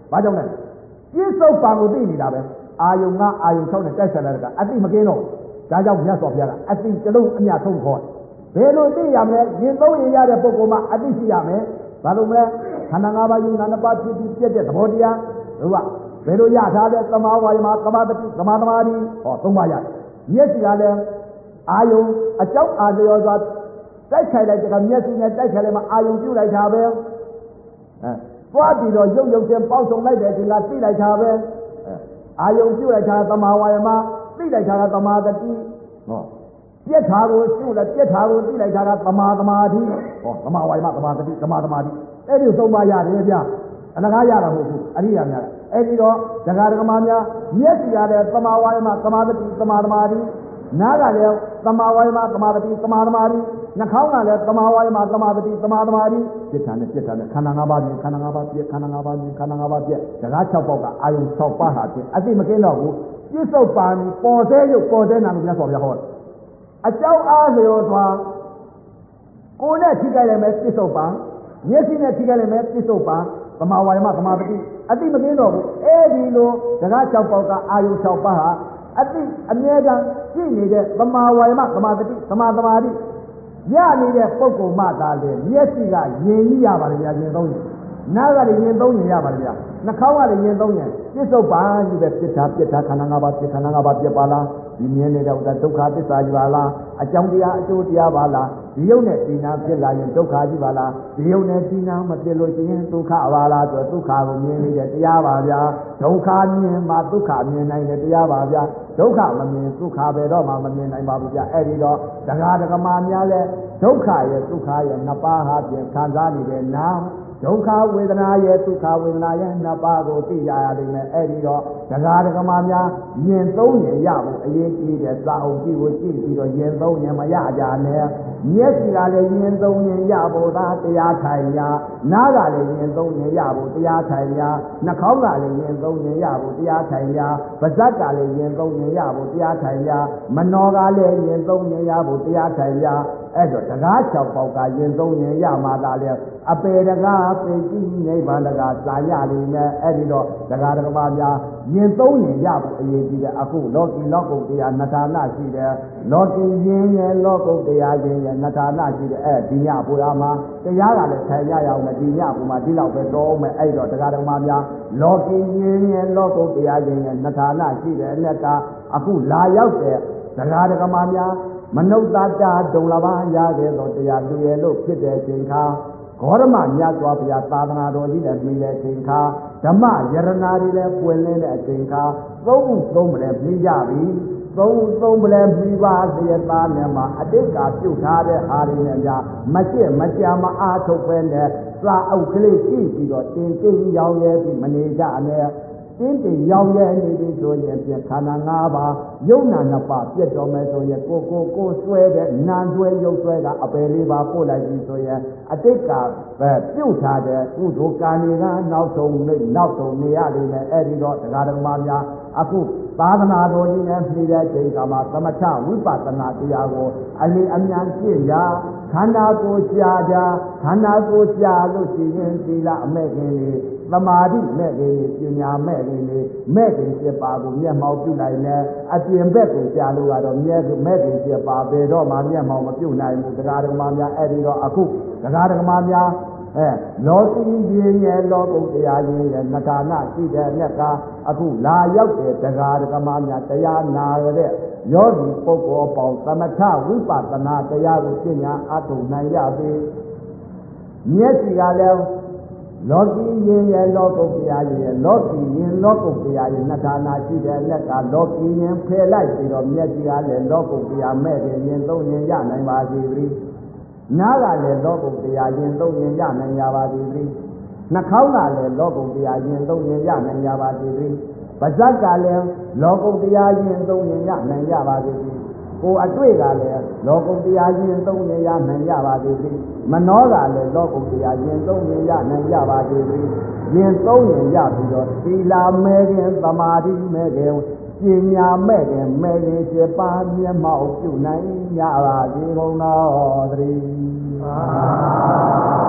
Speaker 2: ဘာကြောင့်လဲပြစ္ဆုတ်ပံကိုသိနေတာပဲအာယုံကအာယုံ၆နဲ့တိုက်ဆက်လာတာကအတိမကင်းတော့ဒါကြောင့်မြတ်စွာဘုရားကအတိတလုံးအမြတ်ဆုံးခေါ်ဘယ်လိုသိရမလဲရင်သုံးရင်ရတဲ့ပုဂ္ဂိုလ်မှအတိရှိရမယ်ဘာလို့လဲခန္ဓာ၅ပါးယုံနာနှစ်ပါးဖြစ်ပြီးပြည့်တဲ့သဘောတရားဟုတ်ပါဘယ်လိုရထားလဲသမာဝါယမသမာတတိသမာသမာဓိဟောသုံးပါးရတယ်မျက်စိကလည်းအာယုံအကြောင်းအာလျော်စွာတိုက်ခိုက်လိုက်တဲ့ကမျက်စိနဲ့တိုက်ခိုက်လိုက်မှအာယုံပြုတ်လိုက်တာပဲအဲသွားပြီးတော့ရုပ်ရုပ်ချင်းပေါက်ဆုံးလိုက်တဲ့အချိန်ကသိလိုက်တာပဲအာယုံပြုတ်လိုက်တာသမာဝါယမသိလိုက်တာကသမာတတိဟောပြက်ထာကိုရှုလိုက်ပြက်ထာကိုသိလိုက်တာကသမာသမာဓိဟောသမာဝါယမသမာတတိသမာသမာဓိအဲ့ဒီသုံးပါးရတယ်ဗျအလကားရတာမဟုတ်ဘူးအရိယာများအဲ့ဒီတော့ဒကာဒကမာများမျက်စိရတဲ့သမာဝါယမသမာတတိသမာသမာဓိနားကလည်းသမာဝါယမသမာတတိသမာသမာဓိနှာခေါင်းကလည်းသမာဝါယမသမာတတိသမာသမာဓိစိတ်ဓာတ်နဲ့စိတ်ဓာတ်နဲ့ခန္ဓာ၅ပါးမြင်ခန္ဓာ၅ပါးပြည့်ခန္ဓာ၅ပါးမြင်ခန္ဓာ၅ပါးပြည့်ဒကာ၆ပေါက်ကအာယုံ၆ပါးဟာဖြင့်အသိမကင်းတော့ဘူးပြစ္ဆုတ်ပံပေါ်သေးရုပ်ပေါ်သေးနာလို့မြတ်စွာဘုရားဟောတယ်အကြောင်းအားလျော်စွာကိုယ်နဲ့ထိခိုက်လိုက်မယ်ပြစ္ဆုတ်ပံမျက်စိနဲ့ထိခိုက်လိုက်မယ်ပြစ္ဆုတ်ပံသမာဝါယမသမာတတိအသိမကင်းတော့ဘူးအဲ့ဒီလိုဒကာ၆ပေါက်ကအာယုံ၆ပါးဟာအတိအမြဲတမ်းရှိနေတဲ့သမာဝါယမသမာတတိသမာသမာဓိရနေတဲ့ပုဂ္ဂိုလ်မှသာလေမျက်စိကယင်ကြီးရပါလေဗျာယင်သုံးရင်နားကလည်းယင်သုံးရင်ရပါလေဗျာနှာခေါင်းကလည်းယင်သုံးရင်ပြစ္ဆုတ်ပံကြီးပဲပြစ်တာပြစ်တာခန္ဓာ၅ပါးပြစ်ခန္ဓာ၅ပါးပြစ်ပါလားဒီမြင်နေတဲ့ဥဒ္ဒဒုက္ခသစ္စာကြီးပါလားအကြောင်းတရားအကျိုးတရားပါလားဒီယုံနဲ့ဒီနာဖြစ်လာရင်ဒုက္ခကြီးပါလားဒီယုံနဲ့ဒီနာမဖြစ်လို့ရှိရင်ဒုက္ခပါလားဆိုတော့ဒုက္ခကိုမြင်နေတဲ့တရားပါဗျာဒုက္ခမြင်မှဒုက္ခမြင်နိုင်တဲ့တရားပါဗျာဒုက္ခမမြင်ဒုက္ခပဲတော့မှမမြင်နိုင်ပါဘူးဗျာအဲ့ဒီတော့ဒကာဒကမာများလဲဒုက္ခရဲ့ဒုက္ခရဲ့နှစ်ပါးဟာပြင်ခံစားနေတဲ့နာဒုက္ခဝေဒနာရဲ့ဒုက္ခဝေဒနာရဲ့နှစ်ပါးကိုသိရရလိမ့်မယ်အဲ့ဒီတော့ဒကာဒကမာများယင်သုံးရင်ရဖို့အရေးကြီးတဲ့စာအုပ်ကြီးကိုကြည့်ပြီးတော့ယင်သုံးရင်မရကြနဲ့မျက်စိကလည်းယင်သုံးရင်ရဖို့သာတရားထိုင်ညာနားကလည်းယင်သုံးရင်ရဖို့တရားထိုင်ညာနှာခေါင်းကလည်းယင်သုံးရင်ရဖို့တရားထိုင်ညာပါးစပ်ကလည်းယင်သုံးရင်ရဖို့တရားထိုင်ညာမနောကလည်းယင်သုံးရင်ရဖို့တရားထိုင်ညာအဲ့တော့တကား၆ပေါက်ကယင်သုံးရင်ရမှသာလေအပေတကားပေတိနိဗ္ဗာန်တကားစာရလိမ့်မယ်အဲ့ဒီတော့တကားတကမာများယင်သုံးရင်ရဖို့အရေးကြီးတယ်အခုလောကီလောကုတ်တရားနှစ်ဌာနရှိတယ်လောကီယင်ရဲ့လောကုတ်တရားယင်ရဲ့နှစ်ဌာနရှိတယ်အဲ့ဒီညပူရမှာတရားကလည်းထိုင်ရရအောင်မယ်ဒီညပူမှာဒီလောက်ပဲတော်အောင်မယ်အဲ့တော့တကားတကမာများလောကီယင်ရဲ့လောကုတ်တရားယင်ရဲ့နှစ်ဌာနရှိတယ်အနဲ့ကအခုလာရောက်တဲ့တကားတကမာများမနုဿတာဒုံလဘာရခဲ့သောတရားလူရဲ့လို့ဖြစ်တဲ့ချိန်ခါဂေါရမမြတ်စွာဘုရားသာသနာတော်ကြီးနဲ့ပြီးတဲ့ချိန်ခါဓမ္မယရနာတွေလည်းပွင့်လင်းတဲ့အချိန်ခါသုံးခုသုံးပလဲပြီးကြပြီသုံးသုံးပလဲပြီးပါစေသားနဲ့မှာအတိတ်ကပြုတ်ထားတဲ့အာရီနဲ့များမကျင့်မကြာမအားထုတ်ပဲနဲ့စာအုပ်ကလေးကြည့်ပြီးတော့တင်တင်ရောင်းရဲပြီးမနေကြနဲ့တင်းတင်ရောက်ရဲ့နေပြီဆိုရင်ပြခန္ဓာ၅ပါးယုံနာနှစ်ပါးပြတ်တော်မယ်ဆိုရင်ကိုကိုကိုဆွဲတဲ့နာဆွဲရုပ်ဆွဲကအပယ်လေးပါးပို့လိုက်ပြီဆိုရင်အတိတ်ကပဲပြုတ်ထားတဲ့ကုသိုလ်ကံတွေကနောက်ဆုံးနေနောက်ဆုံးနေရလိမ့်မယ်အဲ့ဒီတော့တရားဓမ္မများအခုသာသနာတော်ကြီးနဲ့ပြည်တဲ့ချိန်ကမှာသမထဝိပဿနာတရားကိုအလေးအမြန်ကျင့်ကြခန္ဓာကိုယ်ရှားကြခန္ဓာကိုယ်ရှားလို့ရှိရင်သီလအမဲ့ခင်လေးသမာဓိမဲ့ခင်လေးပညာမဲ့ခင်လေးမဲ့ခင်ပြပါကိုမျက်မှောက်ပြုလိုက်နဲ့အပြင်ဘက်ကိုရှားလို့ကတော့မျက်မဲ့ခင်ပြပါဘယ်တော့မှမျက်မှောက်မပြုနိုင်ဘူးတရားဓမ္မများအဲ့ဒီတော့အခုတရားဓမ္မများအဲလောကီရင်ရဲ့လောကုတ်တရားရင်ရဲ့နဂါနရှိတဲ့မြတ်ကအခုလာရောက်တဲ့တရားဓမ္မများတရားနာရတဲ့ယောဂီပုဂ္ဂိုလ်ပေါင်းသမထဝိပဿနာတရားကိုသိညာအထုံနိုင်ရပြီမျက်စိကလည်းလောကီရင်ရဲ့လောကုတ်တရားရင်ရဲ့လောကီရင်လောကုတ်တရားရင်နဂါနရှိတဲ့မြတ်ကလောကီရင်ဖယ်လိုက်ပြီးတော့မျက်စိကလည်းလောကုတ်တရားမဲ့ရင်ရင်သုံးရင်ရနိုင်ပါစေပြီနားကလည်းလောကုတ်တရားရင်သုံးရင်ရနိုင်ရပါသည်ပြီနှာခေါင်းကလည်းလောကုတ်တရားရင်သုံးရင်ရနိုင်ရပါသည်ပြီပါးစပ်ကလည်းလောကုတ်တရားရင်သုံးရင်ရနိုင်ရပါသည်ပြီကိုယ်အတွေ့ကလည်းလောကုတ်တရားရင်သုံးရင်ရနိုင်ရပါသည်ပြီမနောကလည်းလောကုတ်တရားရင်သုံးရင်ရနိုင်ရပါသည်ပြီရင်သုံးရင်ရပြီးတော့သီလမဲခင်သမာဓိမဲခင်ပညာမဲ့ခင်မဲ့ခင်စေပါမျက်မှောက်ပြုနိုင်ရပါသည်ဘုံတော်သတည်း